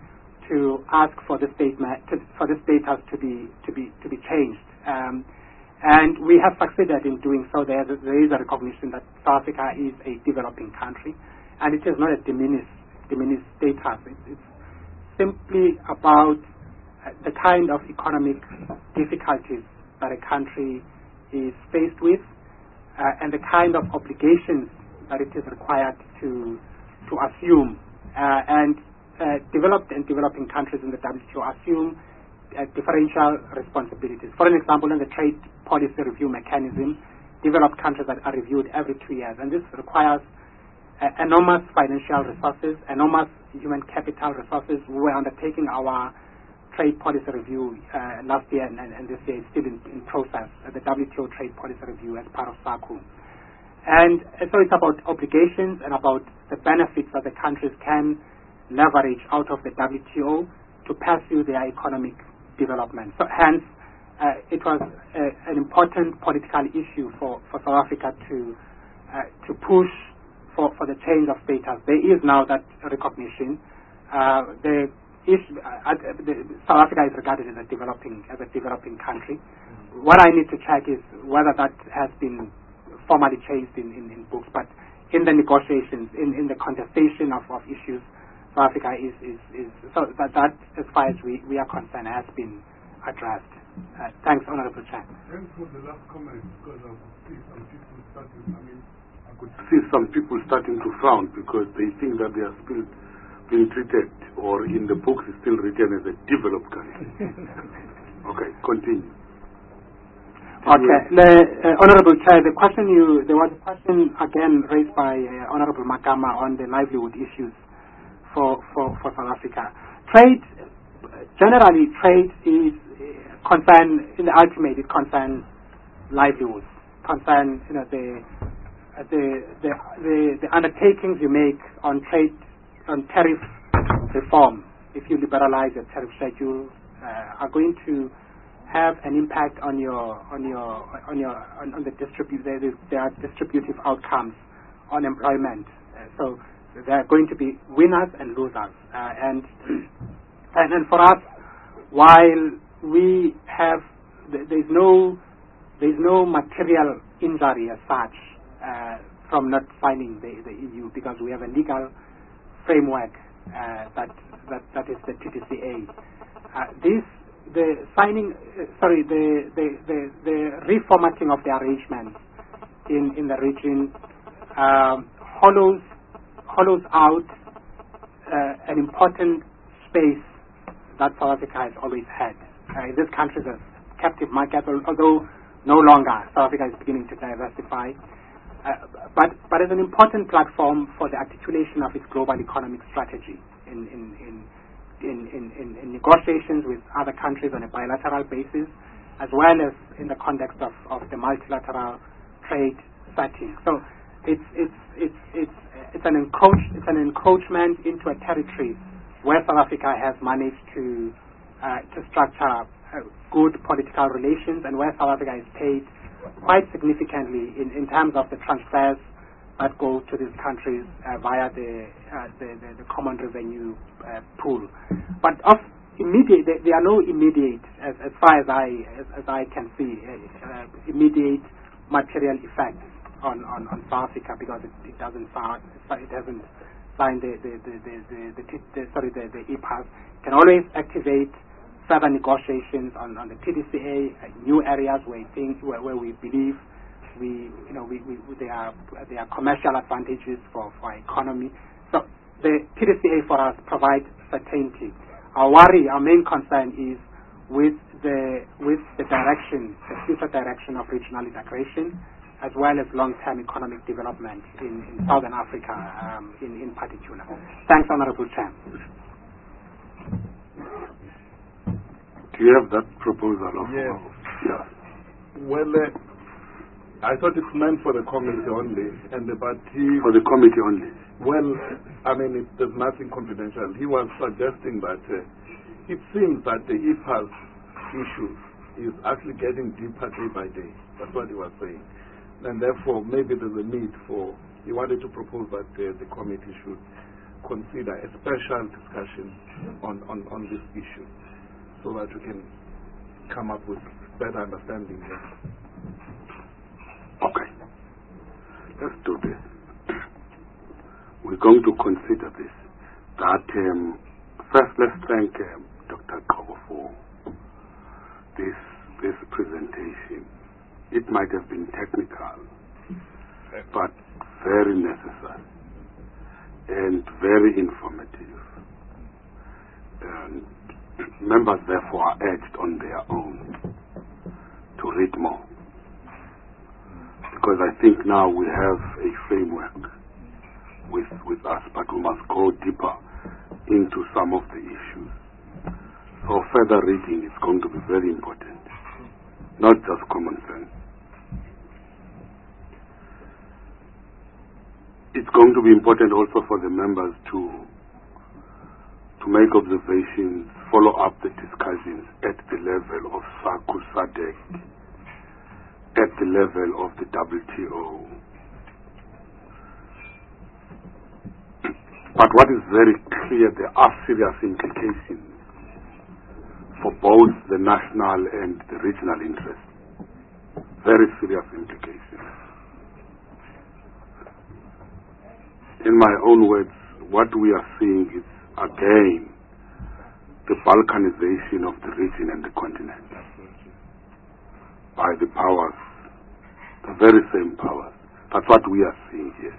to ask for the statement to, for the status to be to be to be changed, um, and we have succeeded in doing so. There, there is a recognition that South Africa is a developing country, and it is not a diminished diminished status. It, it's simply about uh, the kind of economic difficulties that a country is faced with, uh, and the kind of obligations that it is required to to assume, uh, and Uh, developed and developing countries in the W T O assume uh, differential responsibilities. For an example, in the trade policy review mechanism, developed countries that are reviewed every two years, and this requires uh, enormous financial resources, enormous human capital resources. We were undertaking our trade policy review uh, last year, and, and this year is still in, in process, uh, the W T O trade policy review as part of SACU. And uh, so it's about obligations and about the benefits that the countries can leverage out of the W T O to pursue their economic development. So hence, uh, it was uh, an important political issue for, for South Africa to uh, to push for, for the change of status. There is now that recognition. Uh, the, issue, uh, the South Africa is regarded as a developing as a developing country. What I need to check is whether that has been formally changed in, in, in books, but in the negotiations, in, in the contestation of, of issues, South Africa is, is, is so that, that as far as we, we are concerned, has been addressed. Uh, thanks, Honorable Chair. Thanks for the last comment, because I could see some people starting, I mean, I could see some people starting to frown because they think that they are still being treated, or in the books is still written as a developed country. Okay, continue. Okay, the, uh, Honorable Chair, the question you, there was a question again raised by uh, Honorable Magama on the livelihood issues For, for, for South Africa. Trade, generally trade is uh, concerned, in the ultimate it concerns livelihoods, concern you know, the, the, the, the, the undertakings you make on trade, on tariff reform, if you liberalize your tariff schedule, uh, are going to have an impact on your on your on your on, on the distribute there, there are distributive outcomes on employment. Uh, so there are going to be winners and losers. Uh, and and and for us, while we have there's no there's no material injury as such uh, from not signing the, the E U, because we have a legal framework uh, that that that is the T D C A. Uh, this the signing, uh, sorry, the, the, the, the reformatting of the arrangements in, in the region um, hollows, hollows out uh, an important space that South Africa has always had. Uh, this country is a captive market, although no longer South Africa is beginning to diversify. Uh, but, but it's an important platform for the articulation of its global economic strategy in, in, in In, in, in, in negotiations with other countries on a bilateral basis, as well as in the context of, of the multilateral trade setting. So it's it's it's it's it's an encroach it's an encroachment into a territory where South Africa has managed to uh, to structure uh, good political relations, and where South Africa is paid quite significantly in, in terms of the transfers that go to these countries uh, via the, uh, the, the the common revenue uh, pool. But of immediate, there, there are no immediate, as, as far as I as, as I can see, uh, immediate material effects on, on, on South Africa, because it, it doesn't sign, it hasn't signed the the the, the, the, the, the sorry the, the E P A S. Can always activate further negotiations on, on the T D C A, uh, new areas where we think where, where we believe. We, you know, we, we, there are there are commercial advantages for, for our economy. So the T D C A for us provides certainty. Our worry, our main concern is with the with the direction, the future direction of regional integration, as well as long-term economic development in, in Southern Africa, um, in in particular. Thanks, Honourable Chair. Do you have that proposal? Of yes. Yeah. Well. Uh, I thought it's meant for the committee only, and the, but he... For the committee only? Well, I mean, it, there's nothing confidential. He was suggesting that uh, it seems that the E P A S issue is actually getting deeper day by day. That's what he was saying. And therefore, maybe there's a need for... He wanted to propose that uh, the committee should consider a special discussion on, on, on this issue, so that we can come up with better understanding. Okay, let's do this. We're going to consider this. That um, first, let's thank um, Doctor Kobo for this this presentation. It might have been technical, but very necessary and very informative. And members, therefore, are urged on their own to read more. Because I think now we have a framework with with us, but we must go deeper into some of the issues. So further reading is going to be very important, not just common sense. It's going to be important also for the members to to make observations, follow up the discussions at the level of SACU, SADC, at the level of the W T O. But what is very clear, there are serious implications for both the national and the regional interests. Very serious implications. In my own words, what we are seeing is, again, the balkanization of the region and the continent by the powers, the very same powers. That's what we are seeing here.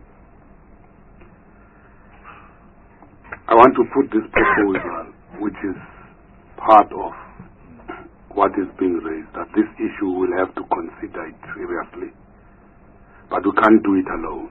I want to put this proposal, which is part of what is being raised, that this issue will have to consider it seriously. But we can't do it alone.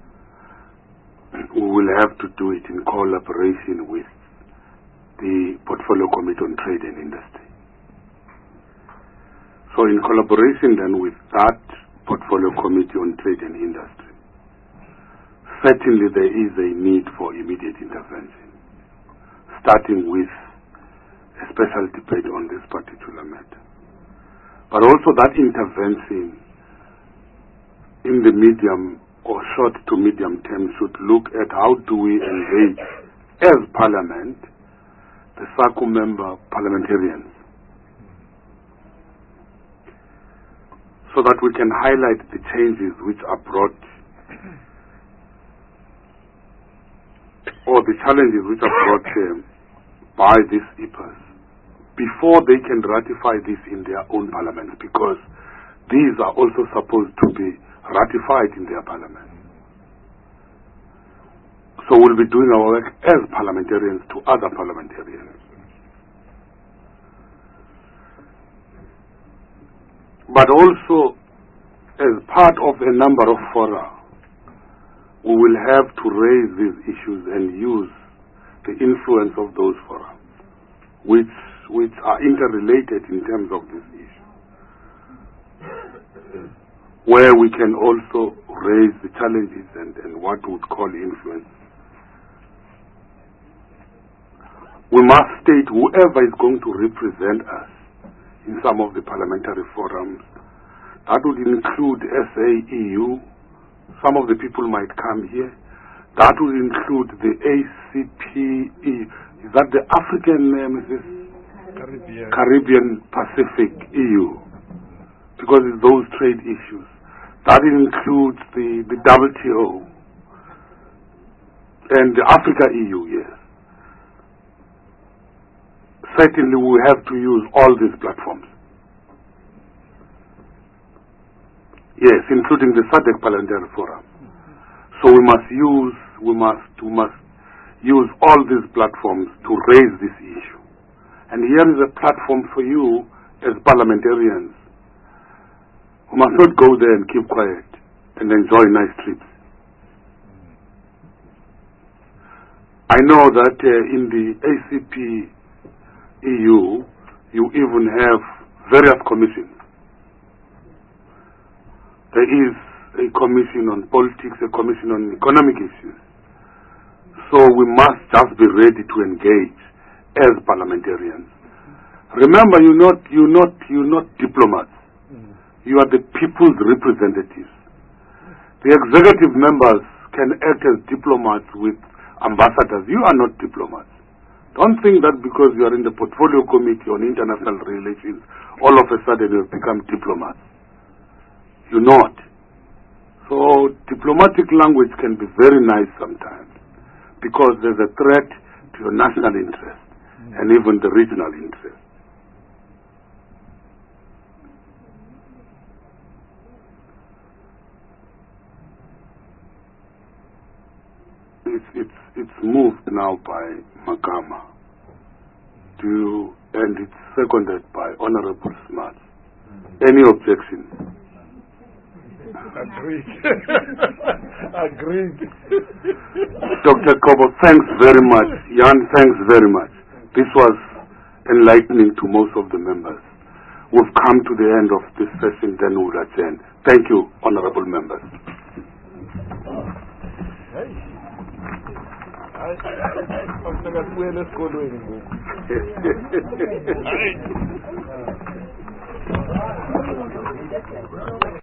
We will have to do it in collaboration with the Portfolio Committee on Trade and Industry. So in collaboration then with that Portfolio Committee on Trade and Industry. Certainly there is a need for immediate intervention, starting with a special debate on this particular matter. But also that intervention in the medium or short to medium term should look at how do we engage as Parliament, the SACU member parliamentarians, so that we can highlight the changes which are brought or the challenges which are brought um, by this E P A S before they can ratify this in their own parliaments, because these are also supposed to be ratified in their parliament. So we'll be doing our work as parliamentarians to other parliamentarians. But also, as part of a number of fora, we will have to raise these issues and use the influence of those fora, which, which are interrelated in terms of this issue, where we can also raise the challenges and, and what we would call influence. We must state whoever is going to represent us in some of the parliamentary forums. That would include S A E U. Some of the people might come here. That would include the A C P E. Is that the African name? Is this Caribbean. Caribbean Pacific E U? Because it's those trade issues. That includes the, the W T O and the Africa E U, yes. Certainly we have to use all these platforms. Yes, including the SADC Parliamentary Forum. So we must use, we must, we must use all these platforms to raise this issue. And here is a platform for you as parliamentarians. We must not go there and keep quiet and enjoy nice trips. I know that uh, in the A C P E U, you even have various commissions. There is a commission on politics, a commission on economic issues. So we must just be ready to engage as parliamentarians. Remember, you're not, you're not, you're not diplomats. You are the people's representatives. The executive members can act as diplomats with ambassadors. You are not diplomats. Don't think that because you are in the Portfolio Committee on International Relations, all of a sudden you have become diplomats. You're not. So diplomatic language can be very nice sometimes because there's a threat to your national interest and even the regional interest. It's, it's, it's moved now by Magama to, and it's seconded by Honorable Smart. Any objection? Agreed. Agreed. Doctor Kobo, thanks very much. Jan, thanks very much. This was enlightening to most of the members. We've come to the end of this session, then we'll adjourn. Thank you, honorable members. Hey.